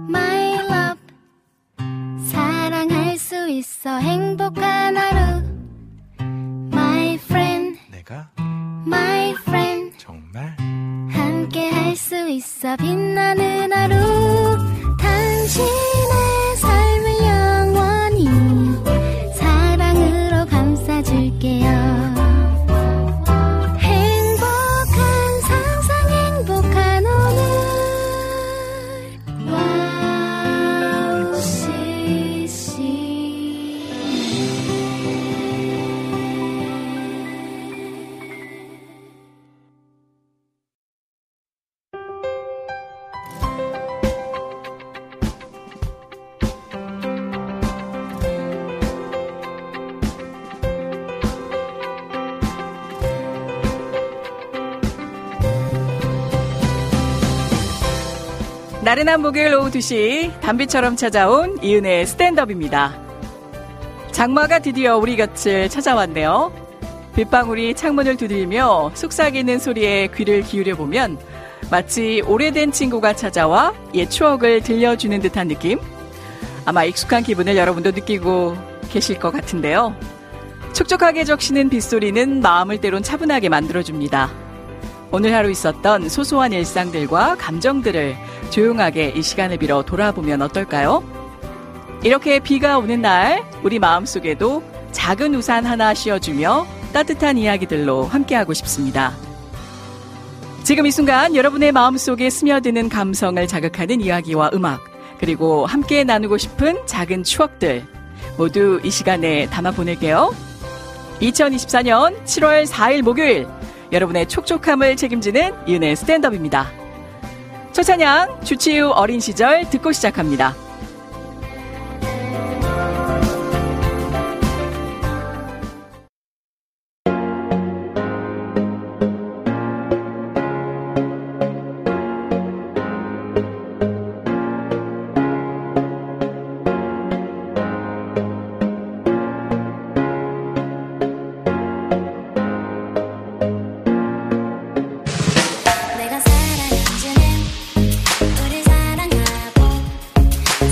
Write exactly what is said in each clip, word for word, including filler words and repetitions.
my love. 사랑할 수 있어 행복한 하루. My friend, 내가 my friend. 정말 함께 할 수 있어 빛나는 하루. 당신의 삶을 영원히 사랑으로 감싸줄게요. 나른한 목요일 오후 두 시 단비처럼 찾아온 이은혜의 스탠드업입니다. 장마가 드디어 우리 곁을 찾아왔네요. 빗방울이 창문을 두들며 속삭이는 소리에 귀를 기울여보면 마치 오래된 친구가 찾아와 옛 추억을 들려주는 듯한 느낌? 아마 익숙한 기분을 여러분도 느끼고 계실 것 같은데요. 촉촉하게 적시는 빗소리는 마음을 때론 차분하게 만들어줍니다. 오늘 하루 있었던 소소한 일상들과 감정들을 조용하게 이 시간을 빌어 돌아보면 어떨까요? 이렇게 비가 오는 날 우리 마음속에도 작은 우산 하나 씌워주며 따뜻한 이야기들로 함께하고 싶습니다. 지금 이 순간 여러분의 마음속에 스며드는 감성을 자극하는 이야기와 음악, 그리고 함께 나누고 싶은 작은 추억들 모두 이 시간에 담아보낼게요. 이천이십사 년 칠월 사일 목요일, 여러분의 촉촉함을 책임지는 이은혜의 스탠드업입니다. 첫 찬양 주치우 어린 시절 듣고 시작합니다. 내가 사랑해주는 우리 사랑하고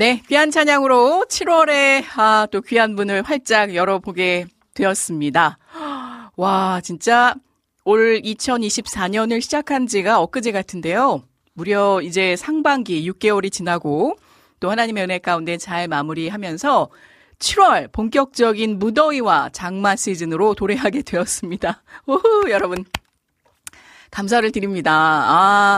네, 귀한 찬양으로 칠월에 아, 또 귀한 문을 활짝 열어보게 되었습니다. 와, 진짜 올 이천이십사 년을 시작한 지가 엊그제 같은데요. 무려 이제 상반기 육 개월이 지나고 또 하나님의 은혜 가운데 잘 마무리하면서 칠월 본격적인 무더위와 장마 시즌으로 도래하게 되었습니다. 우후, 여러분 감사를 드립니다. 아,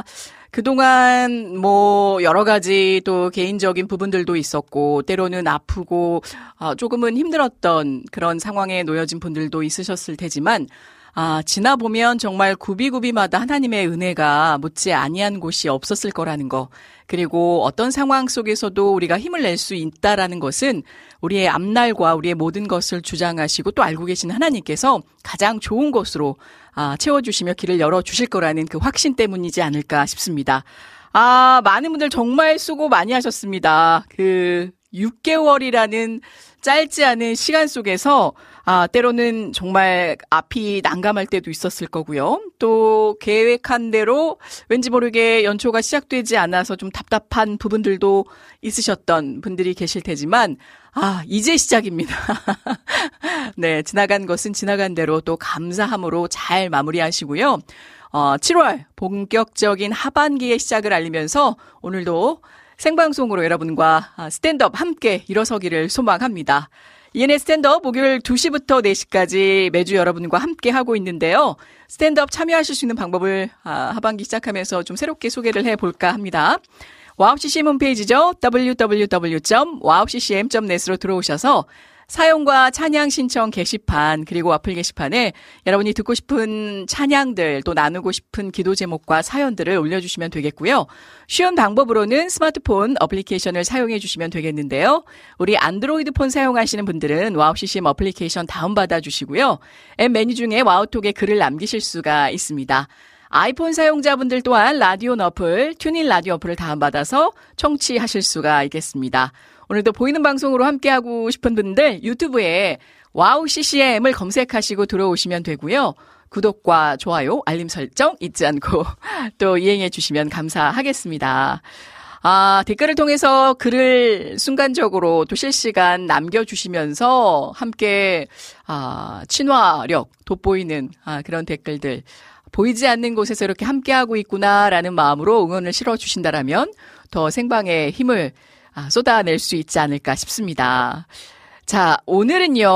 그동안 뭐 여러 가지 또 개인적인 부분들도 있었고 때로는 아프고 아, 조금은 힘들었던 그런 상황에 놓여진 분들도 있으셨을 테지만 아, 지나보면 정말 구비구비마다 하나님의 은혜가 묻지 아니한 곳이 없었을 거라는 거. 그리고 어떤 상황 속에서도 우리가 힘을 낼 수 있다라는 것은 우리의 앞날과 우리의 모든 것을 주장하시고 또 알고 계신 하나님께서 가장 좋은 것으로 아, 채워주시며 길을 열어주실 거라는 그 확신 때문이지 않을까 싶습니다. 아, 많은 분들 정말 수고 많이 하셨습니다. 그 육 개월이라는 짧지 않은 시간 속에서 아, 때로는 정말 앞이 난감할 때도 있었을 거고요. 또 계획한 대로 왠지 모르게 연초가 시작되지 않아서 좀 답답한 부분들도 있으셨던 분들이 계실 테지만 아, 이제 시작입니다. 네, 지나간 것은 지나간 대로 또 감사함으로 잘 마무리하시고요. 어, 칠월 본격적인 하반기의 시작을 알리면서 오늘도 생방송으로 여러분과 스탠드업 함께 일어서기를 소망합니다. 이엔의 스탠드업 목요일 두 시부터 네 시까지 매주 여러분과 함께 하고 있는데요. 스탠드업 참여하실 수 있는 방법을 하반기 시작하면서 좀 새롭게 소개를 해볼까 합니다. 와우 씨씨엠 홈페이지죠. 더블유 더블유 더블유 점 와우 씨씨엠 점 넷으로 들어오셔서 사용과 찬양 신청 게시판 그리고 와플 게시판에 여러분이 듣고 싶은 찬양들 또 나누고 싶은 기도 제목과 사연들을 올려주시면 되겠고요. 쉬운 방법으로는 스마트폰 어플리케이션을 사용해 주시면 되겠는데요. 우리 안드로이드 폰 사용하시는 분들은 와우 씨씨엠 어플리케이션 다운받아 주시고요. 앱 메뉴 중에 와우톡에 글을 남기실 수가 있습니다. 아이폰 사용자분들 또한 라디오 어플, 튜닝 라디오 어플을 다운받아서 청취하실 수가 있겠습니다. 오늘도 보이는 방송으로 함께하고 싶은 분들 유튜브에 와우 씨씨엠을 검색하시고 들어오시면 되고요. 구독과 좋아요, 알림 설정 잊지 않고 또 이행해 주시면 감사하겠습니다. 아, 댓글을 통해서 글을 순간적으로 또 실시간 남겨주시면서 함께 아, 친화력 돋보이는 아, 그런 댓글들 보이지 않는 곳에서 이렇게 함께하고 있구나라는 마음으로 응원을 실어주신다라면 더 생방의 힘을 아, 쏟아낼 수 있지 않을까 싶습니다. 자, 오늘은요,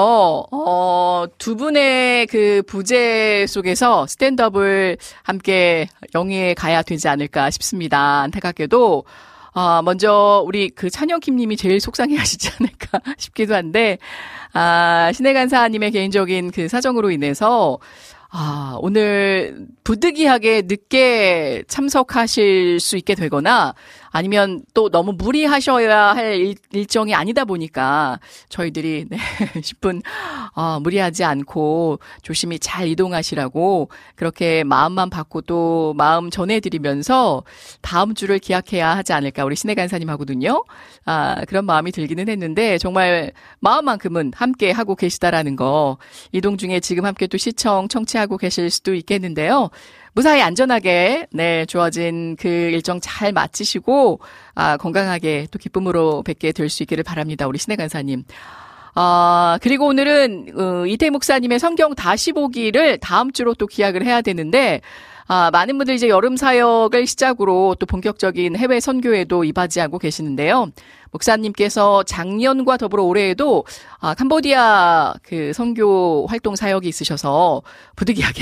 어, 두 분의 그 부재 속에서 스탠드업을 함께 영위해 가야 되지 않을까 싶습니다. 안타깝게도, 어, 먼저 우리 그 찬영킴 님이 제일 속상해 하시지 않을까 싶기도 한데, 아, 신의 간사님의 개인적인 그 사정으로 인해서 아, 오늘 부득이하게 늦게 참석하실 수 있게 되거나 아니면 또 너무 무리하셔야 할 일, 일정이 아니다 보니까 저희들이 네, 십 분 어, 무리하지 않고 조심히 잘 이동하시라고 그렇게 마음만 받고 또 마음 전해드리면서 다음 주를 기약해야 하지 않을까 우리 신의 간사님하고는요. 아, 그런 마음이 들기는 했는데 정말 마음만큼은 함께 하고 계시다라는 거 이동 중에 지금 함께 또 시청 청취하고 계실 수도 있겠는데요. 무사히 안전하게 네 주어진 그 일정 잘 마치시고 아, 건강하게 또 기쁨으로 뵙게 될 수 있기를 바랍니다. 우리 신의 간사님. 아, 그리고 오늘은 어, 이태 목사님의 성경 다시 보기를 다음 주로 또 기약을 해야 되는데 아, 많은 분들이 이제 여름 사역을 시작으로 또 본격적인 해외 선교에도 이바지하고 계시는데요. 목사님께서 작년과 더불어 올해에도 아, 캄보디아 그 선교 활동 사역이 있으셔서 부득이하게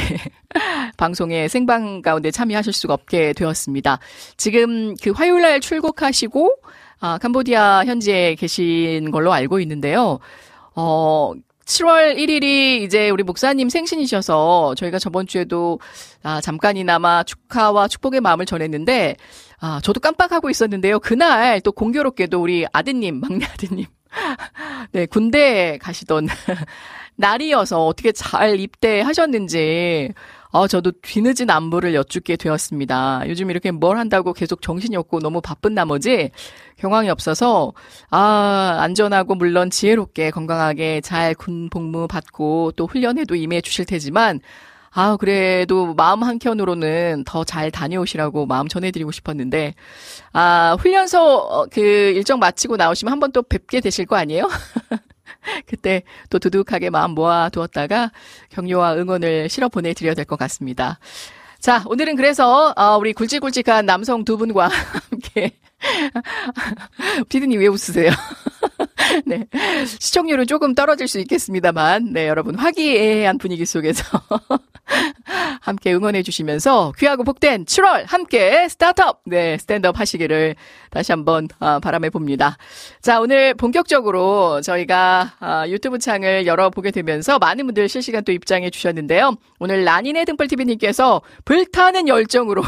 방송에 생방 가운데 참여하실 수가 없게 되었습니다. 지금 그 화요일 날 출국하시고 아, 캄보디아 현지에 계신 걸로 알고 있는데요. 어, 칠월 일일이 이제 우리 목사님 생신이셔서 저희가 저번 주에도 아, 잠깐이나마 축하와 축복의 마음을 전했는데 아, 저도 깜빡하고 있었는데요. 그날 또 공교롭게도 우리 아드님, 막내 아드님 네, 군대에 가시던 날이어서 어떻게 잘 입대하셨는지 어, 저도 뒤늦은 안부를 여쭙게 되었습니다. 요즘 이렇게 뭘 한다고 계속 정신이 없고 너무 바쁜 나머지 경황이 없어서 아, 안전하고 물론 지혜롭게 건강하게 잘 군 복무 받고 또 훈련에도 임해 주실 테지만 아, 그래도 마음 한켠으로는 더 잘 다녀오시라고 마음 전해드리고 싶었는데, 아, 훈련소 그 일정 마치고 나오시면 한번 또 뵙게 되실 거 아니에요? 그때 또 두둑하게 마음 모아두었다가 격려와 응원을 실어 보내드려야 될 것 같습니다. 자, 오늘은 그래서 어, 우리 굵직굵직한 남성 두 분과 함께 피디님 왜 웃으세요? 네. 시청률은 조금 떨어질 수 있겠습니다만, 네, 여러분, 화기애애한 분위기 속에서 함께 응원해 주시면서 귀하고 복된 칠월 함께 스타트업, 네, 스탠드업 하시기를 다시 한번 어, 바람해 봅니다. 자, 오늘 본격적으로 저희가 어, 유튜브 창을 열어보게 되면서 많은 분들 실시간 또 입장해 주셨는데요. 오늘 라니네 등불티비님께서 불타는 열정으로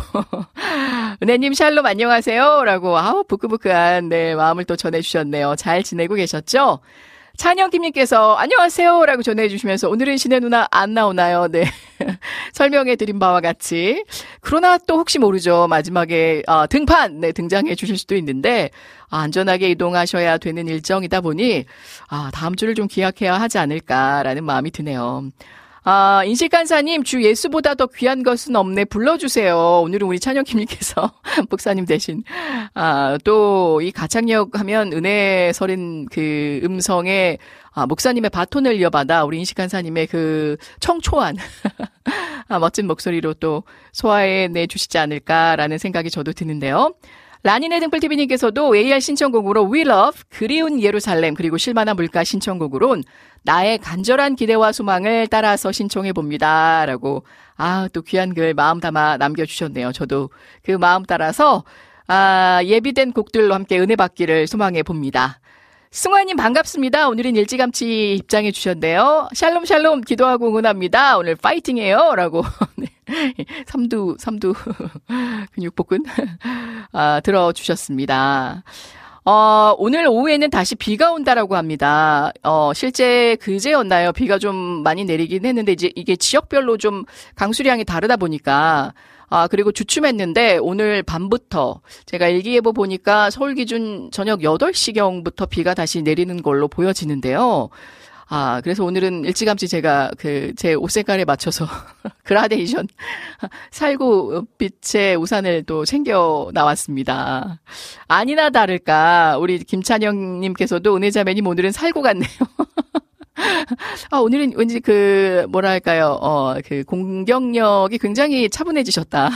은혜님 샬롬 안녕하세요 라고 아우 부끄부끄한 네 마음을 또 전해주셨네요. 잘 지내고 계셨죠? 찬영김님께서 안녕하세요 라고 전해주시면서 오늘은 신혜 누나 안 나오나요? 네 설명해드린 바와 같이 그러나 또 혹시 모르죠. 마지막에 어, 등판 네 등장해 주실 수도 있는데 아, 안전하게 이동하셔야 되는 일정이다 보니 아, 다음 주를 좀 기약해야 하지 않을까라는 마음이 드네요. 아, 인식간사님, 주 예수보다 더 귀한 것은 없네. 불러주세요. 오늘은 우리 찬영킴님께서 목사님 대신, 아, 또, 이 가창력 하면 은혜 서린 그 음성에, 아, 목사님의 바톤을 이어받아 우리 인식간사님의 그 청초한, 아, 멋진 목소리로 또 소화해내 주시지 않을까라는 생각이 저도 드는데요. 라니네 등불티비님께서도 에이알 신청곡으로 We Love, 그리운 예루살렘, 그리고 실만한 물가 신청곡으론 나의 간절한 기대와 소망을 따라서 신청해봅니다. 라고, 아, 또 귀한 글 마음 담아 남겨주셨네요. 저도 그 마음 따라서, 아, 예비된 곡들로 함께 은혜 받기를 소망해봅니다. 승화님 반갑습니다. 오늘은 일찌감치 입장해 주셨네요. 샬롬 샬롬 기도하고 응원합니다. 오늘 파이팅해요. 라고 네. 삼두 삼두 근육복근 아, 들어주셨습니다. 어, 오늘 오후에는 다시 비가 온다라고 합니다. 어, 실제 그제였나요? 비가 좀 많이 내리긴 했는데 이제 이게 지역별로 좀 강수량이 다르다 보니까 아, 그리고 주춤했는데 오늘 밤부터 제가 일기예보 보니까 서울 기준 저녁 여덟 시경부터 비가 다시 내리는 걸로 보여지는데요. 아, 그래서 오늘은 일찌감치 제가 그 제 옷 색깔에 맞춰서 그라데이션 살구 빛의 우산을 또 챙겨 나왔습니다. 아니나 다를까 우리 김찬영 님께서도 은혜자매님 오늘은 살구 같네요. 아, 오늘은 왠지 그, 뭐랄까요, 어, 그 공격력이 굉장히 차분해지셨다.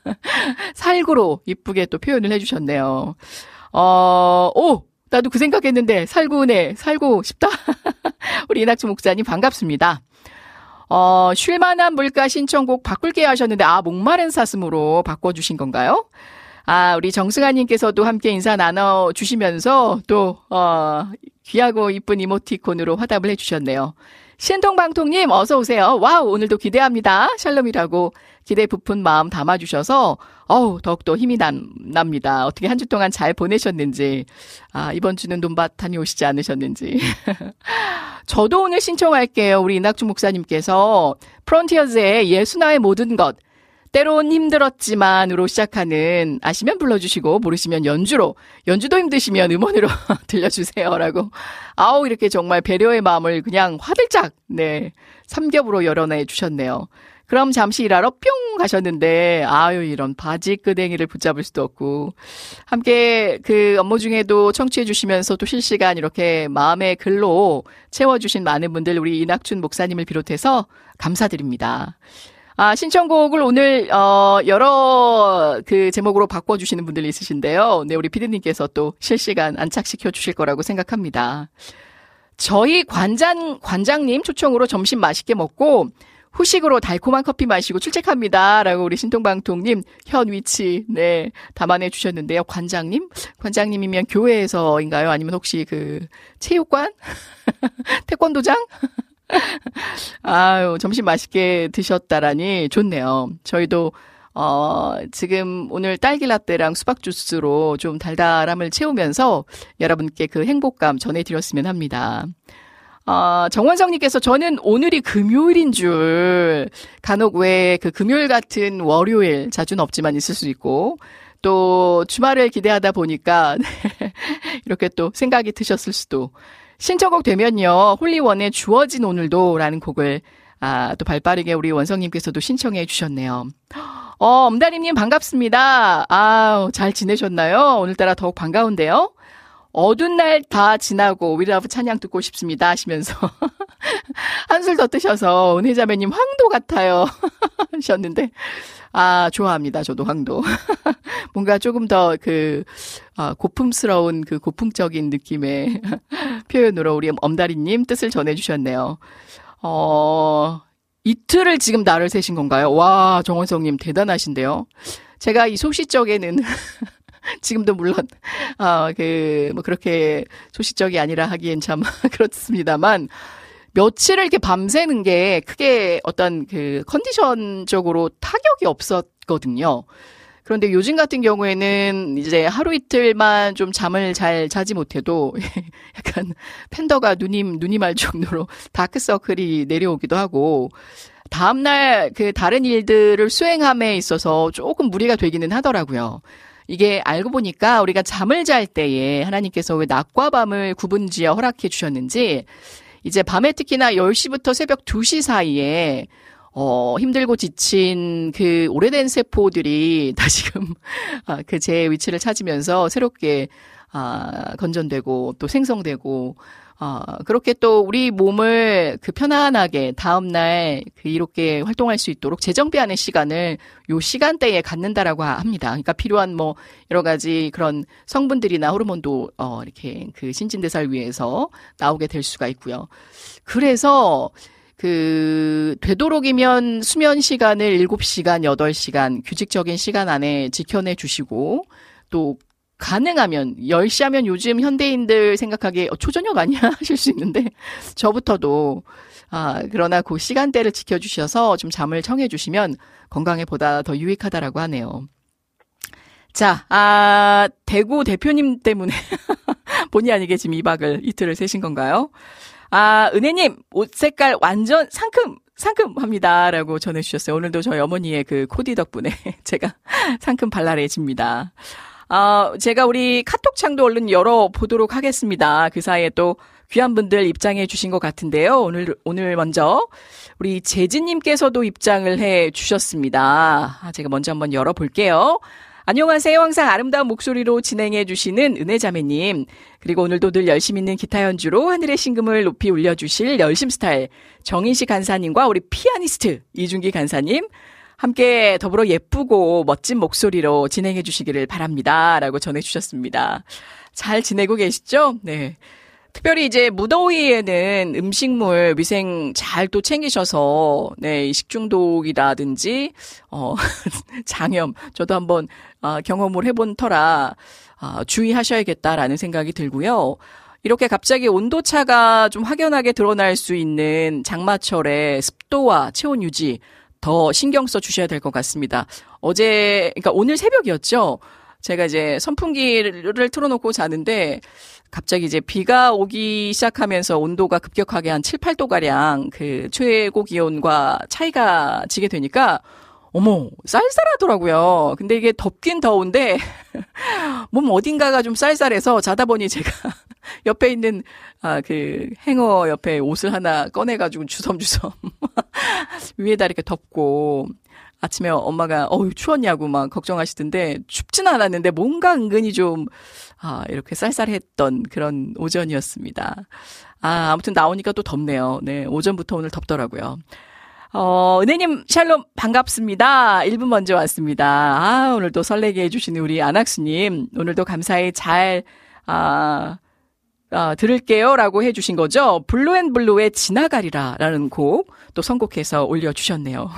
살구로 이쁘게 또 표현을 해주셨네요. 어, 오! 나도 그 생각했는데, 살구네, 살고 싶다. 우리 이낙주 목사님 반갑습니다. 어, 쉴만한 물가 신청곡 바꿀게 하셨는데, 아, 목마른 사슴으로 바꿔주신 건가요? 아, 우리 정승아님께서도 함께 인사 나눠주시면서 또, 어, 귀하고 이쁜 이모티콘으로 화답을 해주셨네요. 신동방통님 어서오세요. 와우, 오늘도 기대합니다. 샬롬이라고 기대 부푼 마음 담아주셔서, 어우, 더욱더 힘이 남, 납니다. 어떻게 한 주 동안 잘 보내셨는지, 아, 이번 주는 논밭 다녀오시지 않으셨는지. 저도 오늘 신청할게요. 우리 이낙주 목사님께서 프론티어즈의 예수나의 모든 것, 때론 힘들었지만으로 시작하는 아시면 불러주시고 모르시면 연주로 연주도 힘드시면 음원으로 들려주세요라고 아우 이렇게 정말 배려의 마음을 그냥 화들짝 네 삼겹으로 열어내 주셨네요. 그럼 잠시 일하러 뿅 가셨는데 아유 이런 바지끄댕이를 붙잡을 수도 없고 함께 그 업무 중에도 청취해 주시면서 또 실시간 이렇게 마음의 글로 채워주신 많은 분들 우리 이낙준 목사님을 비롯해서 감사드립니다. 아, 신청곡을 오늘, 어, 여러 그 제목으로 바꿔주시는 분들이 있으신데요. 네, 우리 피디님께서 또 실시간 안착시켜 주실 거라고 생각합니다. 저희 관장, 관장님 초청으로 점심 맛있게 먹고 후식으로 달콤한 커피 마시고 출첵합니다. 라고 우리 신통방통님 현 위치, 네, 담아내 주셨는데요. 관장님? 관장님이면 교회에서인가요? 아니면 혹시 그 체육관? 태권도장? 아유, 점심 맛있게 드셨다라니 좋네요. 저희도, 어, 지금 오늘 딸기 라떼랑 수박 주스로 좀 달달함을 채우면서 여러분께 그 행복감 전해드렸으면 합니다. 어, 정원성님께서 저는 오늘이 금요일인 줄 간혹 왜 그 금요일 같은 월요일 자주는 없지만 있을 수 있고 또 주말을 기대하다 보니까 이렇게 또 생각이 드셨을 수도 신청곡 되면요. 홀리원의 주어진 오늘도 라는 곡을 아, 또 발빠르게 우리 원성님께서도 신청해 주셨네요. 어, 엄다리님 반갑습니다. 아우, 잘 지내셨나요? 오늘따라 더욱 반가운데요. 어두운 날 다 지나고 위라브 찬양 듣고 싶습니다 하시면서 한술 더 뜨셔서 은혜자매님 황도 같아요 하셨는데 아 좋아합니다. 저도 황도. 뭔가 조금 더 그 아, 고풍스러운 그 고풍적인 느낌의 표현으로 우리 엄다리님 뜻을 전해주셨네요. 어 이틀을 지금 날을 새신 건가요? 와 정원성님 대단하신데요. 제가 이 소시적에는 지금도 물론 아, 그 뭐 그렇게 소시적이 아니라 하기엔 참 그렇습니다만 며칠을 이렇게 밤새는 게 크게 어떤 그 컨디션적으로 타격이 없었거든요. 그런데 요즘 같은 경우에는 이제 하루 이틀만 좀 잠을 잘 자지 못해도 약간 팬더가 눈이 눈이 말 정도로 다크서클이 내려오기도 하고 다음날 그 다른 일들을 수행함에 있어서 조금 무리가 되기는 하더라고요. 이게 알고 보니까 우리가 잠을 잘 때에 하나님께서 왜 낮과 밤을 구분지어 허락해 주셨는지 이제 밤에 특히나 열 시부터 새벽 두 시 사이에 어 힘들고 지친 그 오래된 세포들이 다시금 아, 그 제 위치를 찾으면서 새롭게 아 건전되고 또 생성되고 아 그렇게 또 우리 몸을 그 편안하게 다음날 그 이롭게 활동할 수 있도록 재정비하는 시간을 요 시간대에 갖는다라고 합니다. 그러니까 필요한 뭐 여러 가지 그런 성분들이나 호르몬도 어 이렇게 그 신진대사를 위해서 나오게 될 수가 있고요. 그래서 그 되도록이면 수면 시간을 일곱 시간, 여덟 시간 규칙적인 시간 안에 지켜내 주시고 또 가능하면 열 시 하면 요즘 현대인들 생각하기에 어, 초저녁 아니야 하실 수 있는데 저부터도 아 그러나 그 시간대를 지켜주셔서 좀 잠을 청해 주시면 건강에 보다 더 유익하다라고 하네요. 자, 아 대구 대표님 때문에 본의 아니게 지금 이 박을 이틀을 새신 건가요? 아 은혜님 옷 색깔 완전 상큼 상큼합니다라고 전해주셨어요. 오늘도 저희 어머니의 그 코디 덕분에 제가 상큼 발랄해집니다. 아, 제가 우리 카톡창도 얼른 열어보도록 하겠습니다. 그 사이에 또 귀한 분들 입장해 주신 것 같은데요. 오늘, 오늘 먼저 우리 재진님께서도 입장을 해 주셨습니다. 아, 제가 먼저 한번 열어볼게요. 안녕하세요. 항상 아름다운 목소리로 진행해 주시는 은혜자매님. 그리고 오늘도 늘 열심 있는 기타 연주로 하늘의 신금을 높이 올려주실 열심스타일 정인식 간사님과 우리 피아니스트 이준기 간사님. 함께 더불어 예쁘고 멋진 목소리로 진행해 주시기를 바랍니다. 라고 전해주셨습니다. 잘 지내고 계시죠? 네. 특별히 이제 무더위에는 음식물 위생 잘 또 챙기셔서, 네, 식중독이라든지, 어, 장염, 저도 한번, 어, 경험을 해본 터라, 어, 주의하셔야겠다라는 생각이 들고요. 이렇게 갑자기 온도차가 좀 확연하게 드러날 수 있는 장마철에 습도와 체온 유지, 더 신경 써 주셔야 될 것 같습니다. 어제, 그러니까 오늘 새벽이었죠. 제가 이제 선풍기를 틀어놓고 자는데 갑자기 이제 비가 오기 시작하면서 온도가 급격하게 한 칠, 팔 도가량 그 최고 기온과 차이가 지게 되니까 어머, 쌀쌀하더라고요. 근데 이게 덥긴 더운데 몸 어딘가가 좀 쌀쌀해서 자다 보니 제가 옆에 있는 아, 그 행어 옆에 옷을 하나 꺼내가지고 주섬주섬 위에다 이렇게 덮고 아침에 엄마가 어우 추웠냐고 막 걱정하시던데 춥진 않았는데 뭔가 은근히 좀 아, 이렇게 쌀쌀했던 그런 오전이었습니다. 아, 아무튼 나오니까 또 덥네요. 네, 오전부터 오늘 덥더라고요. 어, 은혜님, 샬롬, 반갑습니다. 일 분 먼저 왔습니다. 아, 오늘도 설레게 해주시는 우리 안학수님, 오늘도 감사히 잘, 아, 아, 들을게요. 라고 해주신 거죠. 블루앤블루의 지나가리라 라는 곡 또 선곡해서 올려주셨네요.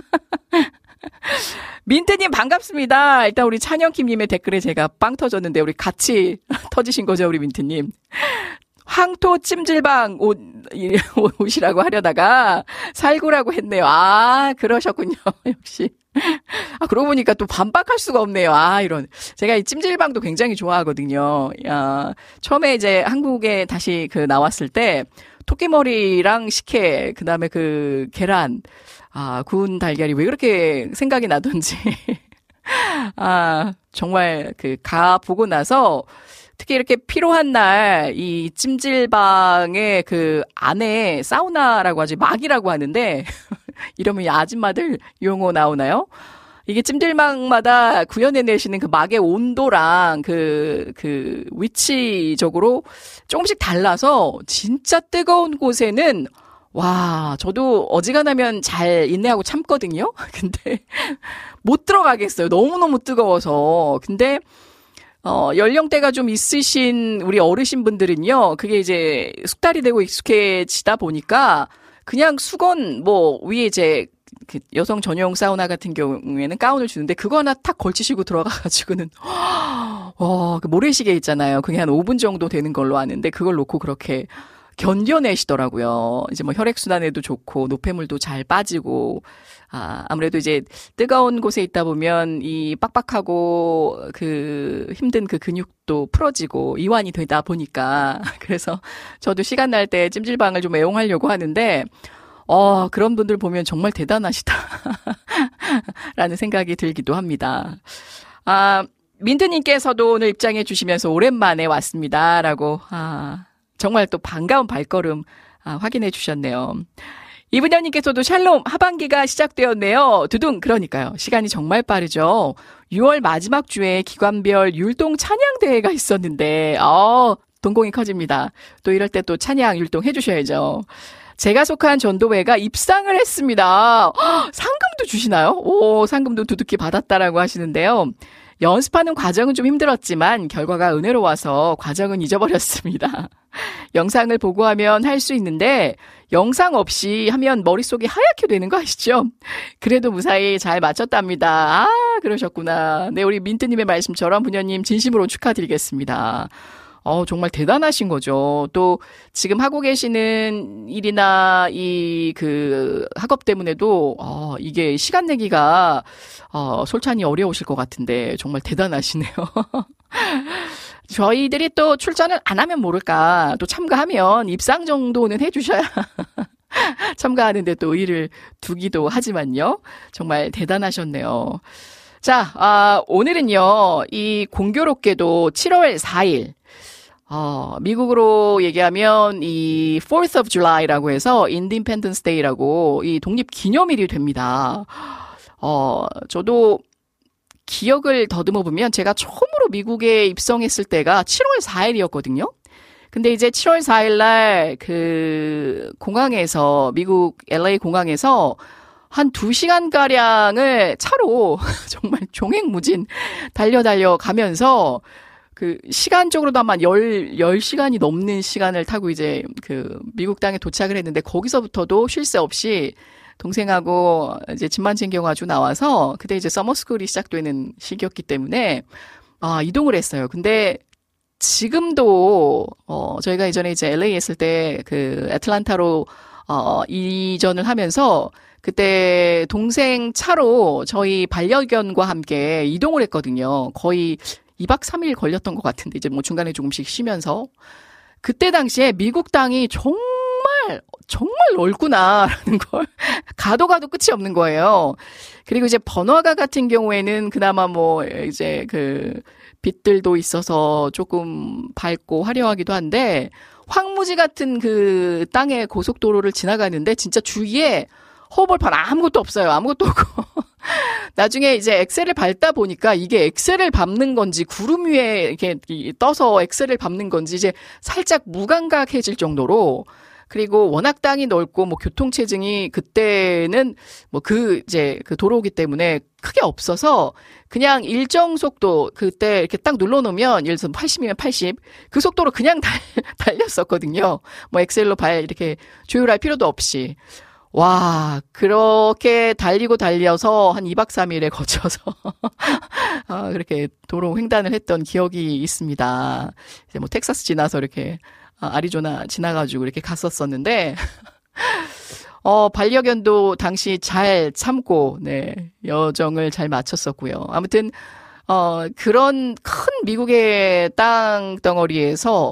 민트님 반갑습니다. 일단 우리 찬영킴님의 댓글에 제가 빵 터졌는데 우리 같이 터지신 거죠, 우리 민트님. 황토 찜질방 옷, 옷이라고 하려다가 살구라고 했네요. 아, 그러셨군요. 역시. 아, 그러고 보니까 또 반박할 수가 없네요. 아, 이런. 제가 이 찜질방도 굉장히 좋아하거든요. 야, 처음에 이제 한국에 다시 그 나왔을 때 토끼머리랑 식혜, 그 다음에 그 계란, 아, 구운 달걀이 왜 그렇게 생각이 나던지. 아, 정말 그 가 보고 나서 특히 이렇게 피로한 날, 이 찜질방의 그 안에 사우나라고 하지, 막이라고 하는데, 이러면 이 아줌마들 용어 나오나요? 이게 찜질방마다 구현해내시는 그 막의 온도랑 그, 그 위치적으로 조금씩 달라서 진짜 뜨거운 곳에는 와, 저도 어지간하면 잘 인내하고 참거든요? 근데 못 들어가겠어요. 너무너무 뜨거워서. 근데 어, 연령대가 좀 있으신 우리 어르신 분들은요, 그게 이제 숙달이 되고 익숙해지다 보니까 그냥 수건 뭐 위에 이제 그 여성 전용 사우나 같은 경우에는 가운을 주는데 그거 하나 탁 걸치시고 들어가가지고는 와, 그 모래시계 있잖아요. 그게 한 오 분 정도 되는 걸로 아는데 그걸 놓고 그렇게 견뎌내시더라고요. 이제 뭐 혈액순환에도 좋고 노폐물도 잘 빠지고 아, 아무래도 이제 뜨거운 곳에 있다 보면 이 빡빡하고 그 힘든 그 근육도 풀어지고 이완이 되다 보니까 그래서 저도 시간 날 때 찜질방을 좀 애용하려고 하는데 어, 그런 분들 보면 정말 대단하시다. 라는 생각이 들기도 합니다. 아, 민트님께서도 오늘 입장해 주시면서 오랜만에 왔습니다. 라고, 아, 정말 또 반가운 발걸음 아, 확인해 주셨네요. 이분현님께서도 샬롬 하반기가 시작되었네요. 두둥 그러니까요. 시간이 정말 빠르죠. 유월 마지막 주에 기관별 율동 찬양대회가 있었는데 어, 동공이 커집니다. 또 이럴 때 또 찬양 율동 해주셔야죠. 제가 속한 전도회가 입상을 했습니다. 허, 상금도 주시나요? 오, 상금도 두둑히 받았다라고 하시는데요. 연습하는 과정은 좀 힘들었지만 결과가 은혜로워서 과정은 잊어버렸습니다. 영상을 보고 하면 할 수 있는데 영상 없이 하면 머릿속이 하얗게 되는 거 아시죠? 그래도 무사히 잘 마쳤답니다. 아, 그러셨구나. 네, 우리 민트님의 말씀처럼 부녀님 진심으로 축하드리겠습니다. 어, 정말 대단하신 거죠. 또 지금 하고 계시는 일이나 이 그 학업 때문에도 어, 이게 시간 내기가 어, 솔찬히 어려우실 것 같은데 정말 대단하시네요. 저희들이 또 출전을 안 하면 모를까 또 참가하면 입상 정도는 해주셔야 참가하는데 또 의의를 두기도 하지만요. 정말 대단하셨네요. 자, 아, 오늘은요, 이 공교롭게도 칠월 사일, 어, 미국으로 얘기하면 이 fourth of July라고 해서 Independence Day라고 이 독립 기념일이 됩니다. 어, 저도 기억을 더듬어 보면 제가 처음으로 미국에 입성했을 때가 칠월 사일이었거든요. 근데 이제 칠월 사일 날 그 공항에서 미국 엘에이 공항에서 한 두 시간가량을 차로 정말 종횡무진 달려 달려 가면서 그 시간적으로도 아마 열, 열 시간이 넘는 시간을 타고 이제 그 미국 땅에 도착을 했는데 거기서부터도 쉴 새 없이 동생하고 이제 짐만 챙겨가지고 나와서 그때 이제 서머스쿨이 시작되는 시기였기 때문에 아, 이동을 했어요. 근데 지금도 어, 저희가 이전에 이제 엘에이 했을 때 그 애틀란타로 어, 이전을 하면서 그때 동생 차로 저희 반려견과 함께 이동을 했거든요. 거의 이 박 삼 일 걸렸던 것 같은데 이제 뭐 중간에 조금씩 쉬면서 그때 당시에 미국 땅이 정말 정말 넓구나라는 걸 가도 가도 끝이 없는 거예요. 그리고 이제 번화가 같은 경우에는 그나마 뭐 이제 그 빛들도 있어서 조금 밝고 화려하기도 한데 황무지 같은 그 땅의 고속도로를 지나가는데 진짜 주위에 허벌판 아무것도 없어요. 아무것도 없고. 나중에 이제 엑셀을 밟다 보니까 이게 엑셀을 밟는 건지 구름 위에 이렇게 떠서 엑셀을 밟는 건지 이제 살짝 무감각해질 정도로 그리고 워낙 땅이 넓고 뭐 교통체증이 그때는 뭐 그 이제 그 도로기 때문에 크게 없어서 그냥 일정 속도 그때 이렇게 딱 눌러놓으면 예를 들어서 팔십이면 팔십 그 속도로 그냥 달, 달렸었거든요. 뭐 엑셀로 발 이렇게 조율할 필요도 없이. 와, 그렇게 달리고 달려서 한 이 박 삼 일에 거쳐서 아, 그렇게 도로 횡단을 했던 기억이 있습니다. 이제 뭐 텍사스 지나서 이렇게 아, 아리조나 지나가지고 이렇게 갔었었는데 어, 반려견도 당시 잘 참고 네, 여정을 잘 마쳤었고요. 아무튼 어, 그런 큰 미국의 땅 덩어리에서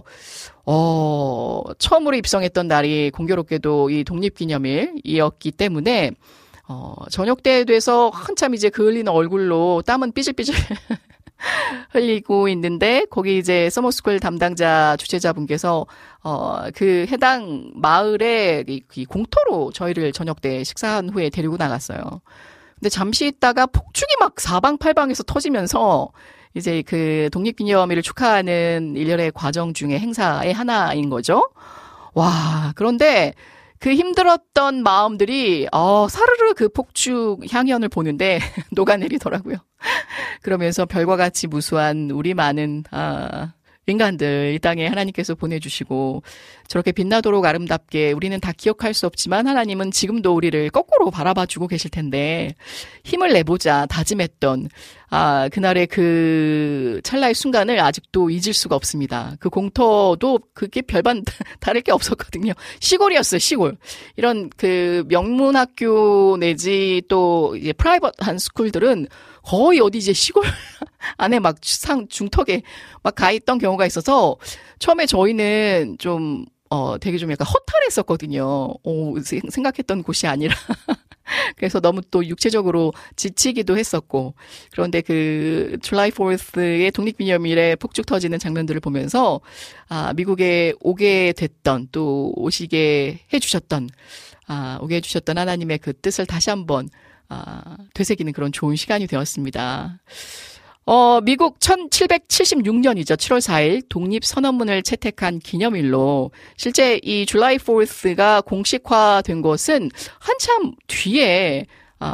어, 처음으로 입성했던 날이 공교롭게도 이 독립기념일이었기 때문에, 어, 저녁 때 돼서 한참 이제 그을리는 얼굴로 땀은 삐질삐질 흘리고 있는데 거기 이제 서머스쿨 담당자 주최자분께서 어, 그 해당 마을의 이, 이 공터로 저희를 저녁 때 식사한 후에 데리고 나갔어요. 근데 잠시 있다가 폭죽이 막 사방팔방에서 터지면서 이제 그 독립기념일을 축하하는 일련의 과정 중에 행사의 하나인 거죠. 와, 그런데 그 힘들었던 마음들이 어, 사르르 그 폭죽 향연을 보는데 녹아내리더라고요. 그러면서 별과 같이 무수한 우리 많은 아, 인간들 이 땅에 하나님께서 보내주시고 저렇게 빛나도록 아름답게 우리는 다 기억할 수 없지만 하나님은 지금도 우리를 거꾸로 바라봐주고 계실 텐데 힘을 내보자 다짐했던 아, 그날의 그 찰나의 순간을 아직도 잊을 수가 없습니다. 그 공터도 그게 별반 다를 게 없었거든요. 시골이었어요, 시골. 이런 그 명문학교 내지 또 이제 프라이빗한 스쿨들은 거의 어디 이제 시골 안에 막 상, 중턱에 막 가 있던 경우가 있어서 처음에 저희는 좀, 어, 되게 좀 약간 허탈했었거든요. 오, 생각했던 곳이 아니라. 그래서 너무 또 육체적으로 지치기도 했었고. 그런데 그 줄라이 포스의 독립기념일에 폭죽 터지는 장면들을 보면서, 아, 미국에 오게 됐던, 또 오시게 해주셨던, 아, 오게 해주셨던 하나님의 그 뜻을 다시 한번 아, 되새기는 그런 좋은 시간이 되었습니다. 어, 미국 천칠백칠십육 년이죠. 칠월 사일 독립선언문을 채택한 기념일로 실제 이 줄라이 포스가 공식화된 것은 한참 뒤에 아,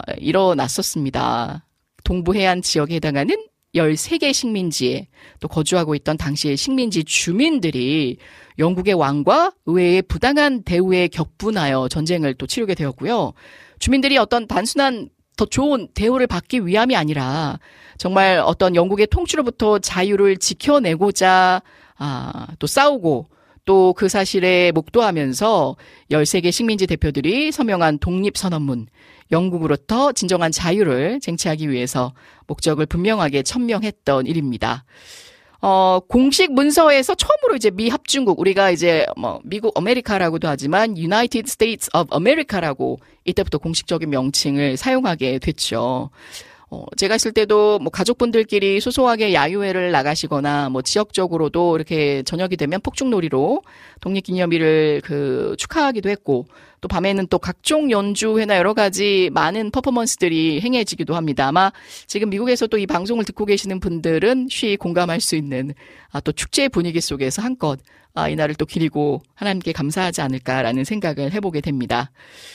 일어났었습니다. 동부 해안 지역에 해당하는 열세 개 식민지에 또 거주하고 있던 당시의 식민지 주민들이 영국의 왕과 의회의 부당한 대우에 격분하여 전쟁을 또 치르게 되었고요. 주민들이 어떤 단순한 더 좋은 대우를 받기 위함이 아니라 정말 어떤 영국의 통치로부터 자유를 지켜내고자 아, 또 싸우고 또 그 사실에 목도하면서 열세 개 식민지 대표들이 서명한 독립선언문, 영국으로부터 진정한 자유를 쟁취하기 위해서 목적을 분명하게 천명했던 일입니다. 어, 공식 문서에서 처음으로 이제 미 합중국, 우리가 이제 뭐 미국 아메리카라고도 하지만 United States of America라고 이때부터 공식적인 명칭을 사용하게 됐죠. 어, 제가 있을 때도 뭐 가족분들끼리 소소하게 야유회를 나가시거나 뭐 지역적으로도 이렇게 저녁이 되면 폭죽놀이로 독립기념일을 그 축하하기도 했고 또 밤에는 또 각종 연주회나 여러 가지 많은 퍼포먼스들이 행해지기도 합니다. 아마 지금 미국에서 또 이 방송을 듣고 계시는 분들은 쉬이 공감할 수 있는 아, 또 축제의 분위기 속에서 한껏 아, 이 날을 또 기리고 하나님께 감사하지 않을까라는 생각을 해보게 됩니다.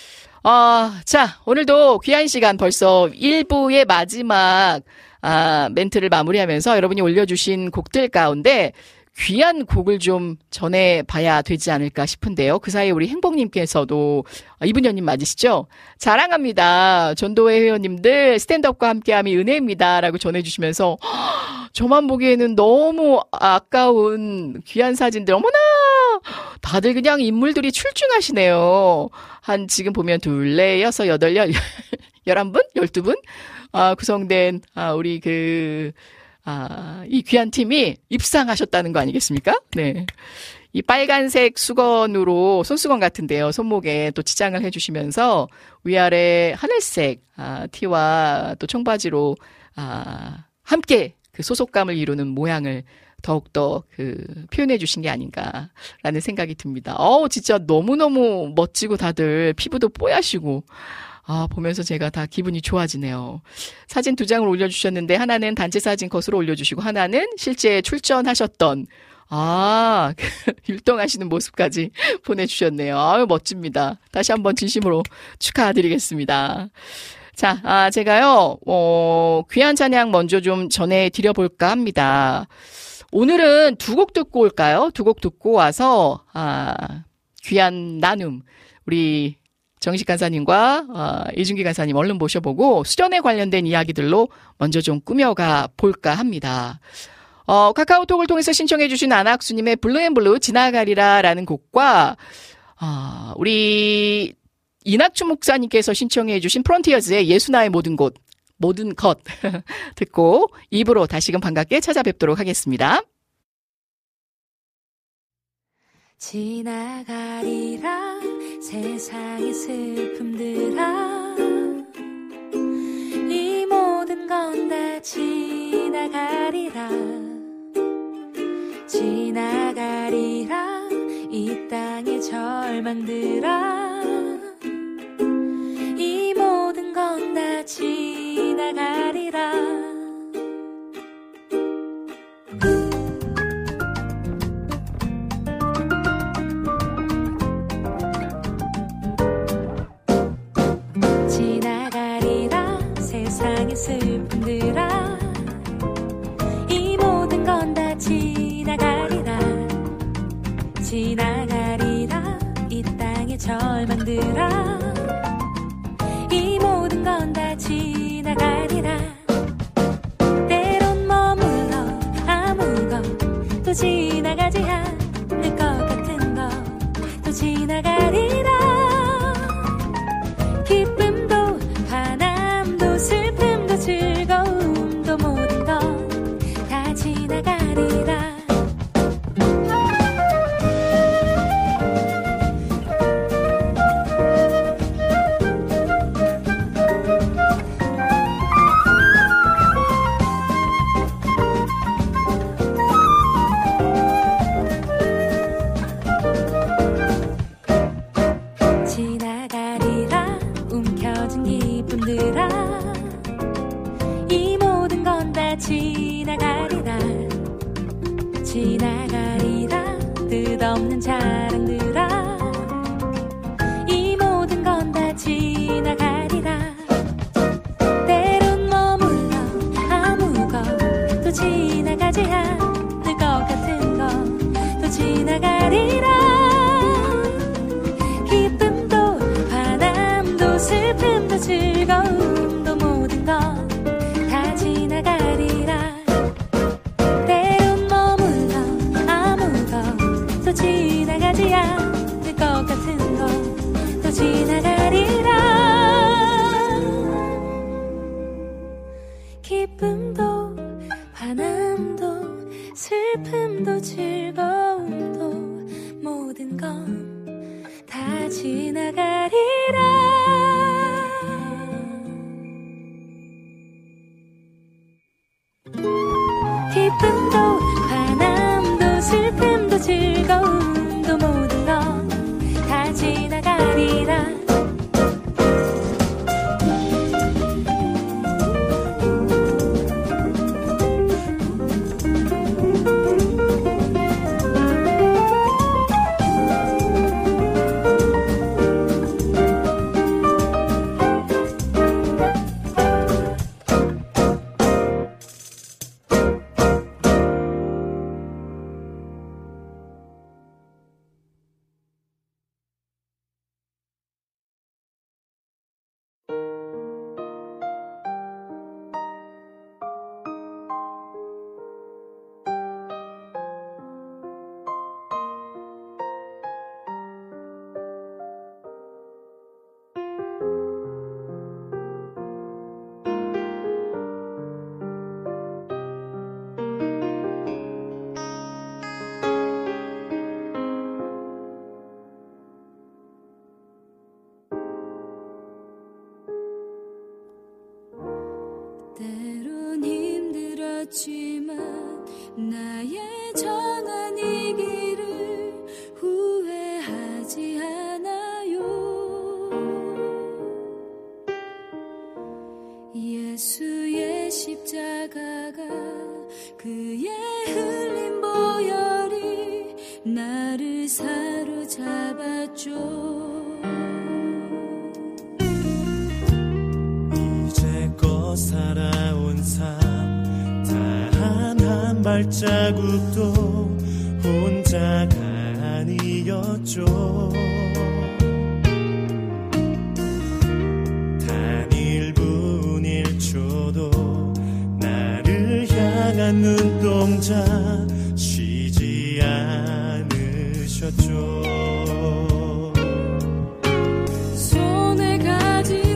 아, 자, 오늘도 귀한 시간 벌써 일 부의 마지막 아, 멘트를 마무리하면서 여러분이 올려주신 곡들 가운데 귀한 곡을 좀 전해봐야 되지 않을까 싶은데요. 그 사이에 우리 행복님께서도 이분녀님 맞으시죠? 자랑합니다. 전도회 회원님들 스탠드업과 함께함이 은혜입니다. 라고 전해주시면서 저만 보기에는 너무 아까운 귀한 사진들 어머나 다들 그냥 인물들이 출중하시네요. 한 지금 보면 둘, 넷, 여섯, 여덟, 열, 열한 분? 열두 분? 아, 구성된 아, 우리 그 아, 이 귀한 팀이 입상하셨다는 거 아니겠습니까? 네. 이 빨간색 수건으로, 손수건 같은데요. 손목에 또 치장을 해주시면서 위아래 하늘색, 아, 티와 또 청바지로, 아, 함께 그 소속감을 이루는 모양을 더욱더 그 표현해 주신 게 아닌가라는 생각이 듭니다. 어우, 진짜 너무너무 멋지고 다들 피부도 뽀얗시고, 아, 보면서 제가 다 기분이 좋아지네요. 사진 두 장을 올려주셨는데 하나는 단체 사진 컷으로 올려주시고 하나는 실제 출전하셨던 아, 율동하시는 모습까지 보내주셨네요. 아유, 멋집니다. 다시 한번 진심으로 축하드리겠습니다. 자, 아, 제가요, 어, 귀한 찬양 먼저 좀 전해드려볼까 합니다. 오늘은 두 곡 듣고 올까요? 두 곡 듣고 와서, 아, 귀한 나눔, 우리 정식 간사님과 어, 이준기 간사님 얼른 모셔보고 수련에 관련된 이야기들로 먼저 좀 꾸며가 볼까 합니다. 어, 카카오톡을 통해서 신청해 주신 안학수님의 블루앤블루 지나가리라 라는 곡과 어, 우리 이낙주 목사님께서 신청해 주신 프론티어즈의 예수나의 모든 곳, 모든 것 듣고 이 부로 다시금 반갑게 찾아뵙도록 하겠습니다. 지나가리라 세상의 슬픔들아 이 모든 건 다 지나가리라 지나가리라 지나가리라 이 땅의 절망들아 이 모든 건 다 지나가리라 지나가리라 세상의 슬픔들아 이 모든 건 다 지나가리라 지나가리라 이 땅의 절망들아 이 모든 건 다 지나가리라 때론 머물러 아무것도 지나가지 않을 것 같은 것도 지나가리라 기쁨도 화남도 슬픔도 즐거움도 모든 건 다 지나가리라 지나가리라 움켜진 기쁨들아 이 모든 건 다 지나가리라 지나가리라 뜻없는 자랑들아 이 모든 건 다 지나가리라 때론 머물러 아무것도 지나가지 않을 것 같은 것도 지나가리라 슬픔도 즐거움도 모든 건 다 지나가리라 때론 머물러 아무것도 지나가지 않을 것 같은 것도 지나가리라 기쁨도 화남도 슬픔도 즐거움도 모든 건 다 지나가리라 기쁨도 화남도 슬픔도 즐거움도 모든 건 다 지나가리라 때론 힘들었지만 나의 정한 이 길을 후회하지 않아요. 예수의 십자가가 그의 흘린 보혈이 나를 사로잡았죠. 살아온 삶 단 한 발자국도 혼자가 아니었죠. 단 일 분 일 초도 나를 향한 눈동자 쉬지 않으셨죠. 손에 가진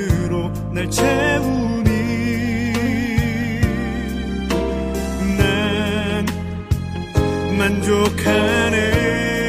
사랑으로 날 채우니 나 만족하네.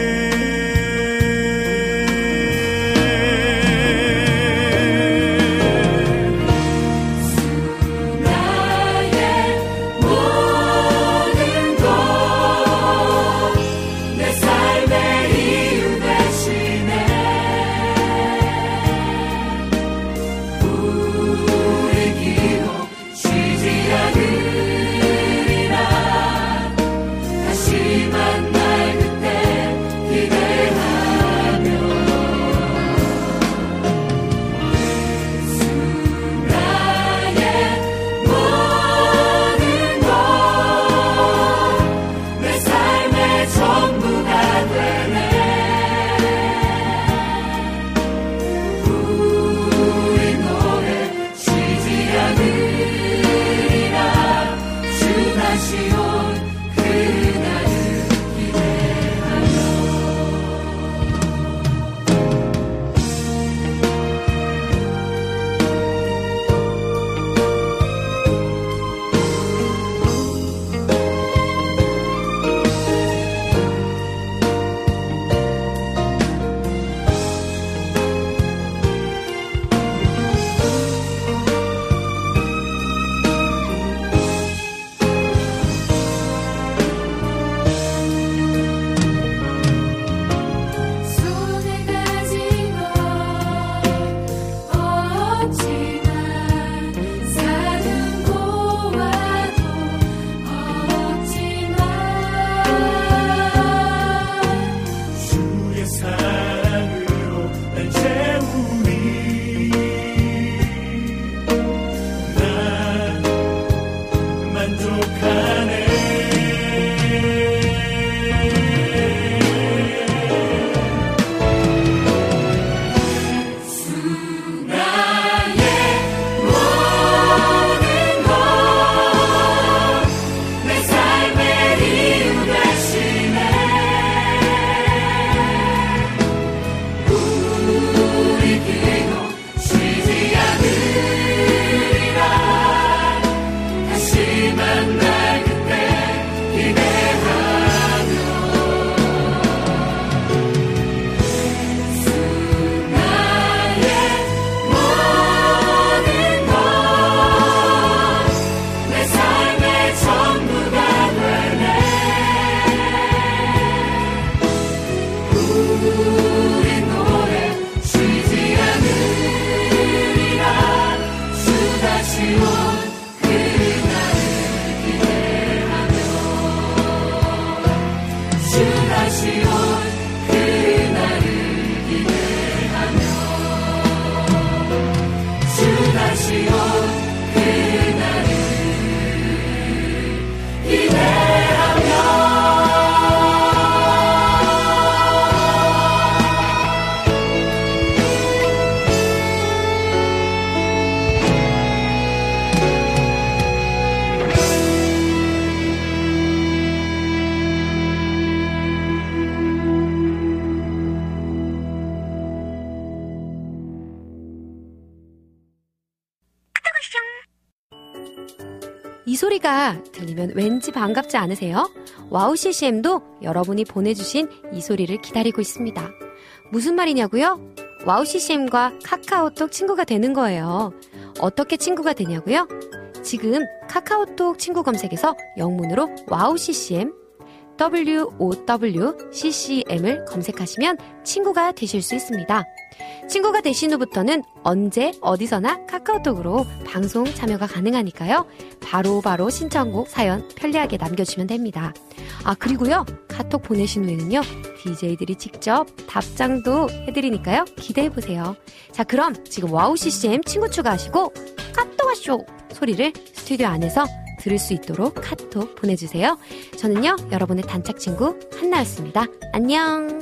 이 소리가 들리면 왠지 반갑지 않으세요? 와우 씨씨엠도 여러분이 보내주신 이 소리를 기다리고 있습니다. 무슨 말이냐고요? 와우 씨씨엠과 카카오톡 친구가 되는 거예요. 어떻게 친구가 되냐고요? 지금 카카오톡 친구 검색에서 영문으로 와우 씨씨엠 더블유 오 더블유 씨씨엠을 검색하시면 친구가 되실 수 있습니다. 친구가 되신 후부터는 언제 어디서나 카카오톡으로 방송 참여가 가능하니까요. 바로바로 바로 신청곡 사연 편리하게 남겨주시면 됩니다. 아 그리고요 카톡 보내신 후에는요 디제이들이 직접 답장도 해드리니까요 기대해보세요. 자 그럼 지금 와우 씨씨엠 친구 추가하시고 카톡 와쇼 소리를 스튜디오 안에서 들을 수 있도록 카톡 보내주세요. 저는요 여러분의 단짝 친구 한나였습니다. 안녕.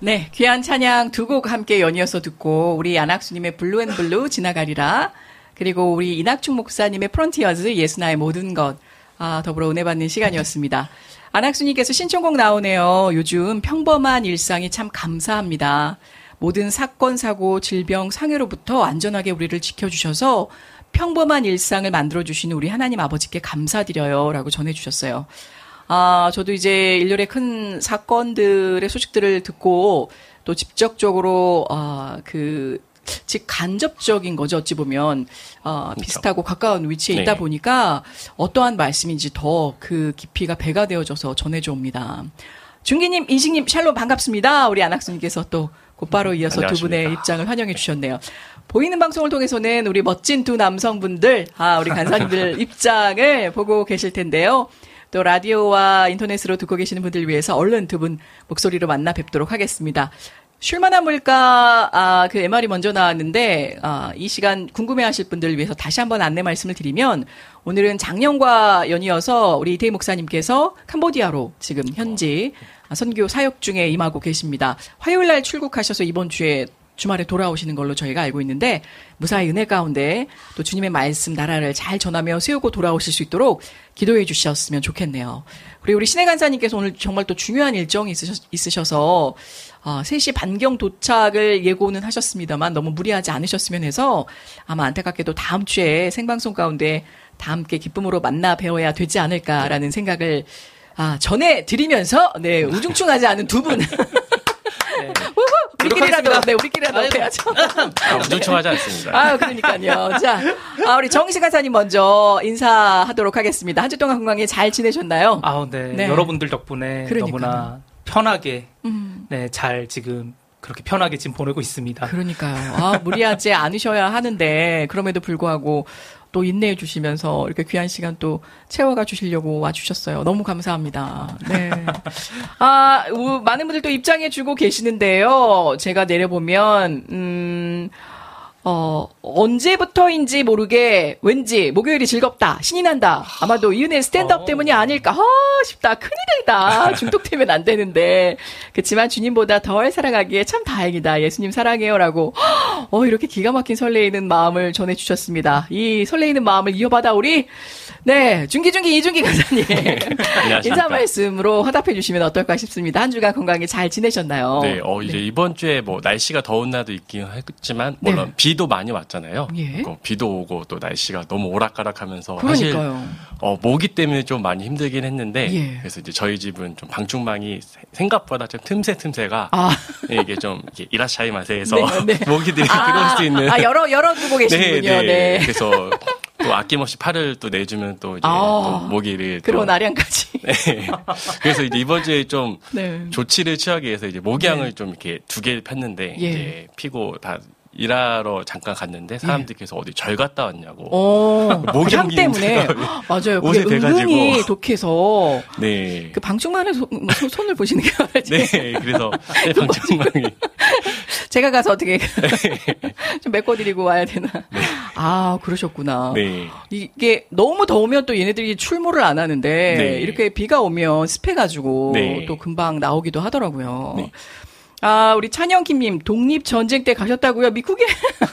네, 귀한 찬양 두 곡 함께 연이어서 듣고 우리 안학수님의 블루앤블루 지나가리라 그리고 우리 이낙춘 목사님의 프론티어즈 예수나의 모든 것 아, 더불어 은혜 받는 시간이었습니다. 안학수님께서 신청곡 나오네요. 요즘 평범한 일상이 참 감사합니다. 모든 사건, 사고, 질병, 상해로부터 안전하게 우리를 지켜주셔서 평범한 일상을 만들어주시는 우리 하나님 아버지께 감사드려요. 라고 전해주셨어요. 아, 저도 이제 일련의 큰 사건들의 소식들을 듣고 또 직접적으로, 아, 그, 즉 간접적인 거죠. 어찌 보면 어, 그렇죠. 비슷하고 가까운 위치에 네. 있다 보니까 어떠한 말씀인지 더 그 깊이가 배가 되어져서 전해져 옵니다. 중기님, 인식님, 샬롬 반갑습니다. 우리 안학수님께서 또 곧바로 이어서 음, 두 분의 입장을 환영해 주셨네요. 보이는 방송을 통해서는 우리 멋진 두 남성분들, 아 우리 간사님들 입장을 보고 계실 텐데요. 또 라디오와 인터넷으로 듣고 계시는 분들 위해서 얼른 두 분 목소리로 만나 뵙도록 하겠습니다. 쉴만한 물가, 아, 그 엠알이 먼저 나왔는데, 아, 이 시간 궁금해하실 분들을 위해서 다시 한번 안내 말씀을 드리면, 오늘은 작년과 연이어서 우리 이태희 목사님께서 캄보디아로 지금 현지 선교 사역 중에 임하고 계십니다. 화요일 날 출국하셔서 이번 주에 주말에 돌아오시는 걸로 저희가 알고 있는데, 무사히 은혜 가운데 또 주님의 말씀 나라를 잘 전하며 세우고 돌아오실 수 있도록 기도해 주셨으면 좋겠네요. 그리고 우리 신혜 간사님께서 오늘 정말 또 중요한 일정이 있으셔, 있으셔서 어, 세 시 반경 도착을 예고는 하셨습니다만 너무 무리하지 않으셨으면 해서 아마 안타깝게도 다음 주에 생방송 가운데 다 함께 기쁨으로 만나 뵈어야 되지 않을까라는 생각을 아, 전해드리면서 네 우중충하지 않은 두 분. 네. 우리끼리라도, 네, 우리끼리라도 해야죠. 아, 우중충하지 않습니다. 아, 그러니까요. 자, 아, 우리 정식 간사님 먼저 인사하도록 하겠습니다. 한 주 동안 건강히 잘 지내셨나요? 아, 네. 네. 여러분들 덕분에 그러니까요. 너무나 편하게, 음. 네, 잘 지금 그렇게 편하게 지금 보내고 있습니다. 그러니까요. 아, 무리하지 않으셔야 하는데, 그럼에도 불구하고, 또 인내해 주시면서 이렇게 귀한 시간 또 채워가 주시려고 와주셨어요. 너무 감사합니다. 네. 아, 우, 많은 분들 또 입장해 주고 계시는데요. 제가 내려보면, 음, 어, 언제부터인지 모르게 왠지 목요일이 즐겁다, 신이 난다. 아마도 이은혜 스탠드업 때문이 아닐까 아, 싶다. 큰일이다. 중독되면 안 되는데. 그렇지만 주님보다 덜 사랑하기에 참 다행이다. 예수님 사랑해요라고 어, 이렇게 기가 막힌 설레이는 마음을 전해주셨습니다. 이 설레이는 마음을 이어받아 우리 네 중기중기 이중기 간사님 인사 말씀으로 화답해 주시면 어떨까 싶습니다. 한 주간 건강히 잘 지내셨나요? 네, 어, 이제 네. 이번 주에 뭐 날씨가 더운 날도 있긴 했지만 물론 네. 비도 많이 왔잖아요. 예. 비도 오고 또 날씨가 너무 오락가락하면서 사실 어, 모기 때문에 좀 많이 힘들긴 했는데 예. 그래서 이제 저희 집은 좀 방충망이 생각보다 좀 틈새 틈새가 아. 이게 좀 이게 이라샤이 마세에서 네, 네. 모기들이 아. 들어올 수 있는 아 열어 열어두고 계시군요. 네, 네. 네. 그래서 또 아낌없이 팔을 또 내주면 또 이제 아, 또 모기를 그리고 나량까지. 네. 그래서 이제 이번 주에 좀 네. 조치를 취하기 위해서 이제 모기향을 네. 좀 이렇게 두 개 폈는데 예. 이제 피고 다 일하러 잠깐 갔는데 사람들께서 예. 어디 절 갔다 왔냐고. 모기향 때문에 맞아요. 그게 은근히 독해서 네. 그 방충망에 소, 손을 보시는 게 맞지. 네. 그래서 방충망이 제가 가서 어떻게 좀 메꿔드리고 와야 되나. 네. 아 그러셨구나. 네. 이게 너무 더우면 또 얘네들이 출몰을 안 하는데 네. 이렇게 비가 오면 습해가지고 네. 또 금방 나오기도 하더라고요. 네. 아, 우리 찬영킴님, 독립전쟁 때 가셨다고요? 미국에?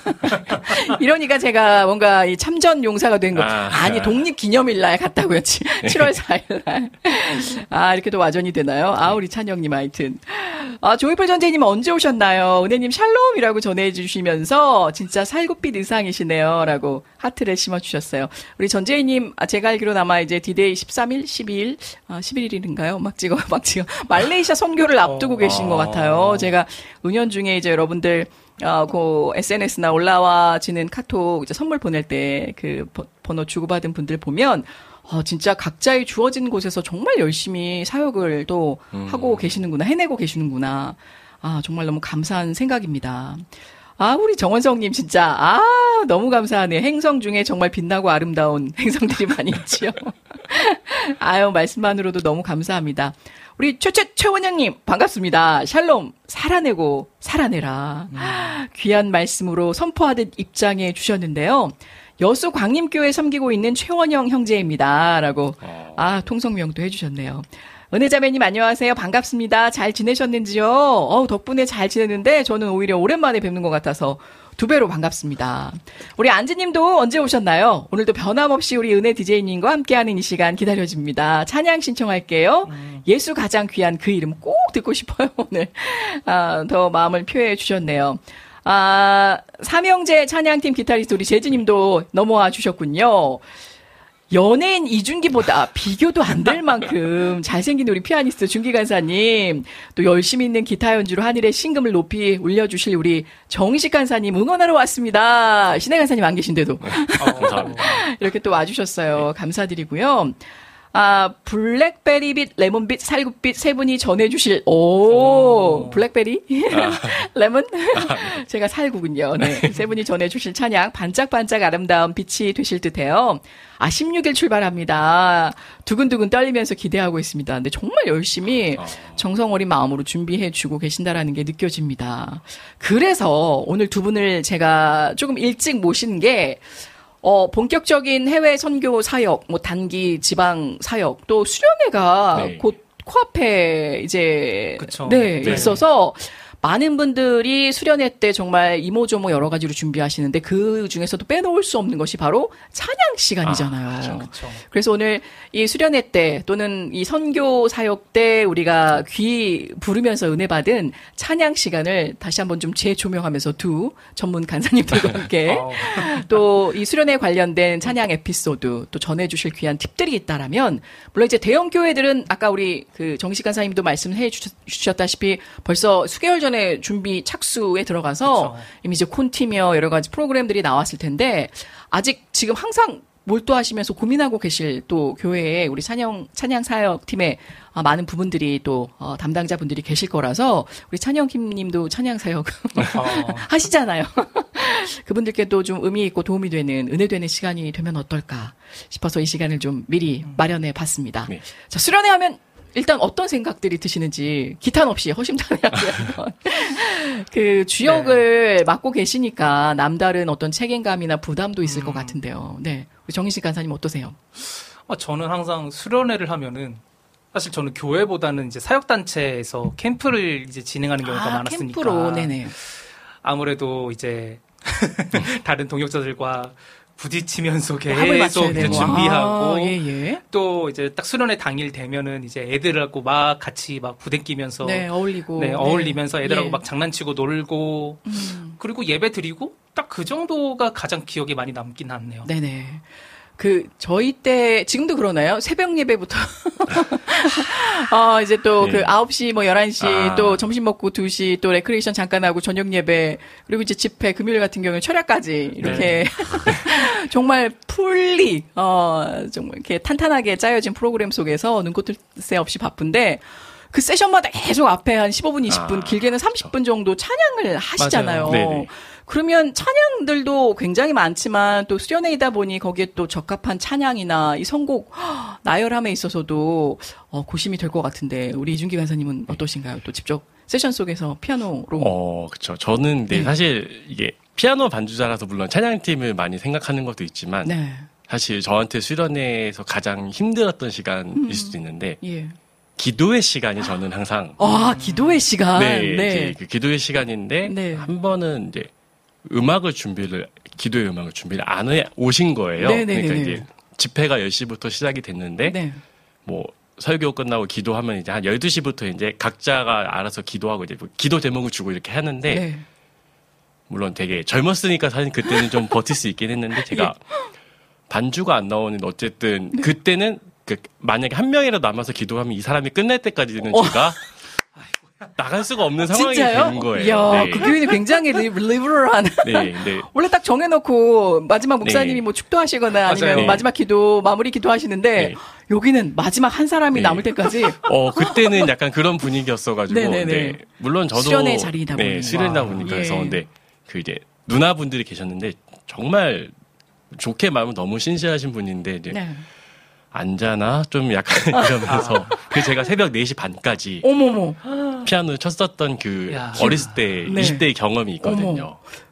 이러니까 제가 뭔가 이 참전 용사가 된 거. 아, 아니, 독립기념일날 갔다고요. 칠월 사일날. 아, 이렇게 또 와전이 되나요? 아, 우리 찬영님, 하여튼. 아, 조이풀 전재님 언제 오셨나요? 은혜님 샬롬이라고 전해주시면서 진짜 살구빛 의상이시네요. 라고 하트를 심어주셨어요. 우리 전재희님, 아, 제가 알기로는 아마 이제 디데이 십삼일, 십이일, 아, 십일일인가요? 막 찍어, 막 찍어. 말레이시아 선교를 앞두고 계신 것 같아요. 제가 은연중에 이제 여러분들 어, 그 에스엔에스나 올라와지는 카톡 이제 선물 보낼 때 그 번호 주고받은 분들 보면 어, 진짜 각자의 주어진 곳에서 정말 열심히 사역을 또 음. 하고 계시는구나, 해내고 계시는구나. 아, 정말 너무 감사한 생각입니다. 아, 우리 정원성님 진짜 아 너무 감사하네요. 행성 중에 정말 빛나고 아름다운 행성들이 많이 있지요. 아유, 말씀만으로도 너무 감사합니다. 우리 최최 최원영님 반갑습니다. 샬롬 살아내고 살아내라. 음. 귀한 말씀으로 선포하듯 입장해 주셨는데요. 여수 광림교회 섬기고 있는 최원영 형제입니다. 라고 어. 아 통성명도 해주셨네요. 은혜자매님 안녕하세요. 반갑습니다. 잘 지내셨는지요? 어 덕분에 잘 지냈는데 저는 오히려 오랜만에 뵙는 것 같아서 두 배로 반갑습니다. 우리 안지님도 언제 오셨나요? 오늘도 변함없이 우리 은혜 디제이님과 함께하는 이 시간 기다려집니다. 찬양 신청할게요. 음. 예수 가장 귀한 그 이름 꼭 듣고 싶어요. 오늘 아, 더 마음을 표해 주셨네요. 아, 삼형제 찬양팀 기타리스트 우리 재즈님도 넘어와 주셨군요. 연예인 이준기보다 비교도 안 될 만큼 잘생긴 우리 피아니스트 준기 간사님, 또 열심히 있는 기타 연주로 하늘의 신금을 높이 올려주실 우리 정식 간사님 응원하러 왔습니다. 신혜 간사님 안 계신데도. 네. 어, 감사합니다. 이렇게 또 와주셨어요. 네. 감사드리고요. 아, 블랙베리빛, 레몬빛, 살구빛 세 분이 전해주실, 오, 오. 블랙베리? 아. 레몬? 아. 제가 살구군요. 네. 세 분이 전해주실 찬양, 반짝반짝 아름다운 빛이 되실 듯 해요. 아, 십육 일 출발합니다. 두근두근 떨리면서 기대하고 있습니다. 근데 정말 열심히 정성 어린 마음으로 준비해주고 계신다라는 게 느껴집니다. 그래서 오늘 두 분을 제가 조금 일찍 모신 게, 어, 본격적인 해외 선교 사역, 뭐 단기 지방 사역, 또 수련회가 네. 곧 코앞에 이제 그쵸. 네, 네. 있어서 많은 분들이 수련회 때 정말 이모저모 여러 가지로 준비하시는데 그 중에서도 빼놓을 수 없는 것이 바로 찬양 시간이잖아요. 아, 그쵸, 그쵸. 그래서 오늘 이 수련회 때 또는 이 선교 사역 때 우리가 귀 부르면서 은혜 받은 찬양 시간을 다시 한번 좀 재조명하면서 두 전문 간사님들과 함께 또 이 수련회 관련된 찬양 에피소드 또 전해주실 귀한 팁들이 있다라면 물론 이제 대형 교회들은 아까 우리 그 정식 간사님도 말씀해 주셨다시피 벌써 수개월 전 전에 준비 착수에 들어가서 그쵸. 이미 이제 콘티며 여러 가지 프로그램들이 나왔을 텐데 아직 지금 항상 몰두하시면서 고민하고 계실 또 교회에 우리 찬양 찬양 사역 팀에 어, 많은 부분들이 또 어, 담당자분들이 계실 거라서 우리 찬영킴님도 찬양 사역 어. 하시잖아요. 그분들께도 좀 의미 있고 도움이 되는 은혜 되는 시간이 되면 어떨까 싶어서 이 시간을 좀 미리 음. 마련해 봤습니다. 네. 자, 수련회 하면 일단 어떤 생각들이 드시는지 기탄 없이 허심탄회하게 한번 그 주역을 네. 맡고 계시니까 남다른 어떤 책임감이나 부담도 있을 음. 것 같은데요. 네, 우리 정인식 간사님 어떠세요? 아, 저는 항상 수련회를 하면은 사실 저는 교회보다는 이제 사역단체에서 캠프를 이제 진행하는 경우가 아, 많았으니까. 캠프로, 네네. 아무래도 이제 다른 동역자들과 부딪히면서 계속 이제 준비하고 아, 예, 예. 또 이제 딱 수련회 당일 되면은 이제 애들하고 막 같이 막 부대끼면서 네, 어울리고 네, 어울리면서 네. 애들하고 예. 막 장난치고 놀고 음. 그리고 예배 드리고 딱 그 정도가 가장 기억에 많이 남긴 하네요. 네네. 그 저희 때 지금도 그러나요? 새벽 예배부터 어 이제 또 그 네. 아홉 시 뭐 열한 시 아. 또 점심 먹고 두 시 또 레크레이션 잠깐 하고 저녁 예배 그리고 이제 집회 금요일 같은 경우에 철야까지 이렇게 네. 정말 풀리 어 정말 이렇게 탄탄하게 짜여진 프로그램 속에서 눈꽃을 새 없이 바쁜데 그 세션마다 계속 앞에 한 십오 분, 이십 분, 아, 길게는 삼십 분 정도 찬양을 하시잖아요. 그러면 찬양들도 굉장히 많지만 또 수련회이다 보니 거기에 또 적합한 찬양이나 이 선곡 나열함에 있어서도 어, 고심이 될 것 같은데 우리 이준기 간사님은 어떠신가요? 또 직접 세션 속에서 피아노로. 어, 그렇죠. 저는 네, 네. 사실 이게 피아노 반주자라서 물론 찬양팀을 많이 생각하는 것도 있지만 네. 사실 저한테 수련회에서 가장 힘들었던 시간일 음, 수도 있는데 예. 기도의 시간이 저는 항상 아 기도의 시간 네, 네. 그 기도의 시간인데 네. 한 번은 이제 음악을 준비를 기도의 음악을 준비를 안 해 오신 거예요. 네네네네. 그러니까 이제 집회가 열 시부터 시작이 됐는데 네. 뭐 설교 끝나고 기도하면 이제 한 열두 시부터 이제 각자가 알아서 기도하고 이제 기도 제목을 주고 이렇게 하는데 네. 물론 되게 젊었으니까 사실 그때는 좀 버틸 수 있긴 했는데 제가 예. 반주가 안 나오는 어쨌든 네. 그때는 그 만약에 한 명이라도 남아서 기도하면 이 사람이 끝날 때까지는 어. 제가 나갈 수가 없는 상황이 진짜요? 되는 거예요. 이야, 네. 그 교회는 굉장히 리버럴한. 네, 네. 원래 딱 정해놓고 마지막 목사님이 네. 뭐 축도하시거나 아니면 네. 마지막 기도 마무리 기도하시는데 네. 여기는 마지막 한 사람이 네. 남을 때까지. 어 그때는 약간 그런 분위기였어가지고. 네, 물론 저도 수련의 자리이다 보니. 네, 수련이다 보니까 그래서 예. 근데 그 이제 누나분들이 계셨는데 정말 좋게 마음은 너무 신실하신 분인데 이제. 네. 앉아나 좀 약간 이러면서 그 제가 새벽 네 시 반까지 어머머 피아노 쳤었던 그 야. 어렸을 때 네. 이십 대의 경험이 있거든요. 어머.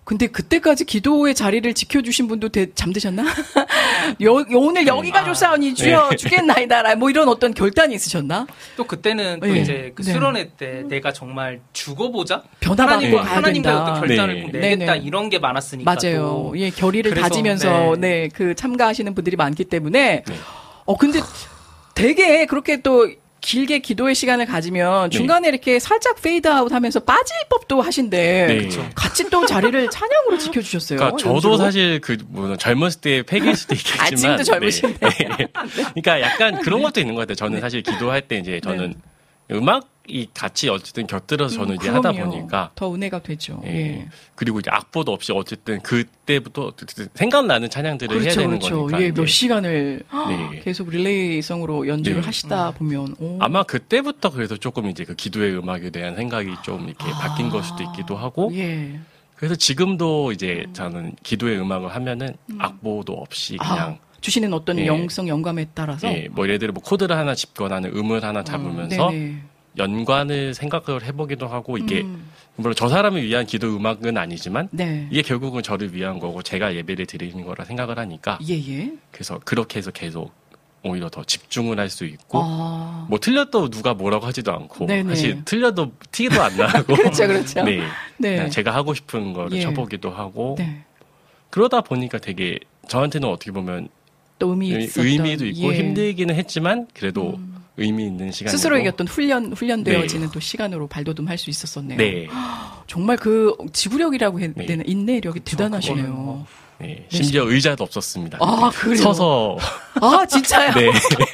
근데 그때까지 기도의 자리를 지켜주신 분도 대, 잠드셨나? 여, 오늘 여기가 조사오니 주여 네. 주겠나이다라 뭐 이런 어떤 결단이 있으셨나? 또 그때는 또 네. 이제 그 네. 수련회 때 내가 정말 죽어보자 변화받고 하나님과 가야 하나님과의 된다. 어떤 결단을 네. 꼭 내겠다 네네. 이런 게 많았으니까 맞아요. 또. 예, 결의를 그래서, 다지면서 네. 네, 그 참가하시는 분들이 많기 때문에 네. 어 근데 되게 그렇게 또 길게 기도의 시간을 가지면 중간에 네. 이렇게 살짝 페이드아웃 하면서 빠질 법도 하신데 네. 같이 또 자리를 찬양으로 지켜주셨어요. 그러니까 저도 연주로? 사실 그 뭐 젊었을 때 폐기일 수도 있겠지만 아, 지금도 젊으신데. 네. 네. 그러니까 약간 그런 것도 있는 것 같아요. 저는 네. 사실 기도할 때 이제 저는 네. 음악이 같이 어쨌든 곁들여서 저는 음, 이제 하다 보니까 더 은혜가 되죠. 예. 예. 그리고 이제 악보도 없이 어쨌든 그때부터 생각나는 찬양들을 그렇죠, 해야 되는 그렇죠. 거니까. 예, 몇 시간을 네. 계속 릴레이성으로 연주를 네. 하시다 보면 오. 아마 그때부터 그래서 조금 이제 그 기도의 음악에 대한 생각이 좀 이렇게 아. 바뀐 걸 수도 있기도 하고. 예. 그래서 지금도 이제 저는 기도의 음악을 하면은 음. 악보도 없이 그냥 아, 주시는 어떤 예. 영성 영감에 따라서 예, 뭐 예를 들어 뭐 코드를 하나 짚거나 음을 하나 잡으면서 음, 연관을 생각을 해보기도 하고 이게 음. 물론 저 사람을 위한 기도 음악은 아니지만 네. 이게 결국은 저를 위한 거고 제가 예배를 드리는 거라 생각을 하니까 예예. 그래서 그렇게 해서 계속 오히려 더 집중을 할 수 있고 아. 뭐 틀려도 누가 뭐라고 하지도 않고 네네. 사실 틀려도 티도 안 나고 그렇죠 그렇죠. 네. 네. 제가 하고 싶은 거를 예. 쳐보기도 하고 네. 그러다 보니까 되게 저한테는 어떻게 보면 또 의미 있었던, 의미도 있고 예. 힘들기는 했지만 그래도 음. 의미 있는 시간이고 스스로에게 어떤 훈련 훈련되어지는 네. 또 시간으로 발돋움할 수 있었었네요. 네. 정말 그 지구력이라고 해야 되나 네. 인내력이 대단하시네요. 뭐, 네. 심지어 네. 의자도 없었습니다. 아 그래요? 서서 아 진짜요? 네.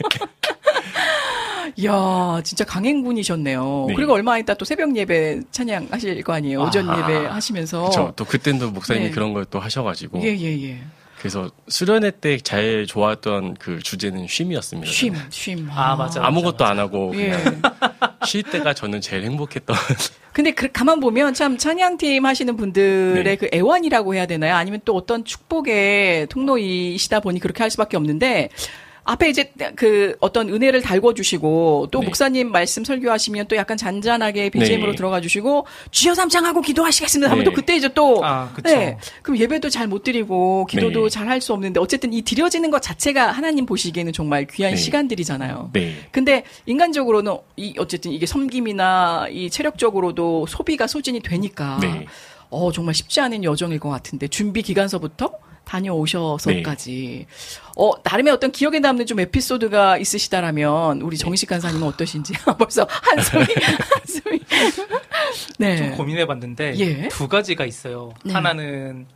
이야 진짜 강행군이셨네요. 네. 그리고 얼마 있다 또 새벽 예배 찬양 하실 거 아니에요. 오전 아, 예배 하시면서. 그렇죠. 또 그때도 목사님이 네. 그런 걸 또 하셔가지고. 예예예. 예, 예. 그래서 수련회 때 제일 좋아했던 그 주제는 쉼이었습니다. 쉼, 쉼. 아, 맞아. 아무것도 맞아, 안 하고 그냥 예. 쉴 때가 저는 제일 행복했던. 근데 그, 가만 보면 참 찬양팀 하시는 분들의 네. 그 애환이라고 해야 되나요? 아니면 또 어떤 축복의 통로이시다 보니 그렇게 할 수밖에 없는데 앞에 이제 그 어떤 은혜를 달궈주시고 또 네. 목사님 말씀 설교하시면 또 약간 잔잔하게 비지엠으로 네. 들어가 주시고 주여 삼창하고 기도하시겠습니다 하면 네. 또 그때 이제 또 아, 그쵸. 네. 그럼 예배도 잘 못 드리고 기도도 네. 잘 할 수 없는데 어쨌든 이 드려지는 것 자체가 하나님 보시기에는 정말 귀한 네. 시간들이잖아요. 네. 근데 인간적으로는 이 어쨌든 이게 섬김이나 이 체력적으로도 소비가 소진이 되니까 네. 어 정말 쉽지 않은 여정일 것 같은데 준비 기간서부터 다녀오셔서까지 네. 어 나름의 어떤 기억에 남는 좀 에피소드가 있으시다라면 우리 정식 간사님은 어떠신지 벌써 한숨이 한숨이 네. 좀 고민해봤는데 예. 두 가지가 있어요. 네. 하나는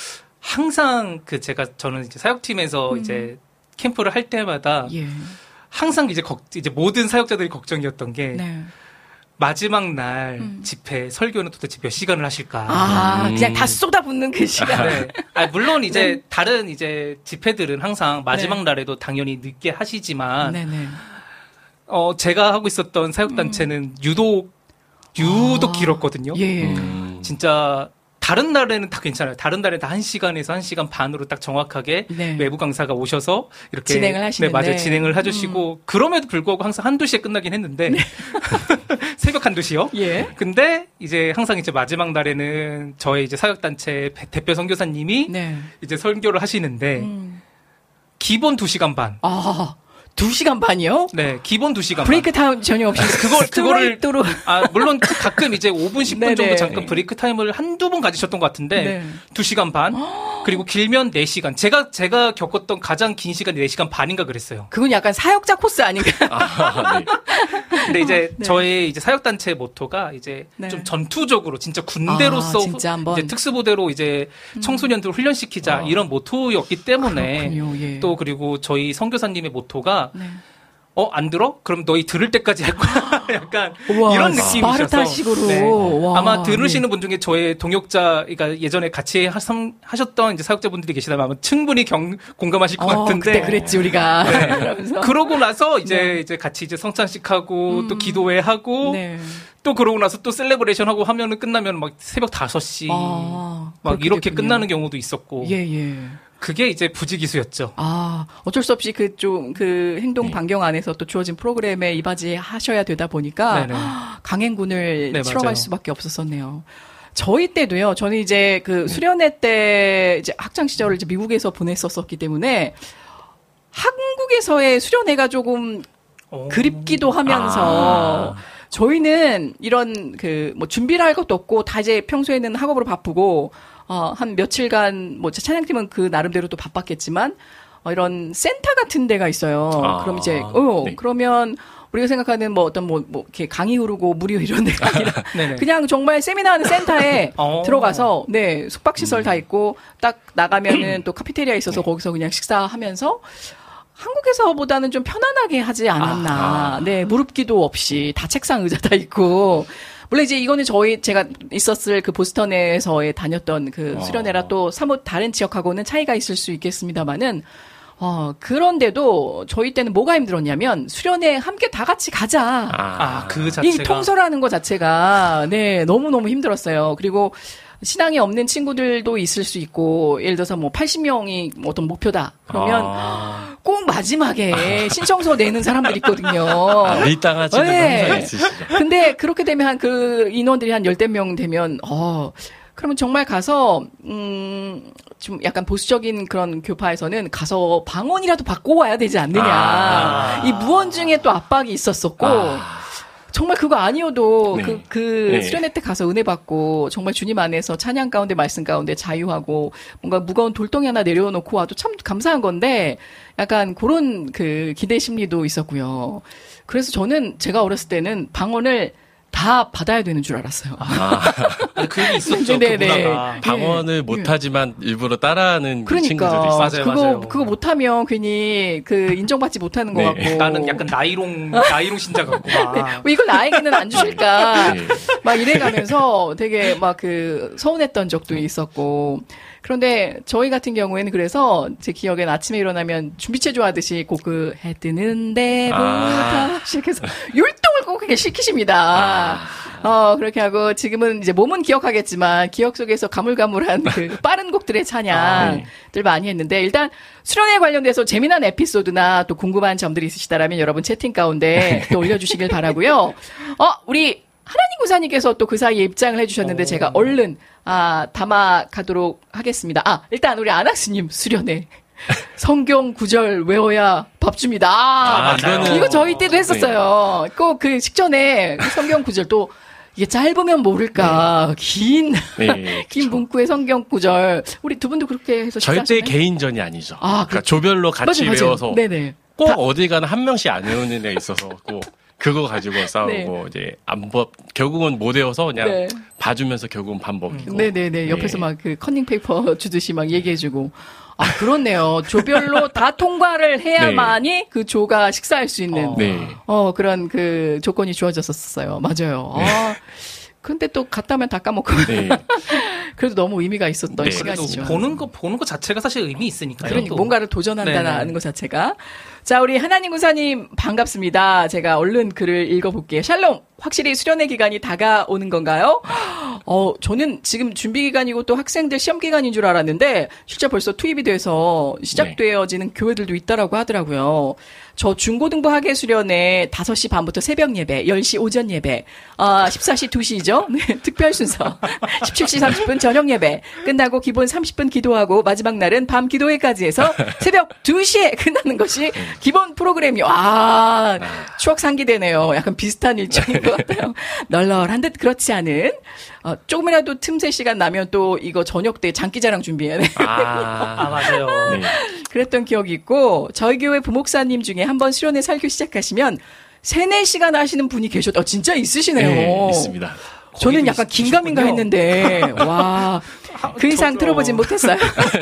항상 그 제가 저는 이제 사역팀에서 음. 이제 캠프를 할 때마다 예. 항상 이제 걱 이제 모든 사역자들이 걱정이었던 게. 네. 마지막 날 음. 집회 설교는 도대체 몇 시간을 하실까? 아, 음. 그냥 다 쏟아붓는 그 시간. 네. 아, 물론 이제 네. 다른 이제 집회들은 항상 마지막 네. 날에도 당연히 늦게 하시지만, 네네. 어 제가 하고 있었던 사역 단체는 음. 유독 유독 아. 길었거든요. 예. 음. 진짜. 다른 날에는 다 괜찮아요. 다른 날에는 다 한 시간에서 한 시간 반으로 딱 정확하게 네. 외부 강사가 오셔서 이렇게 진행을 하시는데. 네, 맞아요. 진행을 해주시고 음. 그럼에도 불구하고 항상 한두 시에 끝나긴 했는데 네. 새벽 한두 시요. 예. 근데 이제 항상 이제 마지막 날에는 저희 이제 사역단체 대표 선교사님이 네. 이제 설교를 하시는데 음. 기본 두 시간 반. 아. 두 시간 반이요? 네, 기본 두 시간 브레이크 반. 타임 전혀 없이. 그걸, 그거를, 아, 물론 가끔 이제 오 분, 십 분 네네. 정도 잠깐 브레이크 타임을 한두 번 가지셨던 것 같은데, 네. 두 시간 반, 그리고 길면 네 시간. 제가, 제가 겪었던 가장 긴 시간이 네 시간 반인가 그랬어요. 그건 약간 사역자 코스 아닌가요? 아, 네. 근데 이제 네. 저희 이제 사역단체 모토가 이제 네. 좀 전투적으로 진짜 군대로서 아, 진짜 한번. 이제 특수부대로 이제 음. 청소년들을 훈련시키자 아. 이런 모토였기 때문에 예. 또 그리고 저희 선교사님의 모토가 네. 어, 안 들어? 그럼 너희 들을 때까지 할 거야. 약간 우와, 이런 느낌이셔서. 스파르타식으로. 네. 아마 들으시는 네. 분 중에 저의 동역자, 그러니까 예전에 같이 하, 하셨던 이제 사역자분들이 계시다면 아마 충분히 경, 공감하실 것 어, 같은데. 그때 그랬지 우리가. 네. 그러고 나서 이제 네. 이제 같이 이제 성찬식 하고 음. 또 기도회 하고 네. 또 그러고 나서 또 셀레브레이션 하고 하면은 끝나면 막 새벽 다섯 시 아, 막 이렇게 됐군요. 끝나는 경우도 있었고. 예, 예. 그게 이제 부지기수였죠. 아, 어쩔 수 없이 그 좀, 그 행동 반경 안에서 또 주어진 프로그램에 이바지 하셔야 되다 보니까 네네. 강행군을 네, 치러갈 수밖에 없었었네요. 저희 때도요. 저는 이제 그 네. 수련회 때 이제 학창 시절을 이제 미국에서 보냈었었기 때문에 한국에서의 수련회가 조금 오. 그립기도 하면서 아. 저희는 이런 그 뭐 준비를 할 것도 없고 다 이제 평소에는 학업으로 바쁘고 어, 한 며칠간 뭐 찬양팀은 그 나름대로 또 바빴겠지만 어, 이런 센터 같은 데가 있어요. 아. 그럼 이제 어 네. 그러면 우리가 생각하는 뭐 어떤 뭐, 뭐 이렇게 강의 흐르고 물이 이런 데가 아니라 그냥 정말 세미나하는 센터에 어. 들어가서 네 숙박시설 음. 다 있고 딱 나가면은 또 카피테리아 있어서 네. 거기서 그냥 식사하면서 한국에서보다는 좀 편안하게 하지 않았나. 아. 네 무릎기도 없이 다 책상 의자 다 있고. 물론 이제 이거는 저희 제가 있었을 그 보스턴에서의 다녔던 그 수련회라 어. 또 사뭇 다른 지역하고는 차이가 있을 수 있겠습니다만은. 어, 그런데도 저희 때는 뭐가 힘들었냐면 수련회 함께 다 같이 가자. 아, 그 자체가. 이 통솔하는 거 자체가 네, 너무너무 힘들었어요. 그리고 신앙이 없는 친구들도 있을 수 있고 예를 들어서 뭐 팔십 명이 어떤 목표다. 그러면 아. 꼭 마지막에 신청서 내는 사람들이 있거든요. 아, 밀당하시는 네. 분이 있으시죠. 근데 그렇게 되면 한 그 인원들이 한 열댓 명 되면 어 그러면 정말 가서 음, 좀 약간 보수적인 그런 교파에서는 가서 방언이라도 받고 와야 되지 않느냐. 아. 이 무언증에 또 압박이 있었었고 아. 정말 그거 아니어도 네. 그, 그 네. 수련회 때 가서 은혜 받고 정말 주님 안에서 찬양 가운데 말씀 가운데 자유하고 뭔가 무거운 돌덩이 하나 내려놓고 와도 참 감사한 건데 약간 그런 그 기대 심리도 있었고요. 그래서 저는 제가 어렸을 때는 방언을 다 받아야 되는 줄 알았어요. 아, 그게 있었죠. 그 문화가. 방언을 못하지만 일부러 따라하는 그러니까, 친구들이 있어요. 맞아요, 그거, 맞아요. 그거 못하면 괜히 그 인정받지 못하는 것 네. 같고. 나는 약간 나이롱, 나이롱 신자 같고. 막. 네. 뭐 이걸 나에게는 안 주실까. 네. 막 이래가면서 되게 막 그 서운했던 적도 있었고. 그런데 저희 같은 경우에는 그래서 제 기억엔 아침에 일어나면 준비체조 하듯이 꼭 그 해 뜨는 데부터 아. 시작해서 율동을 꼭 그렇게 시키십니다. 아. 어, 그렇게 하고 지금은 이제 몸은 기억하겠지만 기억 속에서 가물가물한 그 빠른 곡들의 찬양들 아. 많이 했는데 일단 수련회 관련돼서 재미난 에피소드나 또 궁금한 점들이 있으시다라면 여러분 채팅 가운데 또 올려주시길 바라고요. 어, 우리 하나님 구사님께서 또 그 사이에 입장을 해주셨는데 오. 제가 얼른 아 담아가도록 하겠습니다. 아 일단 우리 안학수님 수련회 성경 구절 외워야 밥 줍니다. 아, 아 맞아요. 이거 저희 때도 했었어요. 네. 꼭 그 식전에 성경 구절 또 이게 짧으면 모를까 네. 긴, 네, 긴 문구의 성경 구절 우리 두 분도 그렇게 해서 절대 개인전이 아니죠. 아, 그러니까 조별로 같이 맞아, 맞아. 외워서 네네. 꼭 다, 어디 가나 한 명씩 안 외우는 애 있어서 꼭 그거 가지고 싸우고 네. 이제 안 법 결국은 못 외워서 그냥 네. 봐주면서 결국은 밥 먹이고. 네네네 네. 옆에서 막 그 커닝 페이퍼 주듯이 막 얘기해주고. 아 그렇네요. 조별로 다 통과를 해야만이 네. 그 조가 식사할 수 있는 어, 네. 어 그런 그 조건이 주어졌었어요. 맞아요. 네. 아 근데 또 갔다 오면 다 까먹고. 네. 그래도 너무 의미가 있었던 네. 시간이죠. 보는 거 보는 거 자체가 사실 의미 있으니까요. 그러니까 뭔가를 도전한다는 것 자체가. 자, 우리 하나님 구사님 반갑습니다. 제가 얼른 글을 읽어볼게요. 샬롬, 확실히 수련회 기간이 다가오는 건가요? 어, 저는 지금 준비 기간이고 또 학생들 시험 기간인 줄 알았는데 실제 벌써 투입이 돼서 시작되어지는 네. 교회들도 있다라고 하더라고요. 저 중고등부 학예 수련회 다섯 시 반부터 새벽 예배, 열 시 오전 예배, 아, 십사 시 두 시죠? 네, 특별 순서. 십칠 시 삼십 분 저녁 예배. 끝나고 기본 삼십 분 기도하고 마지막 날은 밤 기도회까지 해서 새벽 두 시에 끝나는 것이 기본 프로그램이, 와, 추억 상기되네요. 약간 비슷한 일정인 것 같아요. 널널한 듯 그렇지 않은. 어, 조금이라도 틈새 시간 나면 또 이거 저녁 때 장기자랑 준비해야 돼. 아, 아 맞아요. 네. 그랬던 기억이 있고, 저희 교회 부목사님 중에 한번 수련회 살교 시작하시면 세네 시간 하시는 분이 계셨다. 어, 진짜 있으시네요. 네, 있습니다. 저는 약간 긴가민가 했는데, 와, 그 이상 들어보진 못했어요.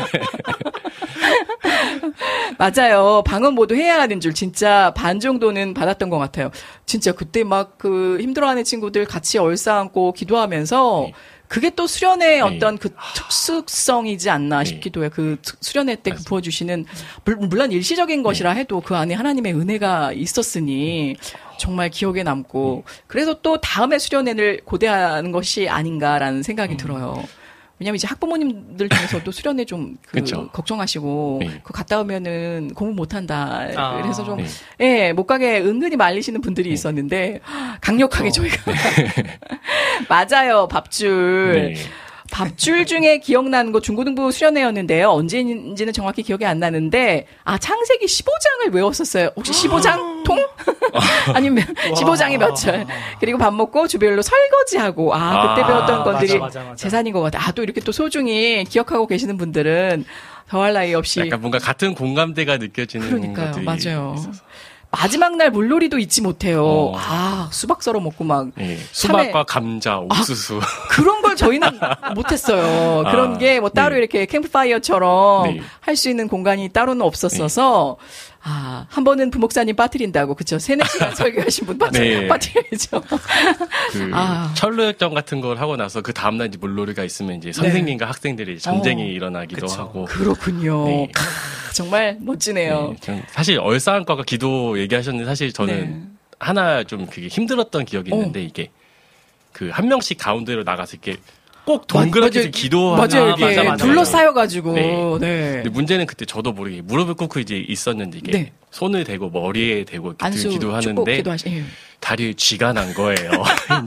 맞아요. 방언 모두 해야 하는 줄 진짜 반 정도는 받았던 것 같아요. 진짜 그때 막 그 힘들어하는 친구들 같이 얼싸안고 기도하면서 네. 그게 또 수련의 네. 어떤 그 특수성이지 않나 네. 싶기도 해요. 그 수련회 때 그 부어주시는 물론 일시적인 것이라 해도 그 안에 하나님의 은혜가 있었으니 정말 기억에 남고 그래서 또 다음에 수련회를 고대하는 것이 아닌가라는 생각이 음. 들어요. 왜냐면 이제 학부모님들 중에서도 수련회 좀 그 걱정하시고 네. 그 갔다 오면은 공부 못한다. 아, 그래서 좀 예, 못 가게 은근히 말리시는 분들이 네. 있었는데 강력하게 그렇죠. 저희가 네. 맞아요. 밥줄. 네. 밥줄 중에 기억나는 거 중고등부 수련회였는데요. 언제인지는 정확히 기억이 안 나는데 아 창세기 십오 장을 외웠었어요. 혹시 십오 장 통? 아니면 십오 장이 몇 절? 그리고 밥 먹고 주별로 설거지하고 아 그때 아, 배웠던 것들이 맞아, 맞아, 맞아. 재산인 것 같아. 아 또 이렇게 또 소중히 기억하고 계시는 분들은 더할 나위 없이 약간 뭔가 같은 공감대가 느껴지는 그러니까요. 것들이 맞아요. 있어서. 마지막 날 물놀이도 잊지 못해요. 어. 아, 수박 썰어 먹고 막. 네, 수박과 참외. 감자, 옥수수. 아, 그런 걸 저희는 못했어요. 아, 그런 게 뭐 따로 네. 이렇게 캠프파이어처럼 네. 할 수 있는 공간이 따로는 없었어서, 네. 아, 한 번은 부목사님 빠뜨린다고, 그쵸? 세네 시간 설교하신 분 빠뜨, 네. 빠뜨려야죠. 그, 아. 철로역전 같은 걸 하고 나서 그 다음날 이제 물놀이가 있으면 이제 선생님과 네. 학생들이 전쟁이 어. 일어나기도 그쵸. 하고. 그렇군요. 네. 정말 멋지네요. 네, 사실 얼싸안과가 기도 얘기하셨는데 사실 저는 네. 하나 좀 그게 힘들었던 기억이 있는데 어. 이게 그 한 명씩 가운데로 나가서 이렇게 꼭 동그랗게 기도하는 맞아요. 이렇게 맞아, 맞아, 둘러싸여가지고. 네. 네. 근데 문제는 그때 저도 모르게 무릎을 꿇고 이제 있었는데 이게 네. 손을 대고 머리에 대고 이렇게 안수, 기도하는데 기도하시, 다리에 쥐가 난 거예요. 이제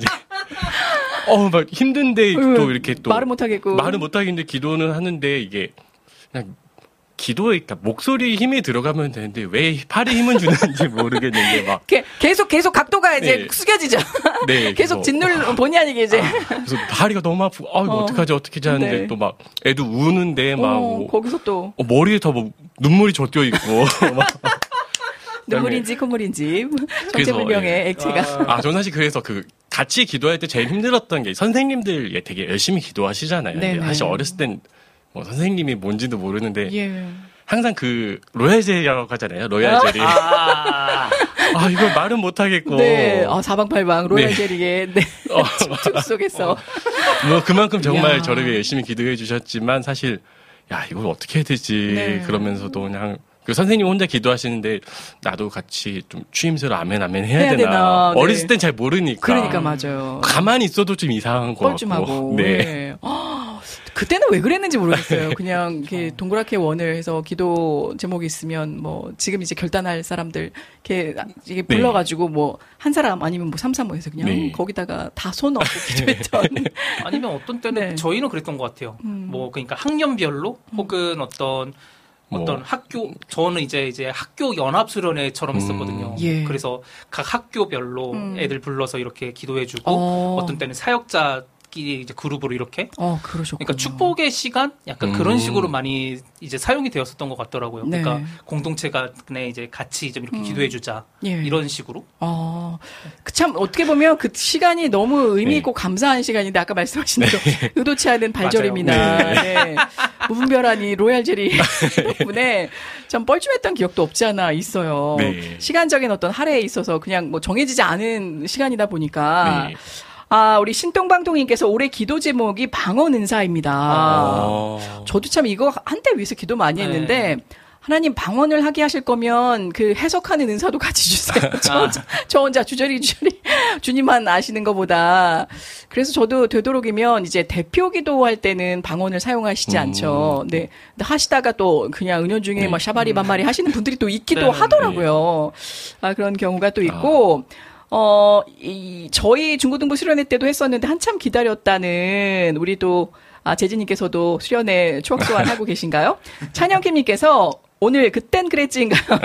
어, 막 힘든데 또 이렇게 또 말을 못 하겠고 말을 못 하겠는데 기도는 하는데 이게 그냥 기도에 그러니까 목소리 힘이 들어가면 되는데 왜 팔에 힘은 주는지 모르겠는데 막 계속 계속 각도가 이제 네. 숙여지죠. 네, 계속 짓눌 본의 아니게 이제. 아, 그래서 다리가 너무 아프고 아 이거 어. 어떡하지 어떡하지 하는데 네. 또 막 애도 우는데 막 어, 뭐, 거기서 또 어, 머리에 더 뭐 눈물이 젖어 있고 막. 눈물인지 콧물인지 정체불명의 예. 액체가. 아, 저는 사실 그래서 그 같이 기도할 때 제일 힘들었던 게 선생님들 되게 열심히 기도하시잖아요. 네네. 사실 어렸을 땐 뭐 선생님이 뭔지도 모르는데 예. 항상 그 로얄젤이라고 하잖아요. 로얄젤이. 아, 아 이걸 말은 못하겠고. 네. 아, 사방팔방 로얄젤이게 네. 네. 툭 속에서. 어, 뭐 그만큼 정말 야. 저를 위해 열심히 기도해 주셨지만 사실 야 이걸 어떻게 해야 되지 네. 그러면서도 그냥 그 선생님 혼자 기도하시는데 나도 같이 좀 추임새로 아멘 아멘 해야, 해야 되나. 되나. 어렸을 네. 땐 잘 모르니까. 그러니까 맞아요. 가만히 있어도 좀 이상한 거 같고. 네. 네. 그때는 왜 그랬는지 모르겠어요. 그냥 이렇게 동그랗게 원을 해서 기도 제목이 있으면 뭐 지금 이제 결단할 사람들 이렇게, 이렇게 불러가지고 네. 뭐 한 사람 아니면 뭐 삼삼오 해서 그냥 네. 거기다가 다 손 얹고 기도했던. 아니면 어떤 때는 네. 저희는 그랬던 것 같아요. 음. 뭐 그러니까 학년별로 혹은 어떤 어떤 뭐. 학교 저는 이제 이제 학교 연합 수련회처럼 음. 했었거든요. 예. 그래서 각 학교별로 음. 애들 불러서 이렇게 기도해주고 어. 어떤 때는 사역자 이제 그룹으로 이렇게. 어, 그러셨군요. 그러니까 축복의 시간 약간 음. 그런 식으로 많이 이제 사용이 되었었던 것 같더라고요. 네. 그러니까 공동체가 그네 이제 같이 좀 이렇게 음. 기도해주자 예. 이런 식으로. 어, 그 참 어떻게 보면 그 시간이 너무 의미 있고 네. 감사한 시간인데 아까 말씀하신 대로 네. 의도치 않은 발절입니다. 네. 네. 무분별한 이 로얄젤리 덕분에 참 뻘쭘했던 기억도 없지 않아 있어요. 네. 시간적인 어떤 할애에 있어서 그냥 뭐 정해지지 않은 시간이다 보니까. 네. 아, 우리 신동방통님께서 올해 기도 제목이 방언 은사입니다. 아. 저도 참 이거 한때 위해서 기도 많이 했는데, 네. 하나님 방언을 하게 하실 거면 그 해석하는 은사도 같이 주세요. 저 혼자, 저 혼자 주저리 주저리 주님만 아시는 것보다. 그래서 저도 되도록이면 이제 대표 기도할 때는 방언을 사용하시지 음. 않죠. 네. 근데 하시다가 또 그냥 은연중에 네. 막 샤바리 반마리 하시는 분들이 또 있기도 네. 하더라고요. 아, 그런 경우가 또 있고. 아. 어, 이, 저희 중고등부 수련회 때도 했었는데 한참 기다렸다는 우리도, 아, 재진님께서도 수련회 추억 소환하고 계신가요? 찬영킴님께서 오늘 그땐 그랬지인가요?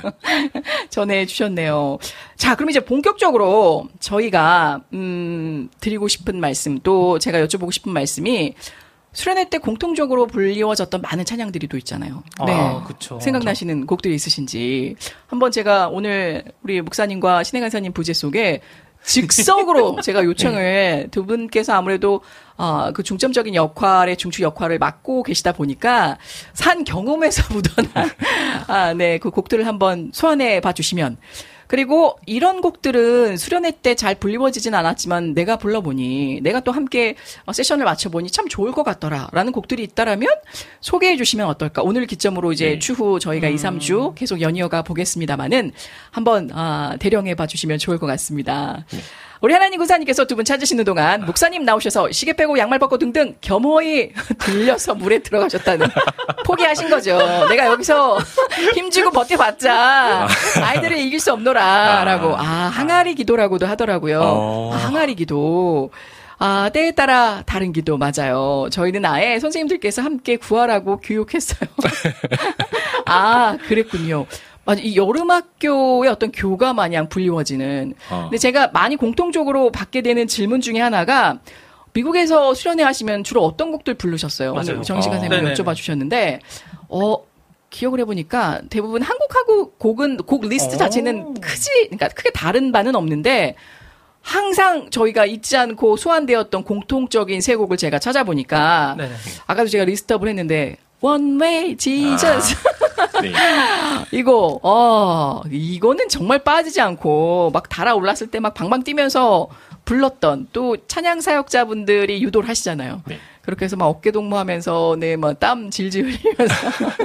전해주셨네요. 자, 그럼 이제 본격적으로 저희가, 음, 드리고 싶은 말씀, 또 제가 여쭤보고 싶은 말씀이 수련회 때 공통적으로 불리워졌던 많은 찬양들이 또 있잖아요. 네. 아, 그쵸. 생각나시는 그쵸. 곡들이 있으신지. 한번 제가 오늘 우리 목사님과 신혜 간사님 부재 속에 즉석으로 제가 요청을 네. 두 분께서 아무래도 어, 그 중점적인 역할의 중추 역할을 맡고 계시다 보니까 산 경험에서 묻어난 아, 네, 그 곡들을 한번 소환해 봐 주시면. 그리고 이런 곡들은 수련회 때 잘 불리워지진 않았지만 내가 불러보니 내가 또 함께 세션을 맞춰보니 참 좋을 것 같더라라는 곡들이 있다라면 소개해 주시면 어떨까. 오늘 기점으로 이제 네. 추후 저희가 음. 이, 삼 주 계속 연이어가 보겠습니다만은 한번 아, 대령해 봐 주시면 좋을 것 같습니다. 네. 우리 하나님 구사님께서 두 분 찾으시는 동안 목사님 나오셔서 시계 빼고 양말 벗고 등등 겸허히 들려서 물에 들어가셨다는 포기하신 거죠. 내가 여기서 힘주고 버텨봤자 아이들을 이길 수 없노라라고. 아, 항아리 기도라고도 하더라고요. 어. 아, 항아리 기도. 아, 때에 따라 다른 기도 맞아요. 저희는 아예 선생님들께서 함께 구하라고 교육했어요. 아, 그랬군요. 맞아, 이 여름학교의 어떤 교가 마냥 불리워지는. 어. 근데 제가 많이 공통적으로 받게 되는 질문 중에 하나가 미국에서 수련회 하시면 주로 어떤 곡들 부르셨어요? 맞아요. 정시간 선생님이 어. 여쭤봐 주셨는데, 어, 기억을 해보니까 대부분 한국하고 곡은, 곡 리스트 자체는 크지, 그러니까 크게 다른 바는 없는데, 항상 저희가 잊지 않고 소환되었던 공통적인 세 곡을 제가 찾아보니까, 네네. 아까도 제가 리스트업을 했는데, One Way Jesus. 아, 네. 이거, 어, 이거는 정말 빠지지 않고 막 달아올랐을 때 막 방방 뛰면서 불렀던 또 찬양 사역자분들이 유도를 하시잖아요. 네. 그렇게 해서 막 어깨 동무하면서, 네, 뭐 땀 질질 흘리면서.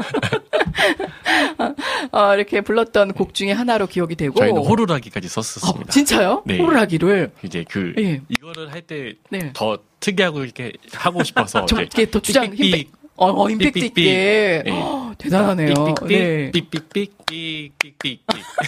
어, 이렇게 불렀던 곡 중에 하나로 기억이 되고. 저희는 호루라기까지 썼었습니다. 어, 진짜요? 네. 호루라기를. 이제 그, 네. 이거를 할 때 더 네. 특이하고 이렇게 하고 싶어서. 좀 이렇게 더 주장, 힘 어, 어, 임팩트 있게. 네. 허, 대단하네요. 삑삑삑, 삑삑삑, 삑삑삑.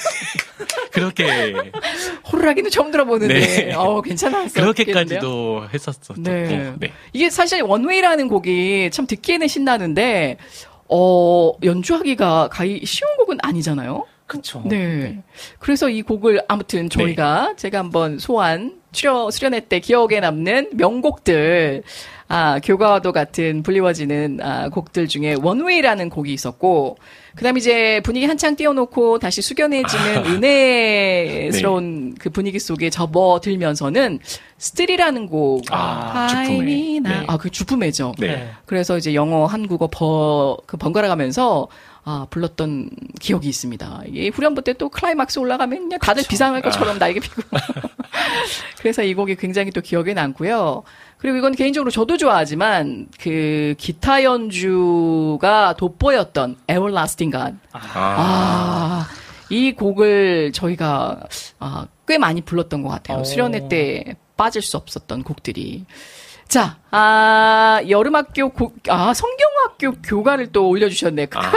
그렇게. 호루라기는 처음 들어보는데. 네. 어, 괜찮았어요. 그렇게까지도 했었었죠. 네. 네. 이게 사실 원웨이라는 곡이 참 듣기에는 신나는데, 어, 연주하기가 가히 쉬운 곡은 아니잖아요. 그렇죠. 네. 네. 그래서 이 곡을 아무튼 저희가 네. 제가 한번 소환, 출연, 수련회 때 기억에 남는 명곡들, 아, 교과와도 같은 불리워지는 아, 곡들 중에 원웨이라는 곡이 있었고, 그 다음에 이제 분위기 한창 띄워놓고 다시 숙연해지는 아, 은혜스러운 네. 그 분위기 속에 접어들면서는 스틸이라는 곡. 아, 주품회. 네. 아, 그 주품회죠. 네. 그래서 이제 영어, 한국어 버, 그 번갈아 가면서 아, 불렀던 기억이 있습니다. 이 후렴부 때 또 클라이막스 올라가면 그냥 다들 그쵸. 비상할 것처럼 아. 날개 피고. 그래서 이 곡이 굉장히 또 기억에 남고요. 그리고 이건 개인적으로 저도 좋아하지만 그 기타 연주가 돋보였던 Everlasting God. 아, 아 이 곡을 저희가 아, 꽤 많이 불렀던 것 같아요. 오. 수련회 때 빠질 수 없었던 곡들이. 자, 아, 여름학교 고, 아, 성경학교 교가를 또 올려주셨네. 아.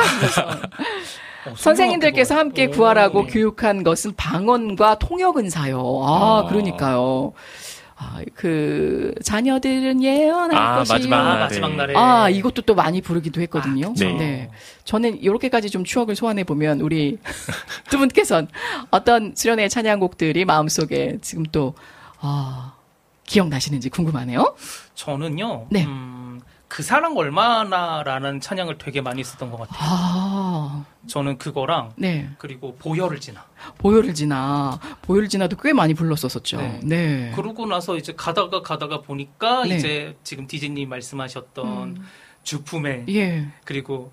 어, 선생님들께서 함께 구하라고 오, 네. 교육한 것은 방언과 통역은사요. 아, 아. 그러니까요. 아, 그, 자녀들은 예언할 아, 것이. 마지막, 아, 마지막 날에. 아, 이것도 또 많이 부르기도 했거든요. 아, 네. 네. 저는 이렇게까지 좀 추억을 소환해보면, 우리 두 분께서는 어떤 수련회 찬양곡들이 마음속에 지금 또, 아, 기억나시는지 궁금하네요. 저는요, 네. 음, 그 사랑 얼마나라는 찬양을 되게 많이 썼던 것 같아요. 아. 저는 그거랑, 네. 그리고 보혈을 지나. 보혈을 지나. 보혈을 지나도 꽤 많이 불렀었었죠. 네. 네. 그러고 나서 이제 가다가 가다가 보니까 네. 이제 지금 디제이님 말씀하셨던 음. 주품에. 예. 그리고,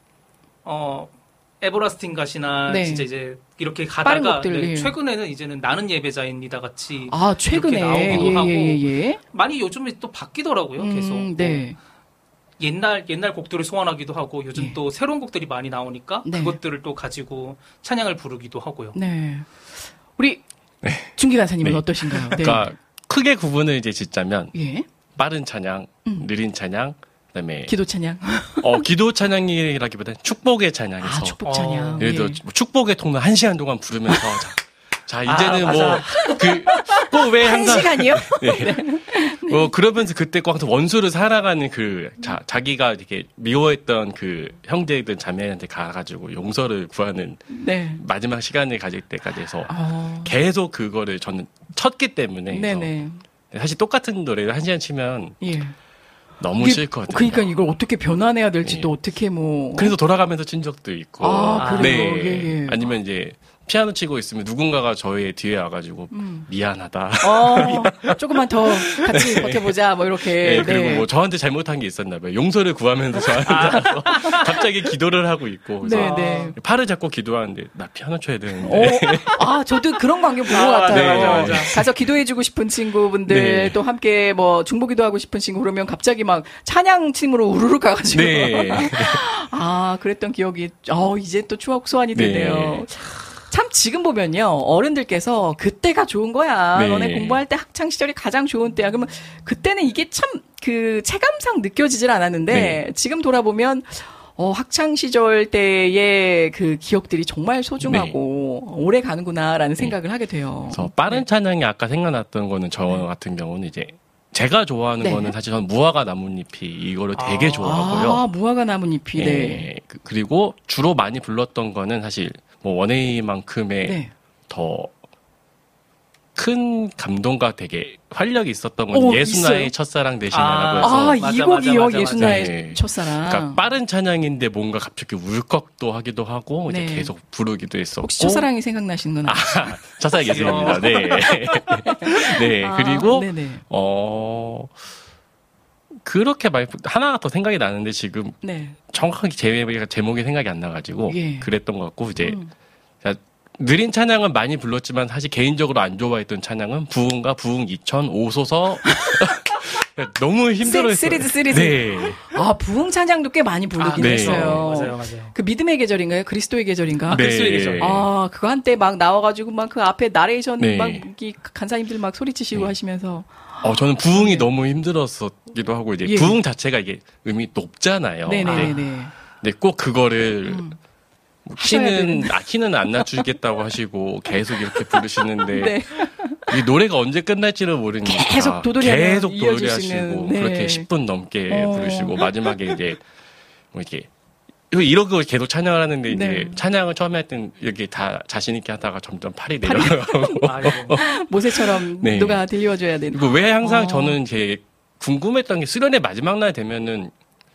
어, 에버라스팅 갓이나 네. 진짜 이제 이렇게 가다가 곡들, 네, 예. 최근에는 이제는 나는 예배자입니다 같이 아 최근에 나오기도 예, 하고 예, 예. 많이 요즘에 또 바뀌더라고요. 음, 계속 네. 옛날 옛날 곡들을 소환하기도 하고 요즘 예. 또 새로운 곡들이 많이 나오니까 네. 그것들을 또 가지고 찬양을 부르기도 하고요. 네. 우리 네. 준기간사님은 네. 어떠신가요? 네. 그러니까 크게 구분을 이제 짓자면 예. 빠른 찬양, 음. 느린 찬양. 그다음에 기도 찬양. 어 기도 찬양이라기보다는 축복의 찬양에서. 아 축복 찬양. 어, 예를 들어 예. 축복의 통로 한 시간 동안 부르면서 자, 자 이제는 아, 뭐 그 꼭 왜 항상 한 시간이요? 네. 네. 어 그러면서 그때 꼭 원수를 살아가는 그 자, 자기가 이렇게 미워했던 그 형제든 자매한테 가가지고 용서를 구하는 네. 마지막 시간을 가질 때까지 해서 어. 계속 그거를 저는 쳤기 때문에. 네네. 사실 똑같은 노래를 한 시간 치면. 예. 너무 싫거든요. 그러니까 이걸 어떻게 변환해야 될지 또 네. 어떻게 뭐. 그래서 돌아가면서 친 적도 있고. 아, 그래요? 네. 예, 예. 아니면 이제 피아노 치고 있으면 누군가가 저의 뒤에 와가지고 음. 미안하다. 어, 조금만 더 같이 네. 버텨보자. 뭐 이렇게. 네, 그리고 네. 뭐 저한테 잘못한 게 있었나 봐요. 용서를 구하면서 저한테 아. 갑자기 기도를 하고 있고. 네, 네. 팔을 잡고 기도하는데 나 피아노 쳐야 되는데. 어, 아, 저도 그런 광경 본 것 아, 같아요. 네, 맞아, 맞아. 가서 기도해주고 싶은 친구분들 네. 또 함께 뭐 중보기도 하고 싶은 친구 그러면 갑자기 막 찬양팀으로 우르르 가가지고. 네. 아, 그랬던 기억이. 어, 이제 또 추억 소환이 되네요. 네. 참 지금 보면요. 어른들께서 그때가 좋은 거야. 네. 너네 공부할 때 학창 시절이 가장 좋은 때야. 그러면 그때는 이게 참 그 체감상 느껴지질 않았는데 네. 지금 돌아보면 어, 학창 시절 때의 그 기억들이 정말 소중하고 네. 오래 가는구나라는 생각을 네. 하게 돼요. 그래서 빠른 네. 찬양이 아까 생각났던 거는 저 네. 같은 경우는 이제 제가 좋아하는 네. 거는 사실 저는 무화과 나뭇잎이 이거를 되게 아, 좋아하고요. 아, 무화과 나뭇잎이. 네. 네. 그, 그리고 주로 많이 불렀던 거는 사실 뭐 원에이만큼의 네. 더 큰 감동과 되게 활력이 있었던 건 오, 예수나의 있어요? 첫사랑 대신이라고 해서 아, 이 곡이요. 예수나의 네. 첫사랑. 그러니까 빠른 찬양인데 뭔가 갑자기 울컥도 하기도 하고 네. 이제 계속 부르기도 했었고. 혹시 첫사랑이 생각나시는 건 아니죠? 아, 첫사랑이 예수입니다. 네. 네. 아, 그리고 네네. 어 그렇게 많이 하나 더 생각이 나는데 지금 네. 정확하게 제, 제목이 생각이 안 나가지고 예. 그랬던 것 같고 이제 음. 느린 찬양은 많이 불렀지만 사실 개인적으로 안 좋아했던 찬양은 부흥과 부흥 이천 오소서 너무 힘들어했어요. 시리즈 시리즈. 네. 아 부흥 찬양도 꽤 많이 부르긴 아, 네. 했어요. 맞아요, 맞아요. 그 믿음의 계절인가요? 그리스도의 계절인가? 네. 그리스도의 계절. 아 그거 한때 막 나와가지고 막 그 앞에 나레이션 네. 막 간사님들 막 소리치시고 네. 하시면서. 어 저는 부흥이 네. 너무 힘들었었기도 하고 이제 예. 부흥 자체가 이게 음이 높잖아요. 네네네. 네. 네, 꼭 그거를. 음. 키는, 아, 키는 안 낮추겠다고 하시고 계속 이렇게 부르시는데, 네. 이 노래가 언제 끝날지를 모르니까. 계속 도돌이 계속 도돌이 하시고, 네. 그렇게 십 분 넘게 어. 부르시고, 마지막에 이제, 뭐 이렇게, 이러고 계속 찬양을 하는데, 이제 네. 찬양을 처음에 할 땐 이렇게 다 자신있게 하다가 점점 팔이 내려가고. 모세처럼 네. 누가 들려줘야 되는. 그리고 왜 항상 어. 저는 제 궁금했던 게 수련의 마지막 날 되면은,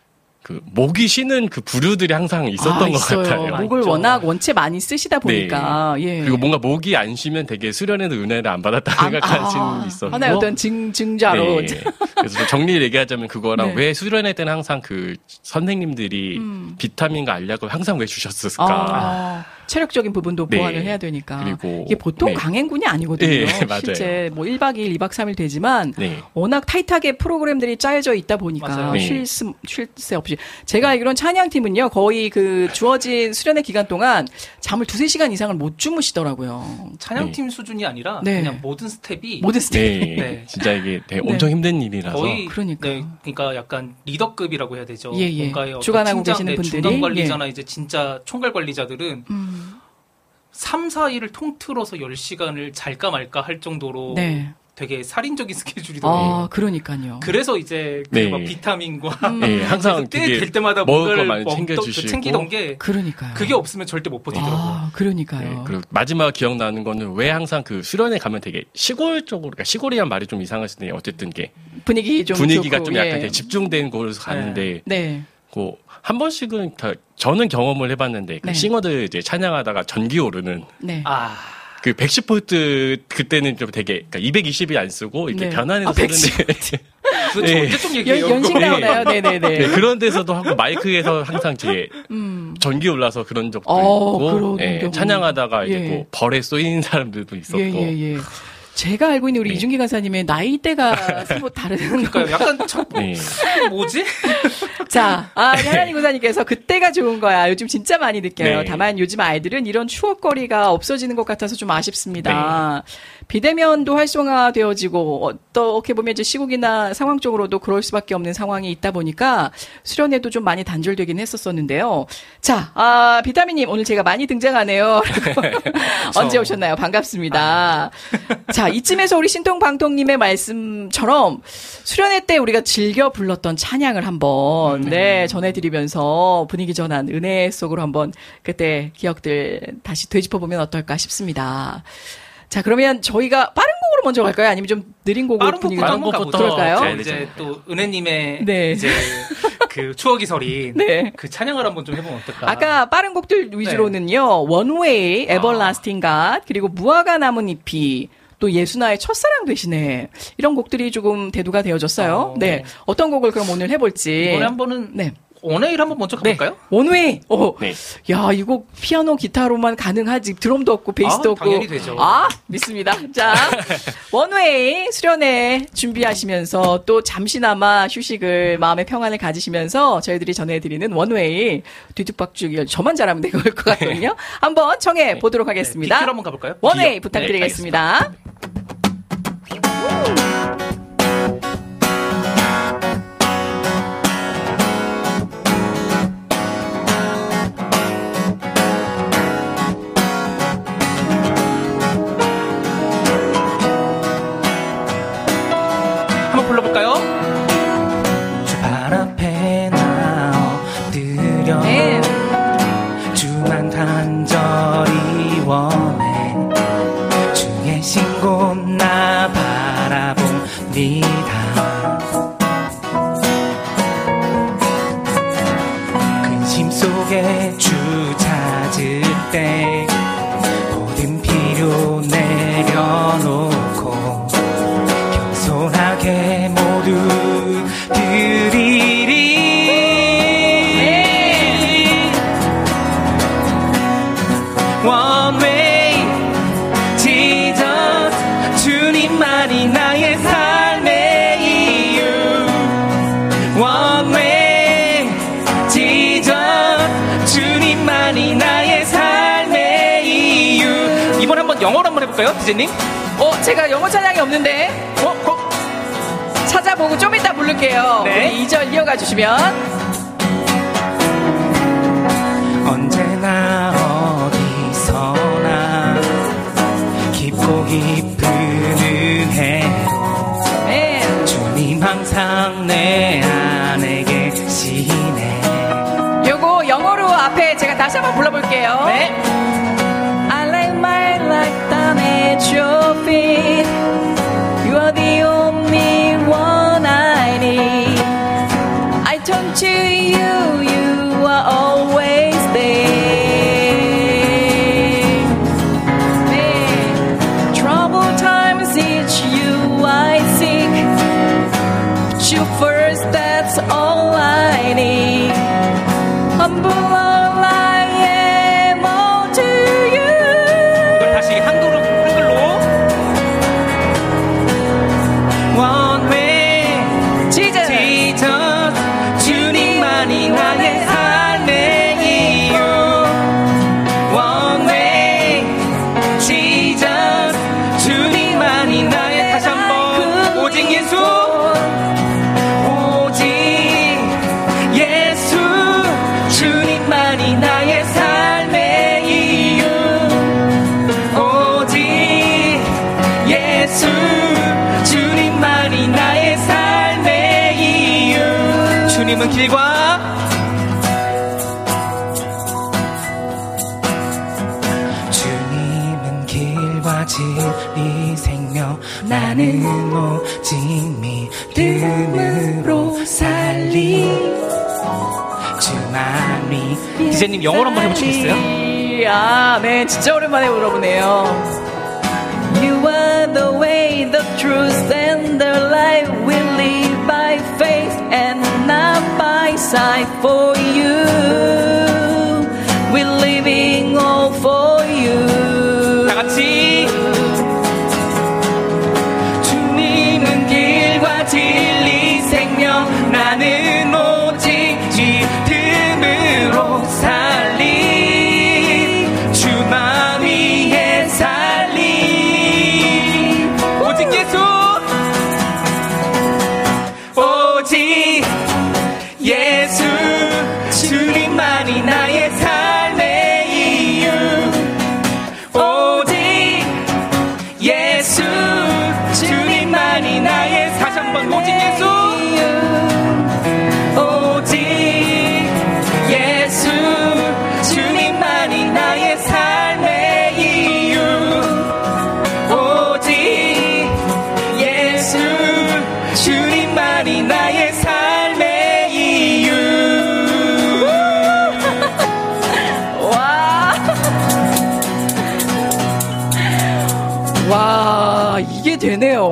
그 목이 쉬는 그 부류들이 항상 있었던 아, 것 같아요. 목을 있죠. 워낙 원체 많이 쓰시다 보니까. 네. 예. 그리고 뭔가 목이 안 쉬면 되게 수련에도 은혜를 안 받았다 아, 생각하시는 아, 게 있었고. 하나의 어떤 증, 증자로. 네. 그래서 정리를 얘기하자면 그거랑 네. 왜 수련회 때는 항상 그 선생님들이 음. 비타민과 알약을 항상 왜 주셨을까. 아, 체력적인 부분도 네. 보완을 해야 되니까. 그리고 이게 보통 네. 강행군이 아니거든요. 네, 실제 뭐 일 박 이 일, 이 박 삼 일 되지만 네. 워낙 타이트하게 프로그램들이 짜여져 있다 보니까 네. 쉴, 스, 쉴 새 없이. 제가 알기로는 찬양팀은요, 거의 그 주어진 수련회 기간 동안 잠을 두세 시간 이상을 못 주무시더라고요. 찬양팀 네. 수준이 아니라 네. 그냥 모든 스텝이. 모든 스텝. 네. 네. 진짜 이게 되게 엄청 네. 힘든 일이라서. 거의. 그러니까. 네. 그러니까 약간 리더급이라고 해야 되죠. 예, 예. 주관하고 팀장, 계시는 네, 분들이. 중간 관리자나 예. 이제 진짜 총괄 관리자들은 음. 삼, 사 일을 통틀어서 열 시간을 잘까 말까 할 정도로 네. 되게 살인적인 스케줄이더라고요. 아, 그러니까요. 그래서 이제 그 네. 막 비타민과 음. 네, 항상 될 때마다 뭔가를 많이 챙겨주시고 챙기던 게 그러니까요. 그게 없으면 절대 못 버티더라고요. 아, 그러니까요. 네, 그리고 마지막 기억나는 거는 왜 항상 그 수련회 가면 되게 시골 쪽으로, 그러니까 시골이란 말이 좀 이상할 수도 있는데 어쨌든 게 분위기 좀 분위기가 좋고, 좀 약간 예. 되게 집중된 곳에서 가는데 네. 그 한 번씩은 다 저는 경험을 해봤는데 그 네. 싱어들 이제 찬양하다가 전기 오르는 네. 아. 그 백십 볼트 그때는 좀 되게 그러니까 이백이십이 안 쓰고 이렇게 네. 변환해서 아, 쓰는데 그거 네. 언제적 얘기예요? 연신 나오나요? 네네네. 네, 그런 데서도 하고 마이크에서 항상 제 음. 전기 올라서 그런 적도 어, 있고 네, 찬양하다가 이제 예. 뭐 벌에 쏘이는 사람들도 있었고. 예, 예, 예. 제가 알고 있는 우리 네. 이준기 간사님의 나이대가 서로 다른 그러니까요. 약간 참 네. 뭐지? 자, 아, 하나님 고사님께서 그때가 좋은 거야. 요즘 진짜 많이 느껴요. 네. 다만 요즘 아이들은 이런 추억거리가 없어지는 것 같아서 좀 아쉽습니다. 네. 비대면도 활성화되어지고 어떻게 보면 이제 시국이나 상황적으로도 그럴 수밖에 없는 상황이 있다 보니까 수련회도 좀 많이 단절되긴 했었었는데요. 자, 아, 비타민님 오늘 제가 많이 등장하네요. 언제 오셨나요? 반갑습니다. 아. 자, 이쯤에서 우리 신통방통님의 말씀처럼 수련회 때 우리가 즐겨 불렀던 찬양을 한번 네, 네 전해드리면서 분위기 전환 은혜 속으로 한번 그때 기억들 다시 되짚어보면 어떨까 싶습니다. 자, 그러면 저희가 빠른 곡으로 먼저 갈까요? 아니면 좀 느린 곡으로 빠른 분위기를 한번 가보죠. 그럴까요? 이제 또 은혜님의 네. 이제 그 추억이 서린 네. 그 찬양을 한번 좀 해보면 어떨까? 아까 빠른 곡들 위주로는요. 네. 원웨이, 에버라스팅 갓, 그리고 무화과 나뭇잎이 또 예수나의 첫사랑 되시네. 이런 곡들이 조금 대두가 되어졌어요. 어, 네. 네. 어떤 곡을 그럼 오늘 해볼지. 이번에 한 번은 네. 원웨이를 한번 먼저 가볼까요? 네. 원웨이. 어. 네. 야, 이 곡 피아노, 기타로만 가능하지. 드럼도 없고 베이스도 아, 없고. 당연히 되죠. 아, 믿습니다. 자, 원웨이 수련회 준비하시면서 또 잠시나마 휴식을 마음의 평안을 가지시면서 저희들이 전해드리는 원웨이 뒤죽박죽 저만 잘하면 될 것 같거든요. 한번 청해 네. 보도록 하겠습니다. 네, 비키로 한번 가볼까요? 원웨이 비어. 부탁드리겠습니다. 네, 불러볼까요? 주발 앞에 나엎드려 네. 주만 간절히 원해 주의 신고 나 바라봅니다. 근심 속에 주 찾을 때 모든 필요 내려놓고 겸손하게 모두 드리리. One way Jesus 주님만이 나의 삶의 이유. One way Jesus 주님만이 나의 삶의 이유. 이번 한번 영어로 한번 해볼까요, 디제님? 어, 제가 영어 찬양이 없는데. 어, 어. 찾아보고 좀 이따 부를게요. 네. 이 절 이어가 주시면. 언제나 어디서나 깊고 깊은 은혜로 네. 주님 항상 내 안에 계시네. 요거 영어로 앞에 제가 다시 한번 불러볼게요. 네. I lay my life down at your feet. You are the only one I need. I turn to you, you are always there. 네. Troubled times each you I seek. Put you first, that's all I need. Humble all I am, all to you. 이걸 다시 한글로, 한글로. One way Jesus. Jesus 주님만이 나의 삶의 이유. One way Jesus 주님만이 나의 다시 한번 오직 예수. 오직 예수 주님만이 나의 삶의 이유. 오직 예수 주님만이 나의 삶의 이유. 주님은 길과 주님은 길과 진리 생명 나는 오직 믿음으로 살리. 주만이. 디제님 영어로 한번 해보시겠어요? 아, 네, 진짜 오랜만에 물어보네요. You are the way, the truth, and the life. We live by faith and not by sight. For you, we're living all for you. 다 같이. 주님은 길과 진리 생명 나는 오직 믿음으로 살리. 주만 위해 살리. 오직 예수. 오직 예수 주님만이 나의 삶의 이유. 오직 예수 주님만이 나의 다시 한번 오직 예수. 오직 예수 주님만이 나의 삶의 이유. 오직 예수 주님만이 나의 삶의 이유. 와. 와, 이게 되네요.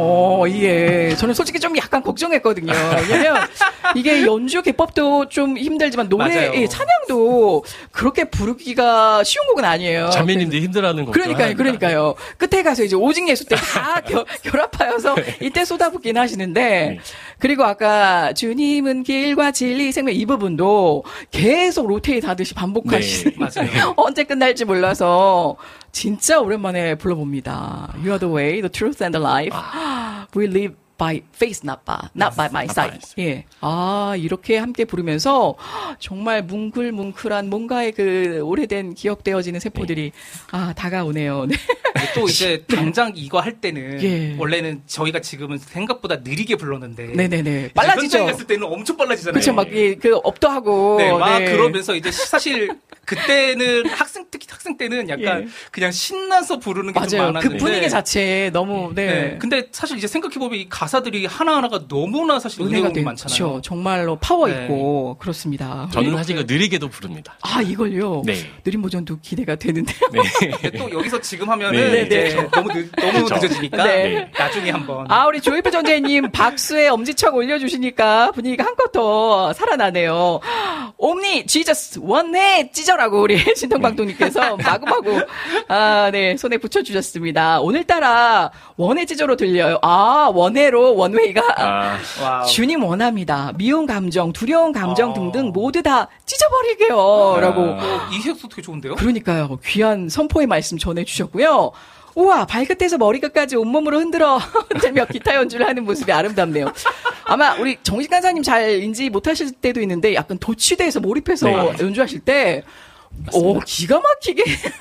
예. 저는 솔직히 좀 약간 걱정했거든요. 왜냐면 이게 연주 기법도 좀 힘들지만 노래, 예, 찬양도 그렇게 부르기가 쉬운 곡은 아니에요. 자매님들이 힘들어하는 곡. 그러니까요, 그러니까요. 끝에 가서 이제 오직 예수 때 다 결합하여서 이때 쏟아붓긴 하시는데, 네. 그리고 아까 주님은 길과 진리 생명 이 부분도 계속 로테이트 하듯이 반복하시는. 네, 맞아요. 언제 끝날지 몰라서 진짜 오랜만에 불러봅니다. You are the way, the truth and the life. 아. We live by faith, not by, not by my side. 예. 아, 이렇게 함께 부르면서 정말 뭉클뭉클한 뭔가의 그 오래된 기억되어지는 세포들이 네. 아, 다가오네요. 네. 또 이제 당장 이거 할 때는 예. 원래는 저희가 지금은 생각보다 느리게 불렀는데 네네네. 빨라지죠. 현장에 갔을 때는 엄청 빨라지잖아요. 그렇죠. 막 그 업도 하고 네, 막 네. 그러면서 이제 사실 그때는 학생 특히 학생 때는 약간 예. 그냥 신나서 부르는 게 좀 많았는데 그 분위기 자체에 너무 네. 네. 근데 사실 이제 생각해 보면 이 가사들이 하나하나가 너무나 사실 은혜가 많잖아요. 그렇죠. 정말로 파워 네. 있고 그렇습니다. 저는 사실 느리게도 부릅니다. 아 이걸요? 네. 느린 버전도 기대가 되는데요. 네. 또 여기서 지금 하면은 네. 이제 네. 너무 늦, 너무 그렇죠. 늦어지니까 네. 나중에 한번. 아 우리 조이프 전재님 박수에 엄지척 올려주시니까 분위기가 한껏 더 살아나네요. 옴니 지저스 원해 찢어라고 우리 신통방통님께서 마구마구 아, 네 손에 붙여주셨습니다. 오늘따라 원해 찢어로 들려요. 아 원해로 원웨이가 아, 주님 원합니다. 미운 감정, 두려운 감정 아. 등등 모두 다 찢어버리게요. 아. 라고. 어, 이 해석도 되게 좋은데요? 그러니까요. 귀한 선포의 말씀 전해주셨고요. 우와 발끝에서 머리끝까지 온몸으로 흔들어 흔들며 기타 연주를 하는 모습이 아름답네요. 아마 우리 정식 간사님 잘 인지 못하실 때도 있는데 약간 도취돼서 몰입해서 네. 연주하실 때 오, 기가 막히게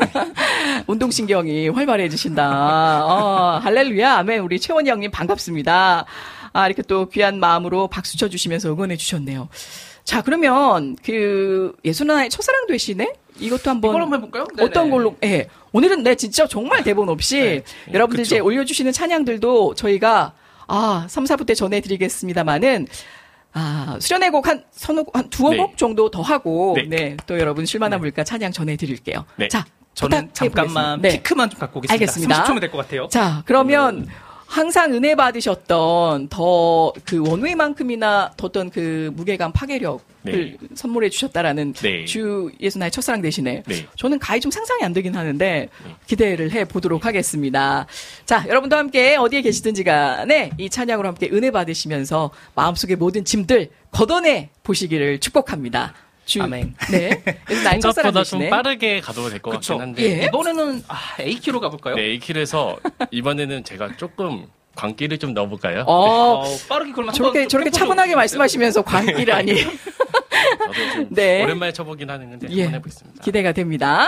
운동신경이 활발해지신다. 어, 할렐루야. 아멘. 우리 최원희 형님 반갑습니다. 아, 이렇게 또 귀한 마음으로 박수 쳐주시면서 응원해 주셨네요. 자, 그러면 그 예수나의 첫사랑 되시네? 이것도 한번. 이걸 한번 해볼까요? 어떤 걸로, 예. 네. 오늘은 네, 진짜 정말 대본 없이 네. 여러분들 그쵸. 이제 올려주시는 찬양들도 저희가 아, 삼, 사 부 때 전해드리겠습니다만은 아, 수련회곡 한, 서너, 한 두어 곡 네. 정도 더 하고, 네. 네, 또 여러분 실만한 네. 물가 찬양 전해드릴게요. 네. 자, 저는 잠깐만 네. 피크만 좀 갖고 오겠습니다. 알겠습니다. 삼십 초면 될 것 같아요. 자, 그러면 음. 항상 은혜 받으셨던 더 그 원웨이만큼이나 더떤 그 무게감 파괴력을 네. 선물해 주셨다라는 네. 주 예수나의 첫사랑 대신에 네. 저는 가히 좀 상상이 안 되긴 하는데 기대를 해 보도록 하겠습니다. 자, 여러분도 함께 어디에 계시든지 간에 이 찬양으로 함께 은혜 받으시면서 마음속의 모든 짐들 걷어내 보시기를 축복합니다. 주, 아멘. 네. 생각보다 좀 빠르게 가도 될 것 같긴 한데 예. 이번에는 아, A키로 가볼까요? 네, A키로에서 이번에는 제가 조금 광기를 좀 넣어볼까요? 어, 어 빠르게 그러면 저렇게 저렇게 차분하게 말씀하시면서 광기를 아니에요. 저도 좀 네. 오랜만에 쳐보긴 하는데 예. 한번 해보겠습니다. 기대가 됩니다.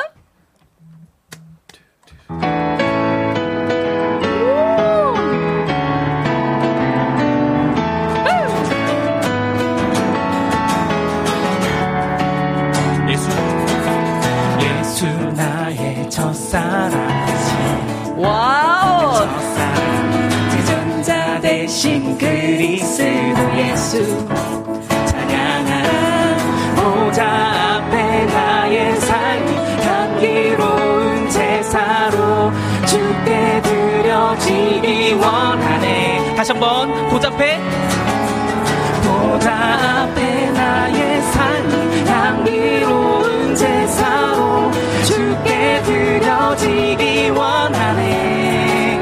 예수 나의 첫사랑 와우 첫사랑 지존자 대신 그리스도 예수 찬양하라 보좌 앞에 나의 삶이 향기로운 제사로 주께 드려지기 원하네. 다시 한번 보좌 앞에 보좌 앞에 나의 삶이 향기로운 제사로 주께 드려지기 원하네.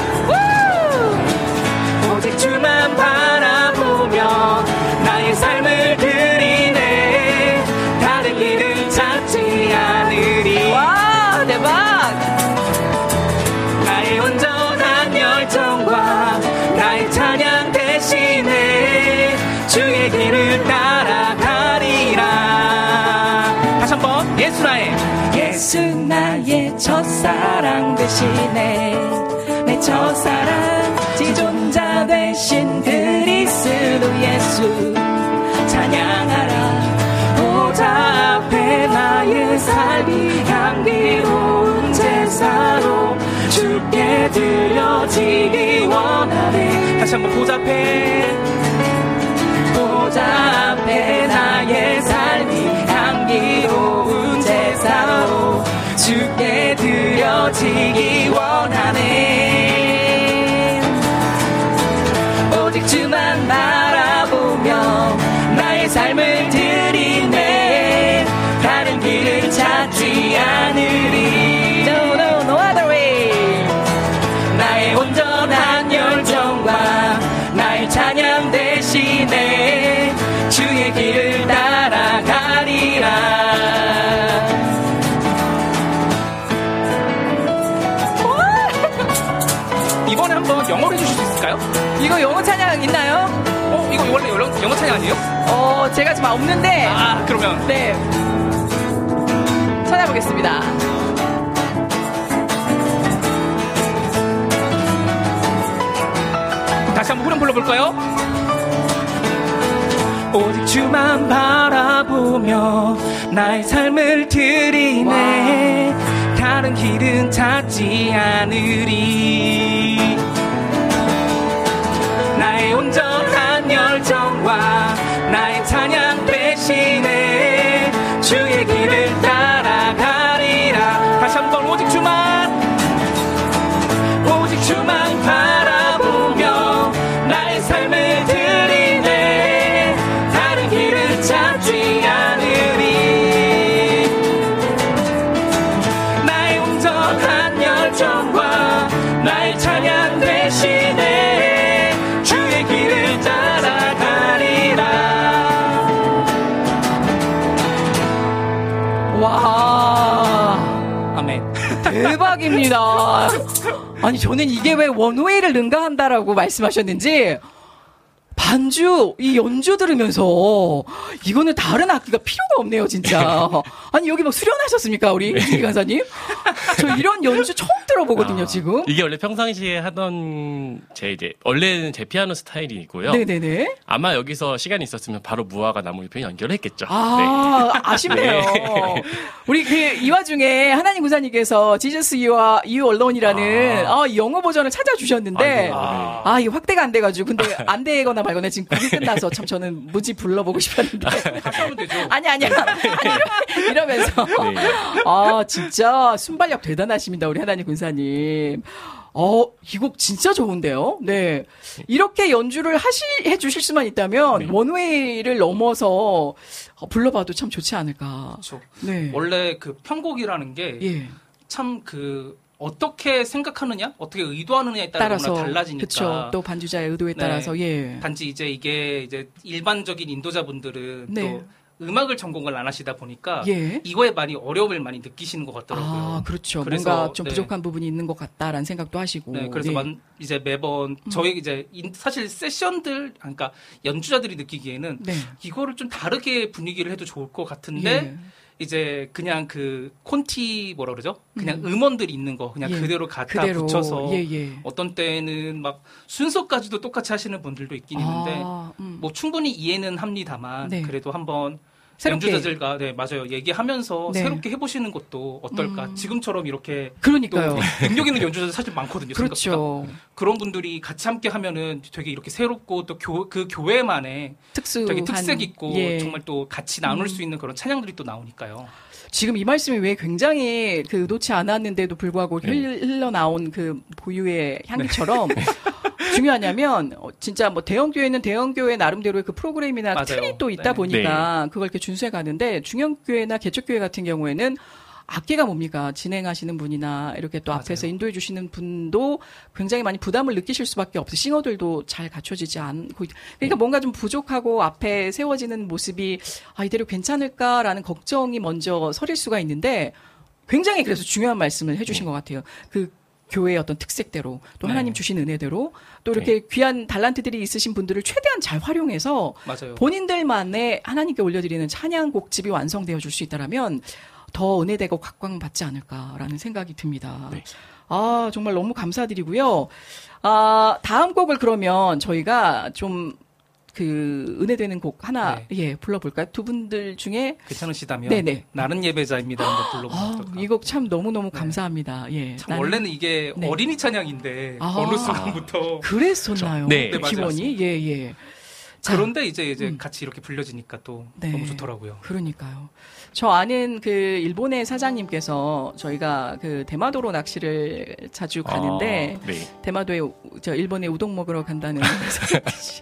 우! 오직 주만 바라보며 나의 삶을 드리네. 다른 길은 찾지 않으리. 와 대박. 나의 온전한 열정과 나의 찬양 대신에 주의 길을 따라가리라. 다시 한번 예수 나의 예수 나의 첫사랑 대신에 내 첫사랑 지존자 대신 그리스도 예수 찬양하라. 보좌 앞에 나의 삶이 향기로운 제사로 주께 드려지기 원하네. 다시 한번 보좌 앞에 보좌 앞에 나의 삶이 향기로운 제사로 주께 드려지기 원하네. 아니에요? 어, 제가 지금 없는데. 아, 그러면. 네. 찾아보겠습니다. 다시 한번 후렴 불러볼까요? 오직 주만 바라보며 나의 삶을 드리네. 와. 다른 길은 찾지 않으리. 나의 온전한 열정과 나의 찬양 대신에 주의 길을 따라가리라. 다시 한번 오직 주만 오직 주만 바라보며 나의 삶을 드리네. 다른 길을 찾지 않으리. 나의 온전한 열정과 나의 찬양 대신에 주의 길을 따라가리라. 와, 아멘. 대박입니다. 아니, 저는 이게 왜 원웨이를 능가한다라고 말씀하셨는지, 반주, 이 연주 들으면서, 이거는 다른 악기가 필요가 없네요, 진짜. 아니, 여기 막 수련하셨습니까, 우리 네. 김기 간사님? 저 이런 연주 처음 들어보거든요, 아, 지금. 이게 원래 평상시에 하던 제 이제, 원래는 제 피아노 스타일이고요. 네네네. 아마 여기서 시간이 있었으면 바로 무화과 나무잎에 연결을 했겠죠. 아, 네. 아쉽네요. 네. 우리 그, 이 와중에 하나님 구사님께서 지저스 유아, 유 언론이라는, 아, 아 영어 버전을 찾아주셨는데, 아, 아, 이거 확대가 안 돼가지고, 근데 안 되거나 말거나 지금 곡이 끝나서 참 저는 무지 불러보고 싶었는데. 아니, 아니, 아니, 이러, 이러면서. 네. 아, 진짜 순발력 대단하십니다, 우리 하나님 군사님. 어, 이 곡 진짜 좋은데요? 네. 이렇게 연주를 하시, 해 주실 수만 있다면, 네. 원웨이를 넘어서 어, 불러봐도 참 좋지 않을까. 그렇죠. 네. 원래 그 편곡이라는 게, 참 그, 어떻게 생각하느냐, 어떻게 의도하느냐에 따라 따라서 달라지니까. 그렇죠. 또 반주자의 의도에 네. 따라서, 예. 단지 이제 이게 이제 일반적인 인도자분들은 네. 또 음악을 전공을 안 하시다 보니까 예. 이거에 많이 어려움을 많이 느끼시는 것 같더라고요. 아, 그렇죠. 그래서 뭔가 좀 네. 부족한 부분이 있는 것 같다라는 생각도 하시고. 네, 그래서 네. 이제 매번 저희 이제 사실 세션들, 그러니까 연주자들이 느끼기에는 네. 이거를 좀 다르게 분위기를 해도 좋을 것 같은데. 예. 이제 그냥 그 콘티 뭐라 그러죠? 그냥 음. 음원들이 있는 거 그냥 예. 그대로 갖다 그대로. 붙여서 예, 예. 어떤 때는 막 순서까지도 똑같이 하시는 분들도 있긴 있는데 아, 음. 뭐 충분히 이해는 합니다만 네. 그래도 한번 새롭게. 연주자들과 네 맞아요 얘기하면서 네. 새롭게 해보시는 것도 어떨까? 음. 지금처럼 이렇게 그러니까요. 또 능력 있는 연주자들 사실 많거든요. 그렇죠. 생각보다. 그런 분들이 같이 함께 하면은 되게 이렇게 새롭고 또 그 교회만의 특수 되게 특색 있고 예. 정말 또 같이 나눌 음. 수 있는 그런 찬양들이 또 나오니까요. 지금 이 말씀이 왜 굉장히 그 의도치 않았는데도 불구하고 네. 흘러나온 그 보유의 향기처럼 네. 중요하냐면 진짜 뭐 대형 교회는 대형 교회 나름대로의 그 프로그램이나 맞아요. 틀이 또 있다 네. 보니까 네. 그걸 이렇게 준수해 가는데 중형 교회나 개척 교회 같은 경우에는 악기가 뭡니까? 진행하시는 분이나 이렇게 또 맞아요. 앞에서 인도해 주시는 분도 굉장히 많이 부담을 느끼실 수밖에 없어요. 싱어들도 잘 갖춰지지 않고. 그러니까 뭔가 좀 부족하고 앞에 세워지는 모습이 아, 이대로 괜찮을까라는 걱정이 먼저 서릴 수가 있는데 굉장히 그래서 중요한 말씀을 해 주신 것 같아요. 그 교회의 어떤 특색대로 또 네. 하나님 주신 은혜대로 또 이렇게 네. 귀한 달란트들이 있으신 분들을 최대한 잘 활용해서 맞아요. 본인들만의 하나님께 올려드리는 찬양 곡집이 완성되어 줄 수 있다라면 더 은혜되고 각광받지 않을까라는 생각이 듭니다. 네. 아, 정말 너무 감사드리고요. 아, 다음 곡을 그러면 저희가 좀 그 은혜되는 곡 하나 네. 예 불러볼까요? 두 분들 중에 괜찮으시다면 네네. 나는 예배자입니다 한번 불러보실까요? 아, 이 곡 참 너무너무 네. 감사합니다. 예. 참 나는... 원래는 이게 네. 어린이 찬양인데 아, 어느 순간부터 그랬었나요? 네. 네 기원이 예 예. 자, 그런데 이제 이제 음. 같이 이렇게 불려지니까 또 네. 너무 좋더라고요. 그러니까요. 저 아는 그 일본의 사장님께서 저희가 그 대마도로 낚시를 자주 가는데 아, 네. 대마도에 저 일본에 우동 먹으러 간다는 뜻이.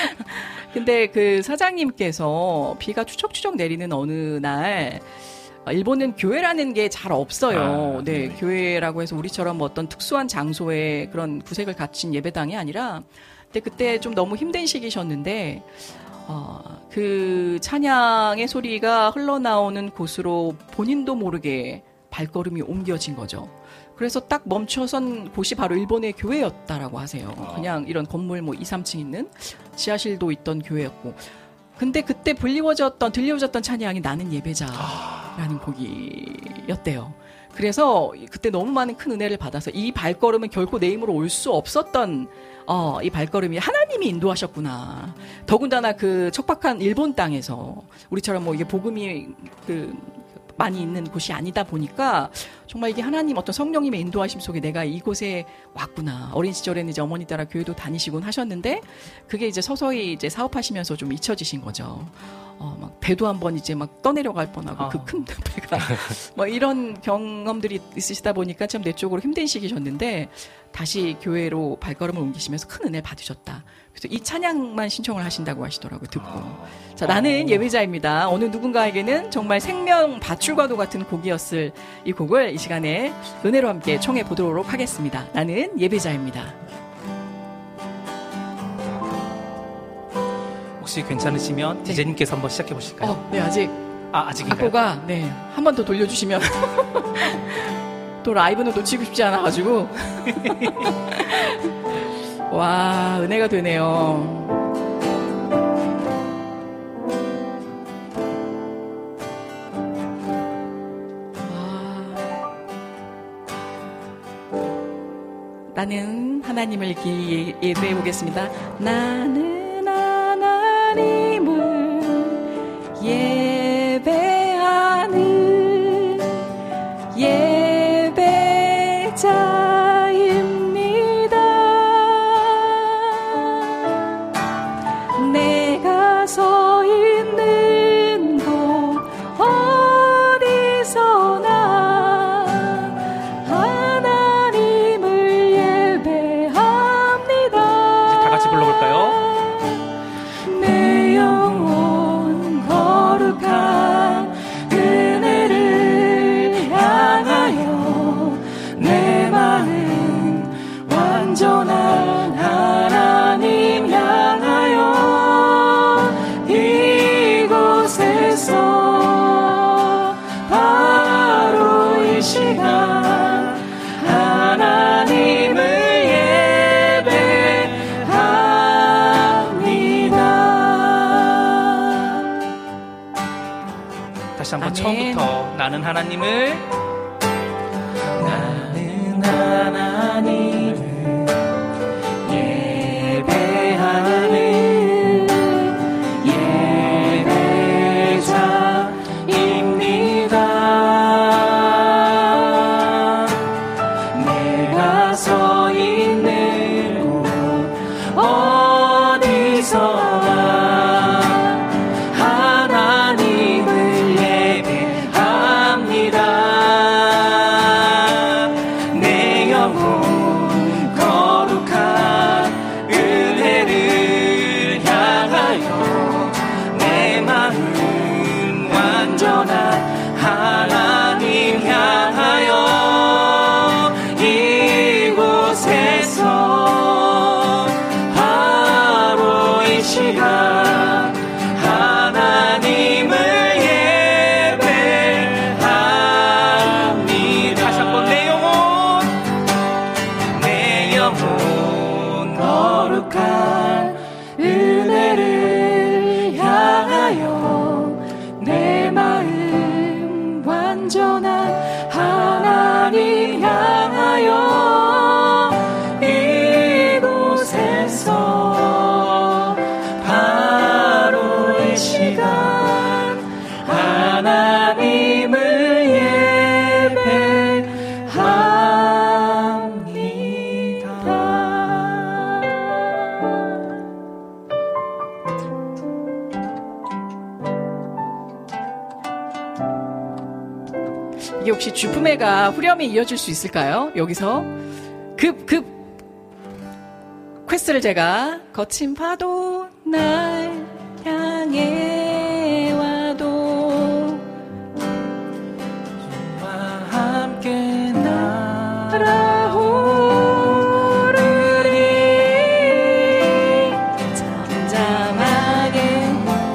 근데 그 사장님께서 비가 추적추적 내리는 어느 날 일본은 교회라는 게 잘 없어요. 아, 네, 네, 교회라고 해서 우리처럼 뭐 어떤 특수한 장소에 그런 구색을 갖춘 예배당이 아니라 근데 그때 좀 너무 힘든 시기셨는데 어, 그 찬양의 소리가 흘러나오는 곳으로 본인도 모르게 발걸음이 옮겨진 거죠. 그래서 딱 멈춰선 곳이 바로 일본의 교회였다라고 하세요. 그냥 이런 건물 뭐 이, 삼 층 있는 지하실도 있던 교회였고 근데 그때 불리워졌던, 들려오졌던 찬양이 나는 예배자라는 곡이었대요. 그래서 그때 너무 많은 큰 은혜를 받아서 이 발걸음은 결코 내 힘으로 올 수 없었던 어, 이 발걸음이 하나님이 인도하셨구나. 더군다나 그 척박한 일본 땅에서 우리처럼 뭐 이게 복음이 그 많이 있는 곳이 아니다 보니까 정말 이게 하나님 어떤 성령님의 인도하심 속에 내가 이곳에 왔구나. 어린 시절에는 이제 어머니 따라 교회도 다니시곤 하셨는데 그게 이제 서서히 이제 사업하시면서 좀 잊혀지신 거죠. 어, 막 배도 한번 이제 막 떠내려갈 뻔하고 아. 그 큰 배가 뭐 이런 경험들이 있으시다 보니까 참 내적으로 힘든 시기셨는데 다시 교회로 발걸음을 옮기시면서 큰 은혜를 받으셨다. 그래서 이 찬양만 신청을 하신다고 하시더라고요. 듣고. 아. 자, 나는 예배자입니다. 어느 누군가에게는 정말 생명 밧줄과도 같은 곡이었을 이 곡을 이 시간에 은혜로 함께 청해 보도록 하겠습니다. 나는 예배자입니다. 혹시 괜찮으시면 네. 디제이님께서 한번 시작해 보실까요? 어, 네, 아직 아, 아직인가요? 악보가 네, 한 번 더 돌려주시면 또 라이브는 놓치고 싶지 않아가지고 와, 은혜가 되네요. 나는 하나님을 예배해 보겠습니다. 나는 하나님을 예배하는 예배자입니다. 내가 서 있는 곳 어디서나 하나님을 예배합니다. 이제 다 같이 불러볼까요? 내 영혼 거룩한 은혜를 향하여 내 마음 완전한 하나님 향하여 이곳에서 바로 이 시간 하나님을 다시 한번 처음부터 나는 하나님을 나는 하나님을 예배하는 예배자입니다. 내가 서 있는 곳 어디서나 하나님을 예배합니다. 내 영혼 거룩한 은혜를 향하여 내 마음 완전한 하나님 향하여 이곳에서 바로 이 시간 하나님을 예배합니다. 다시 한번 내 영혼 내 영혼 거룩한 은혜를 향하여 내 마음 완전한 하나님 향하여 이곳에서 바로 이 시간 하나님을 이게 혹시 주품회가 후렴이 이어질 수 있을까요? 여기서 급, 급 퀘스트를 제가 거친 파도 날 향해 와도 주와 함께 날아오르리 잠잠하게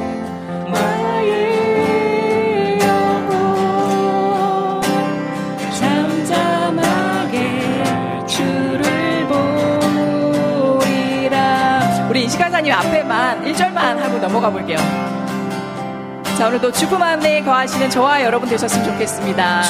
나의 영혼 잠잠하게 주를 보리라. 우리 이시간사님 앞에만 일 절만 하고 넘어가 볼게요. 자, 오늘도 주품 안에 거하시는 저와 여러분 되셨으면 좋겠습니다.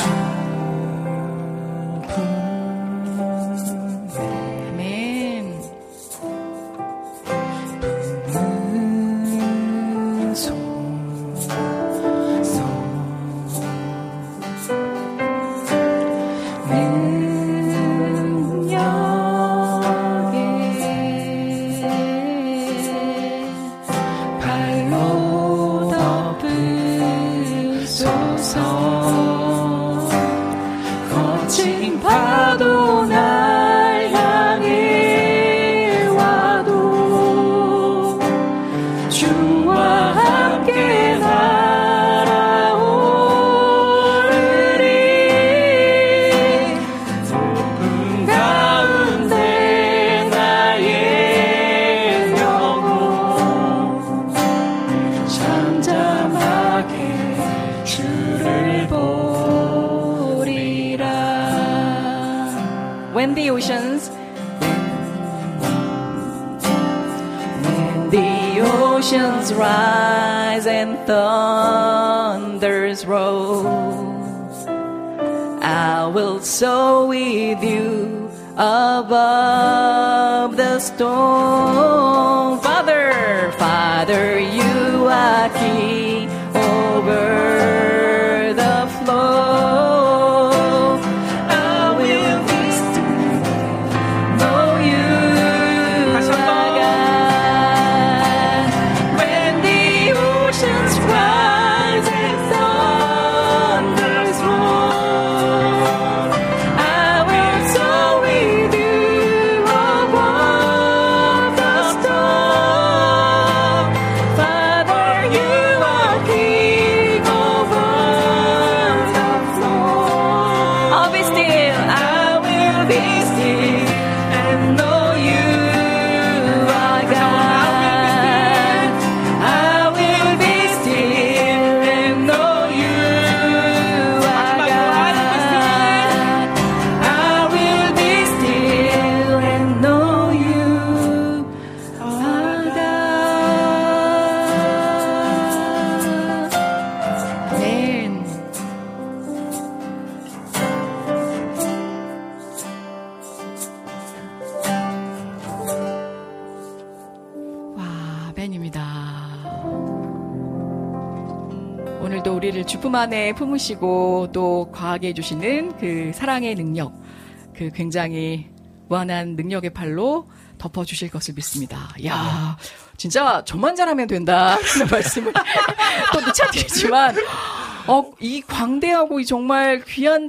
When the oceans When the oceans rise and thunders roll, I will soar with you above the storm. Father, Father, you are king over the flow. 주품 안에 품으시고 또 과하게 해주시는 그 사랑의 능력, 그 굉장히 무한한 능력의 팔로 덮어주실 것을 믿습니다. 야, 진짜 저만 잘하면 된다 하는 말씀을 또 누차드리지만 어, 이 광대하고 이 정말 귀한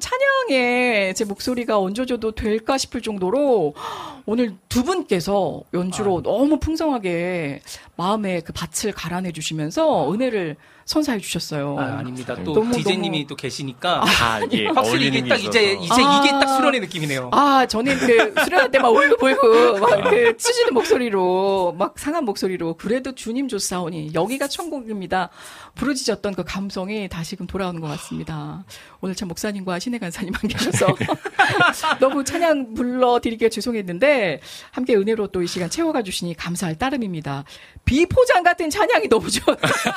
찬양에 제 목소리가 얹어줘도 될까 싶을 정도로 오늘 두 분께서 연주로 아, 너무 풍성하게 마음의 그 밭을 갈아내 주시면서 은혜를 선사해 주셨어요. 아, 아닙니다. 또 너무, 디제이님이 너무... 또 계시니까 아, 예, 확실히 이게 딱 이제 이제 아, 이게 딱 수련의 느낌이네요. 아, 저는 그 수련할 때 막 울고불고 막 그 치시는 목소리로 막 상한 목소리로 그래도 주님 좋사오니 여기가 천국입니다. 부르짖었던 그 감성이 다시금 돌아오는 것 같습니다. 오늘 참 목사님과 신혜 간사님 안 계셔서 너무 찬양 불러드리기가 죄송했는데 함께 은혜로 또 이 시간 채워가 주시니 감사할 따름입니다. 비포장 같은 찬양이 너무 좋았어요.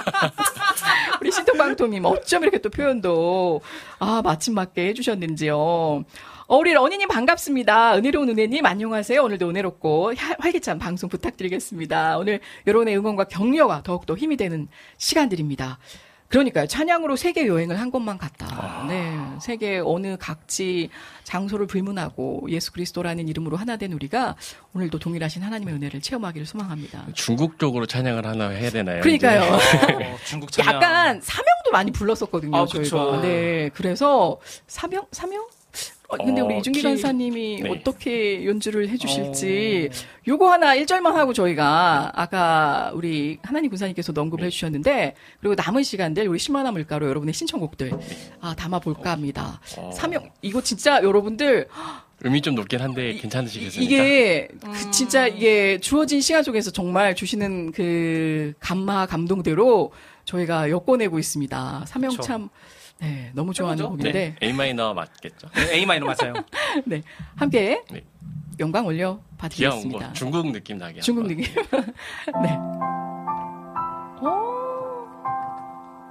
우리 신통방통님 어쩜 이렇게 또 표현도 아 마침 맞게 해주셨는지요. 어, 우리 러니님 반갑습니다. 은혜로운 은혜님 안녕하세요. 오늘도 은혜롭고 활기찬 방송 부탁드리겠습니다. 오늘 여러분의 응원과 격려가 더욱더 힘이 되는 시간들입니다. 그러니까요. 찬양으로 세계 여행을 한 곳만 갔다. 아. 네, 세계 어느 각지 장소를 불문하고 예수 그리스도라는 이름으로 하나 된 우리가 오늘도 동일하신 하나님의 은혜를 체험하기를 소망합니다. 중국 쪽으로 찬양을 하나 해야 되나요? 그러니까요. 어, 중국 찬양. 약간 사명도 많이 불렀었거든요. 아, 저희가. 그쵸. 네, 그래서 사명, 사명? 어, 근데 우리 어, 이준기 키... 간사님이 네. 어떻게 연주를 해주실지 어... 요거 하나 일 절만 하고 저희가 아까 우리 하나님 군사님께서도 언급을 네. 해주셨는데 그리고 남은 시간들 우리 십만화 물가로 여러분의 신청곡들 아, 담아볼까 합니다. 어... 사명 이거 진짜 여러분들 음이 좀 높긴 한데 괜찮으시겠습니까? 이게 음... 그 진짜 이게 주어진 시간 속에서 정말 주시는 그 감마 감동대로 저희가 엮어내고 있습니다. 사명 그쵸. 참 네, 너무 좋아하는 해보죠. 곡인데. 네, A 마이너 맞겠죠? 네, A 마이너 맞아요. 네, 함께 네. 영광 올려 받으겠습니다. 귀여운 거, 중국 느낌 나게. 중국 느낌. 네. 오.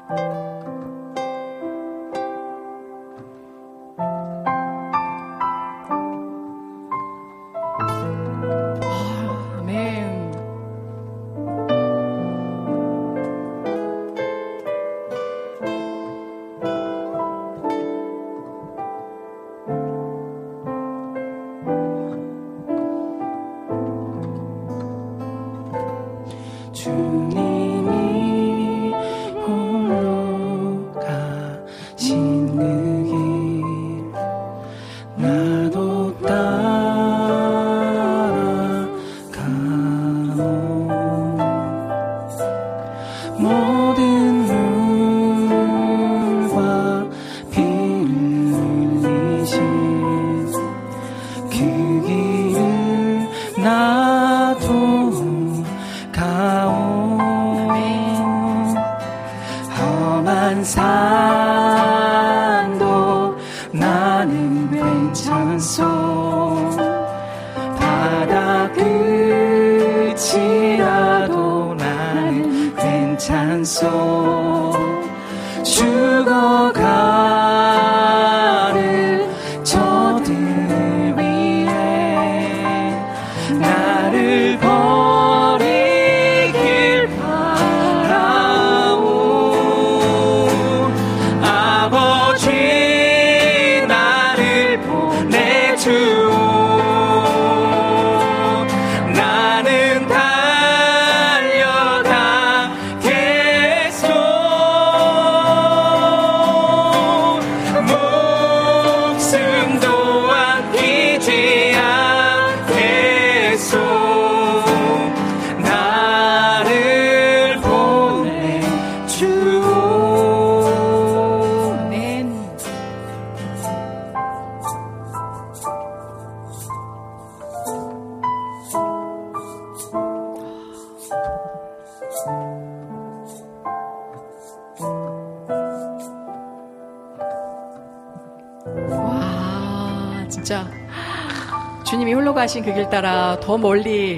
하신 그 길 따라 더 멀리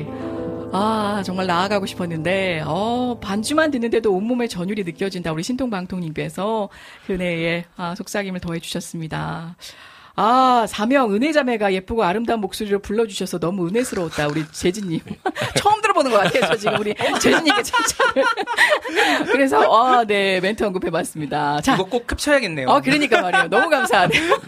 아 정말 나아가고 싶었는데 어 반주만 듣는데도 온몸에 전율이 느껴진다. 우리 신통방통님께서 그네의 아, 속삭임을 더해 주셨습니다. 아, 사명, 은혜자매가 예쁘고 아름다운 목소리로 불러주셔서 너무 은혜스러웠다. 우리 재진님. 처음 들어보는 것 같아요. 저 지금 우리 재진님께 칭찬을. 그래서, 아, 네, 멘트 언급해봤습니다. 자. 이거 꼭 캡쳐야겠네요. 어, 그러니까 말이에요. 너무 감사하네요.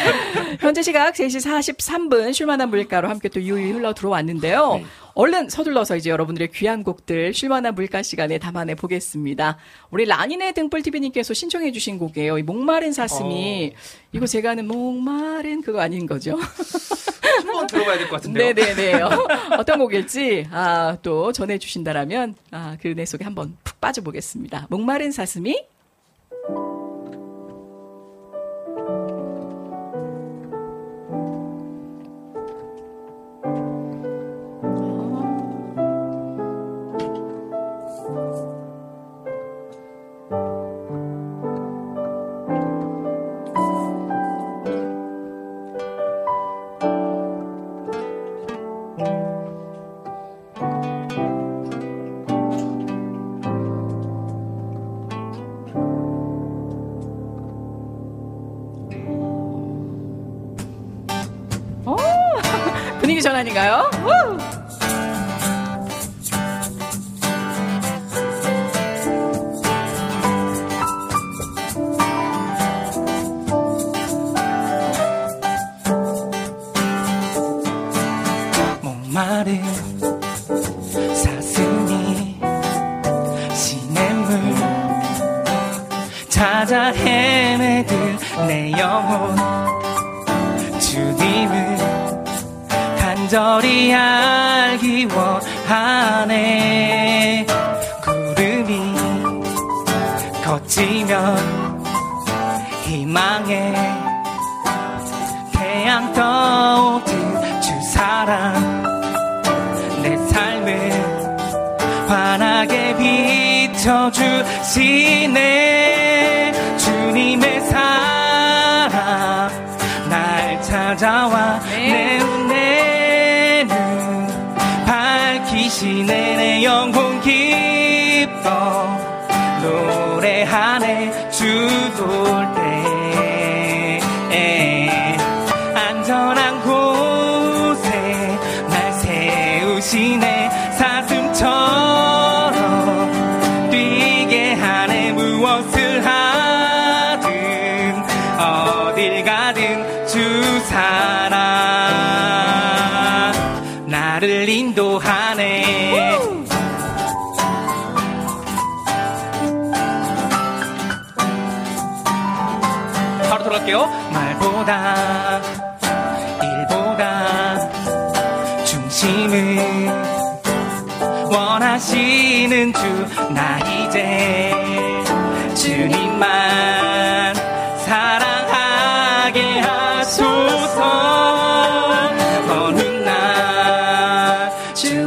현재 시각 세 시 사십삼 분 쉴만한 물가로 함께 또 유유히 흘러 들어왔는데요. 네. 얼른 서둘러서 이제 여러분들의 귀한 곡들 쉴만한 물가 시간에 담아내 보겠습니다. 우리 라니네 등불티비님께서 신청해 주신 곡이에요. 이 목마른 사슴이. 어. 이거 제가 아는 목마른 그거 아닌 거죠? 한번 들어봐야 될 것 같은데요. 네네네. 어, 어떤 곡일지 아, 또 전해주신다라면 아, 그 은혜 속에 한번 푹 빠져보겠습니다. 목마른 사슴이 전 아닌가요? 우! 목마른 사슴이 시냇물 찾아 헤매듯 내 영혼 주님을 간절히 알기 원하네. 구름이 걷지면 희망의 태양 떠오듯 주 사랑 내 삶을 환하게 비춰주시네. 주님의 사랑 날 찾아와 내 밝히시네. 내 영혼 기뻐 노래 내 안에 주돌 때 안전한 곳에 날 세우시네 사슴처럼 뛰게 하네 무엇을 하든 어딜 가든 주 사랑 나를 인도하네 바로 들어갈게요. 말보다 일보다 중심을 원하시는 주 나 이제 주님만 사랑하게 하소서 어느 날 주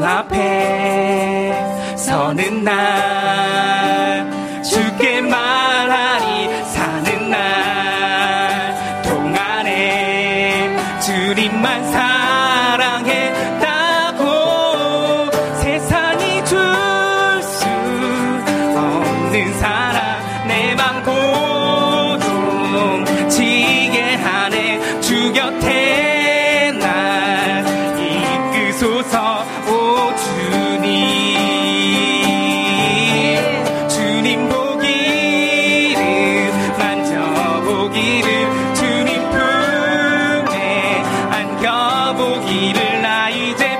앞에 서는 날 주께 말하니 사는 날 동안에 주님만 사랑했다고 세상이 줄 수 없는 사랑 내 맘 고동지게 하네 주 곁에 날 이끄소서 오 주님 주님 보기를 만져보기를 주님 품에 안겨보기를 나 이제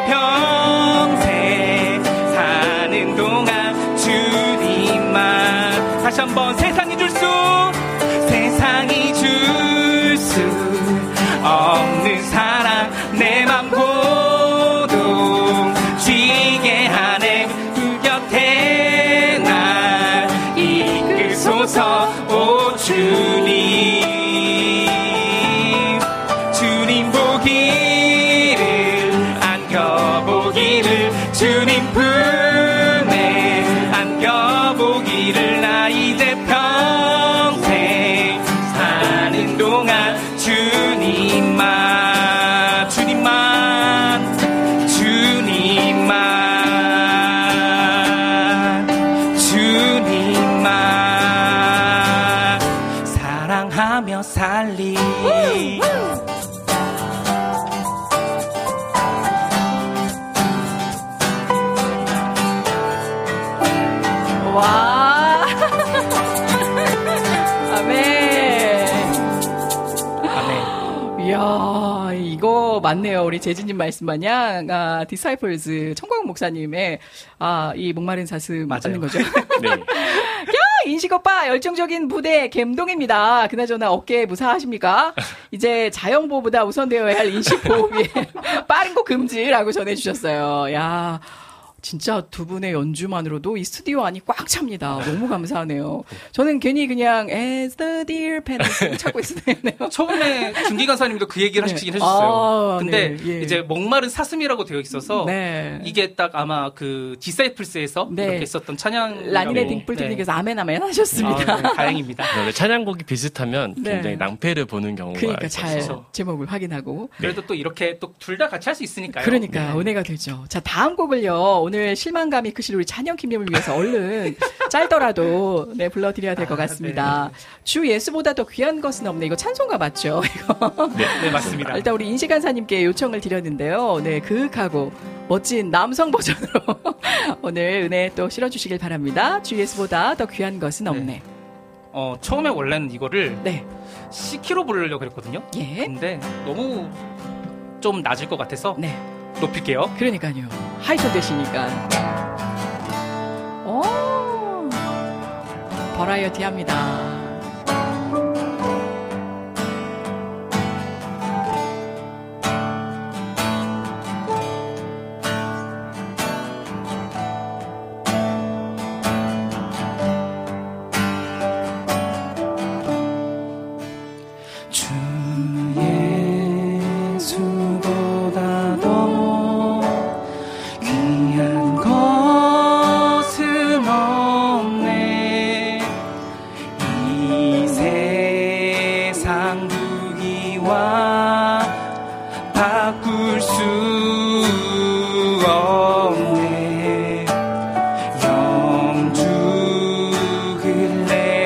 평생 사는 동안 주님만 다시 한번 세상이 줄 수 세상이 줄 수 없는 사랑 내 맘 고동 쥐게 하네 그 곁에 날 이끄소서 오 주님 주님 보기를 안겨보기를 주님 품에 안겨보기를 나 이제 평생 사는 동안 주님만 주님만 주님만 주님만 사랑하며 살리 와. 아멘. 아멘. 이야, 이거 맞네요. 우리 재진님 말씀 마냥, 아, 디사이플즈, 청광 목사님의, 아, 이 목마른 사슴 맞는 거죠? 네. 야, 인식 오빠, 열정적인 부대, 갬동입니다. 그나저나 어깨 무사하십니까? 이제 자연보호보다 우선되어야 할 인식보호에 빠른 거 금지라고 전해주셨어요. 야. 진짜 두 분의 연주만으로도 이 스튜디오 안이 꽉 찹니다. 너무 감사하네요. 저는 괜히 그냥 as the deer pen 찾고 있었네요. 처음에 준기 간사님도 그 얘기를 네. 하시긴 해주셨어요. 아, 근데 네, 예. 이제 목마른 사슴이라고 되어 있어서 네. 이게 딱 아마 그 디사이플스에서 네. 이렇게 있었던 찬양 라니네 딩플트님께서 네. 아멘 아멘 하셨습니다. 아, 네. 다행입니다. 네, 찬양곡이 비슷하면 굉장히 네. 낭패를 보는 경우가 그러니까 잘 있어서. 제목을 확인하고 그래도 또 이렇게 또 둘 다 같이 할 수 있으니까요. 그러니까 네. 은혜가 되죠. 자 다음 곡을요. 오늘 실망감이 크실 우리 찬영킴님을 위해서 얼른 짧더라도 네 불러드려야 될 것 같습니다. 아, 네. 주 예수보다 더 귀한 것은 없네. 이거 찬송가 맞죠? 이거. 네, 네 맞습니다. 일단 우리 인시간사님께 요청을 드렸는데요. 네 그윽하고 멋진 남성 버전으로 오늘 은혜 또 실어주시길 바랍니다. 주 예수보다 더 귀한 것은 없네. 네. 어 처음에 원래는 이거를 네. C키로 부르려고 그랬거든요. 예. 근데 너무 좀 낮을 것 같아서 네. 높일게요. 그러니까요. 하이톤 되시니까. 오, 버라이어티 합니다. 영주 흘레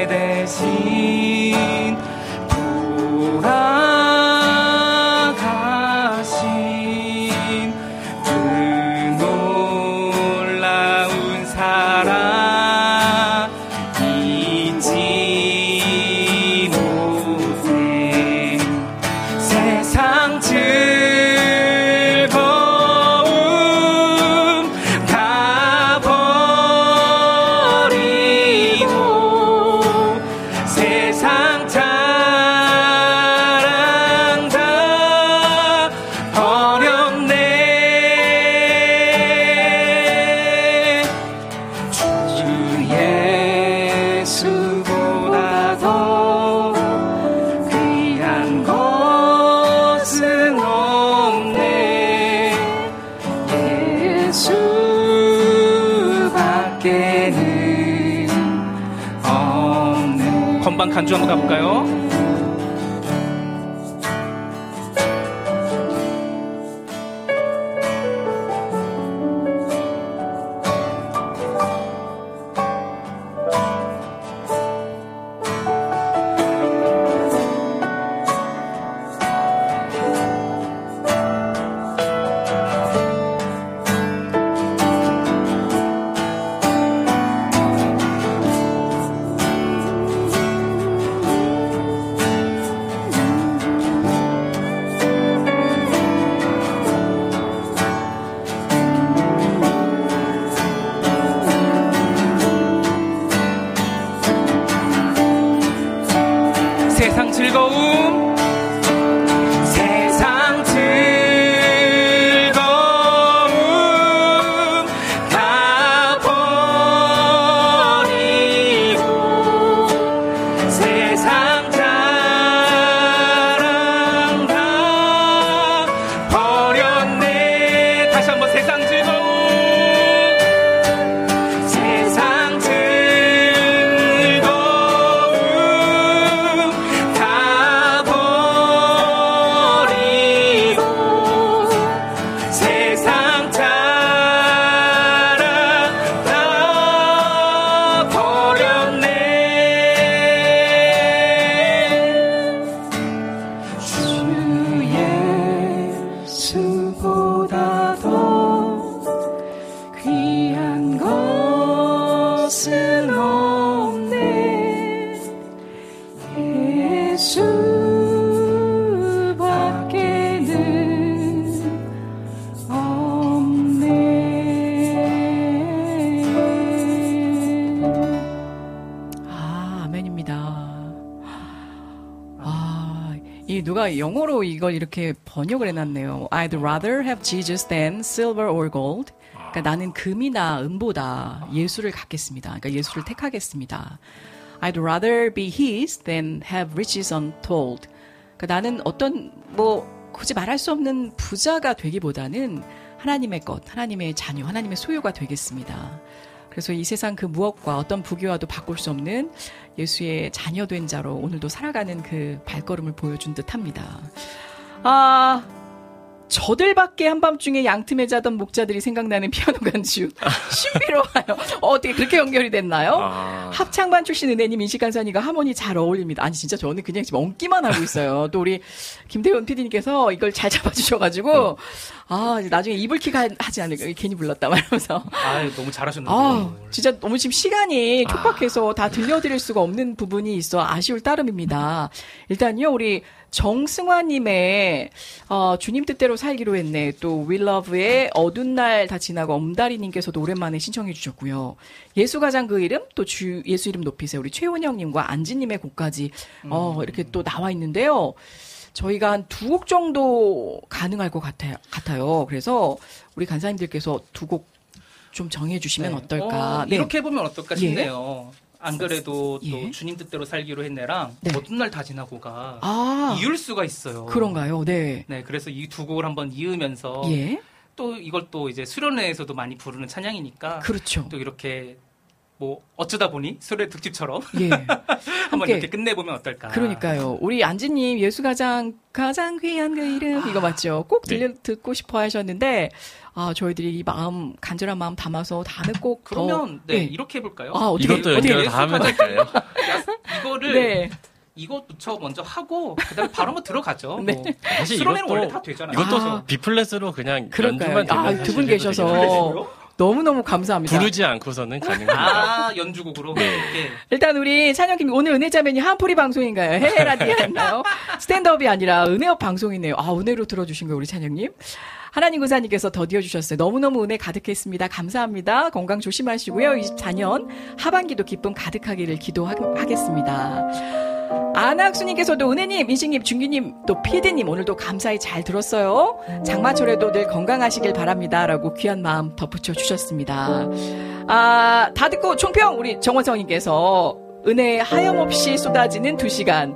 건반 간주 한번 가볼까요? 세상 즐거움 세상 즐거움 다 버리고 세상 자랑 다 버렸네. 다시 한번 세상 즐거움 세상 즐거움 다 버리고 세상 자랑 다 버렸네. 주 예수보다 더 귀한 것은 없네. 예수밖에는 없네. 아, 아멘입니다. 아, 이 누가 영어로 이걸 이렇게 번역을 해놨네요. I'd rather have Jesus than silver or gold. 그러니까 나는 금이나 은보다 예수를 갖겠습니다. 그러니까 예수를 택하겠습니다. I'd rather be his than have riches untold. 그러니까 나는 어떤 뭐 굳이 말할 수 없는 부자가 되기보다는 하나님의 것, 하나님의 자녀, 하나님의 소유가 되겠습니다. 그래서 이 세상 그 무엇과 어떤 부귀와도 바꿀 수 없는 예수의 자녀된 자로 오늘도 살아가는 그 발걸음을 보여준 듯합니다. 아, 저들밖에 한밤중에 양틈에 자던 목자들이 생각나는 피아노 간주 신비로워요. 어, 어떻게 그렇게 연결이 됐나요? 아... 합창반 출신 은혜님, 인식간사님과 하모니 잘 어울립니다. 아니 진짜 저는 그냥 지금 엉기만 하고 있어요. 또 우리 김대훈 피디님께서 이걸 잘 잡아주셔가지고 아 나중에 이불킥 하지 않을까 괜히 불렀다 말하면서 아 너무 잘하셨는데요. 아, 진짜 너무 지금 시간이 촉박해서 아... 다 들려드릴 수가 없는 부분이 있어 아쉬울 따름입니다. 일단요 우리 정승화님의 어, 주님 뜻대로 살기로 했네. 또 윌러브의 어두운 날 다 지나고 엄다리님께서도 오랜만에 신청해 주셨고요. 예수 가장 그 이름 또 주 예수 이름 높이세요. 우리 최원영님과 안지님의 곡까지 어, 이렇게 또 나와 있는데요. 저희가 한 두 곡 정도 가능할 것 같아요. 같아요. 그래서 우리 간사님들께서 두 곡 좀 정해 주시면 네. 어떨까. 어, 네. 이렇게 해보면 어떨까 싶네요. 예. 안 그래도 예. 또 주님 뜻대로 살기로 했네랑 네. 어떤 날 다 지나고가 아, 이을 수가 있어요. 그런가요? 네. 네, 그래서 이 두 곡을 한번 이으면서 예. 또 이걸 또 이제 수련회에서도 많이 부르는 찬양이니까 그렇죠. 또 이렇게 뭐 어쩌다 보니 수련회 특집처럼 예. 한번 이렇게 끝내보면 어떨까. 그러니까요. 우리 안지님 예수 가장 가장 귀한 그 이름 아, 이거 맞죠? 꼭 들려 네. 듣고 싶어 하셨는데 아 저희들이 이 마음 간절한 마음 담아서 다음에 꼭 그러면 더, 네, 네. 이렇게 해볼까요? 아, 어떻게, 이것도 연결을 다 하면 될까요? 이거를 네. 이것부터 먼저 하고 그다음에 바로 한번 들어가죠. 네. 뭐. 사실 수련회는 원래 다 되잖아요. 이것도 아. B 플랫으로 그냥 그럴까요? 연주만 되면 아, 두 분 계셔서 너무너무 감사합니다. 부르지 않고서는 가능합니다. 아, 연주곡으로? 네. 이렇게. 일단 우리 찬영님 오늘 은혜자매님 한풀이 방송인가요? 헤헤라디였나요? 스탠드업이 아니라 은혜업 방송이네요. 아, 은혜로 들어주신 거예요, 우리 찬영님. 하나님 구사님께서 더디어 주셨어요. 너무너무 은혜 가득했습니다. 감사합니다. 건강 조심하시고요. 이십사 년 하반기도 기쁨 가득하기를 기도하겠습니다. 안학수님께서도 은혜님, 인식님, 준기님, 또 피디님 오늘도 감사히 잘 들었어요. 장마철에도 늘 건강하시길 바랍니다. 라고 귀한 마음 덧붙여 주셨습니다. 아, 다 듣고 총평 우리 정원성님께서 은혜 하염없이 쏟아지는 두 시간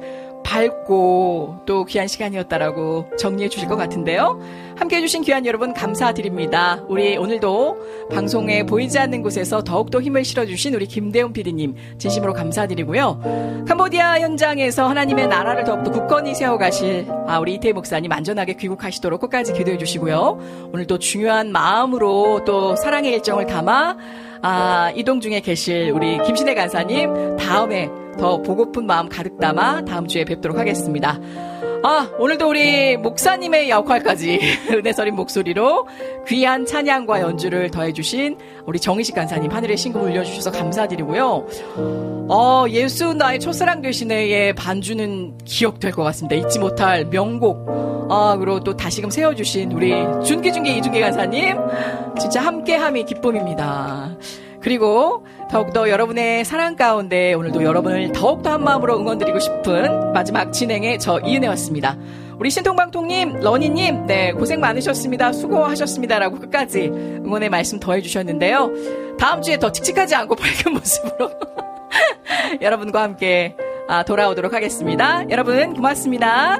밝고 또 귀한 시간이었다라고 정리해 주실 것 같은데요. 함께 해주신 귀한 여러분 감사드립니다. 우리 오늘도 방송에 보이지 않는 곳에서 더욱더 힘을 실어주신 우리 김대훈 피디님 진심으로 감사드리고요. 캄보디아 현장에서 하나님의 나라를 더욱더 굳건히 세워가실 아, 우리 이태희 목사님 안전하게 귀국하시도록 끝까지 기도해 주시고요. 오늘도 중요한 마음으로 또 사랑의 일정을 담아 아, 이동 중에 계실 우리 김신혜 간사님 다음에 더 보고픈 마음 가득 담아 다음 주에 뵙도록 하겠습니다. 아, 오늘도 우리 목사님의 역할까지 은혜서린 목소리로 귀한 찬양과 연주를 더해주신 우리 정희식 간사님 하늘의 신금 올려주셔서 감사드리고요. 어, 예수 나의 첫사랑 되시네의 반주는 기억될 것 같습니다. 잊지 못할 명곡. 아, 그리고 또 다시금 세워주신 우리 준기준기 이준기 간사님 진짜 함께함이 기쁨입니다. 그리고 더욱더 여러분의 사랑 가운데 오늘도 여러분을 더욱더 한마음으로 응원드리고 싶은 마지막 진행의 저 이은혜였습니다. 우리 신통방통님, 러니님, 네, 고생 많으셨습니다. 수고하셨습니다라고 끝까지 응원의 말씀 더해주셨는데요. 다음 주에 더 칙칙하지 않고 밝은 모습으로 여러분과 함께 돌아오도록 하겠습니다. 여러분 고맙습니다.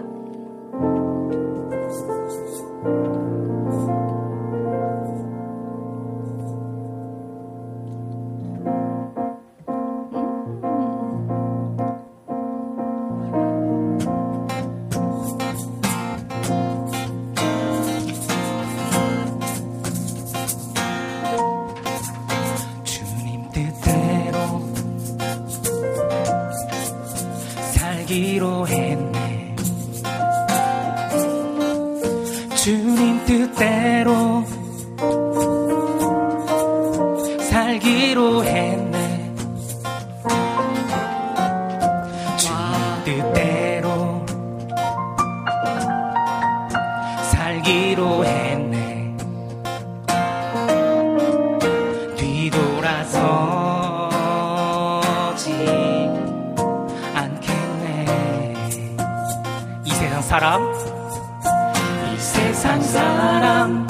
살기로 했네. 주님 뜻대로 살기로 했네. 주님 뜻대로 살기로 했네. 뒤돌아서지 사람, 이 세상 사람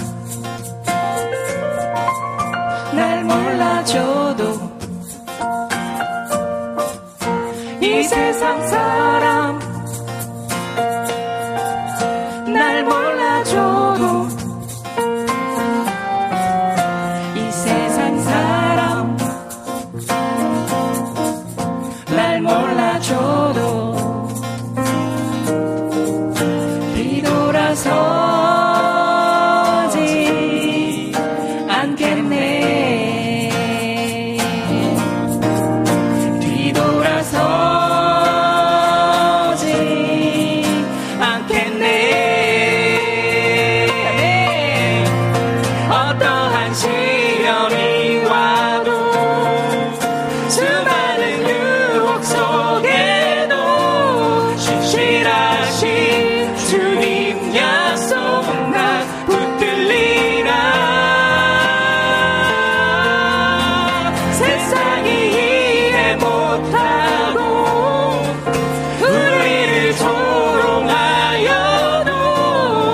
날 몰라줘도 이 세상 사람 날 몰라줘도 이 세상 사람 날 몰라줘도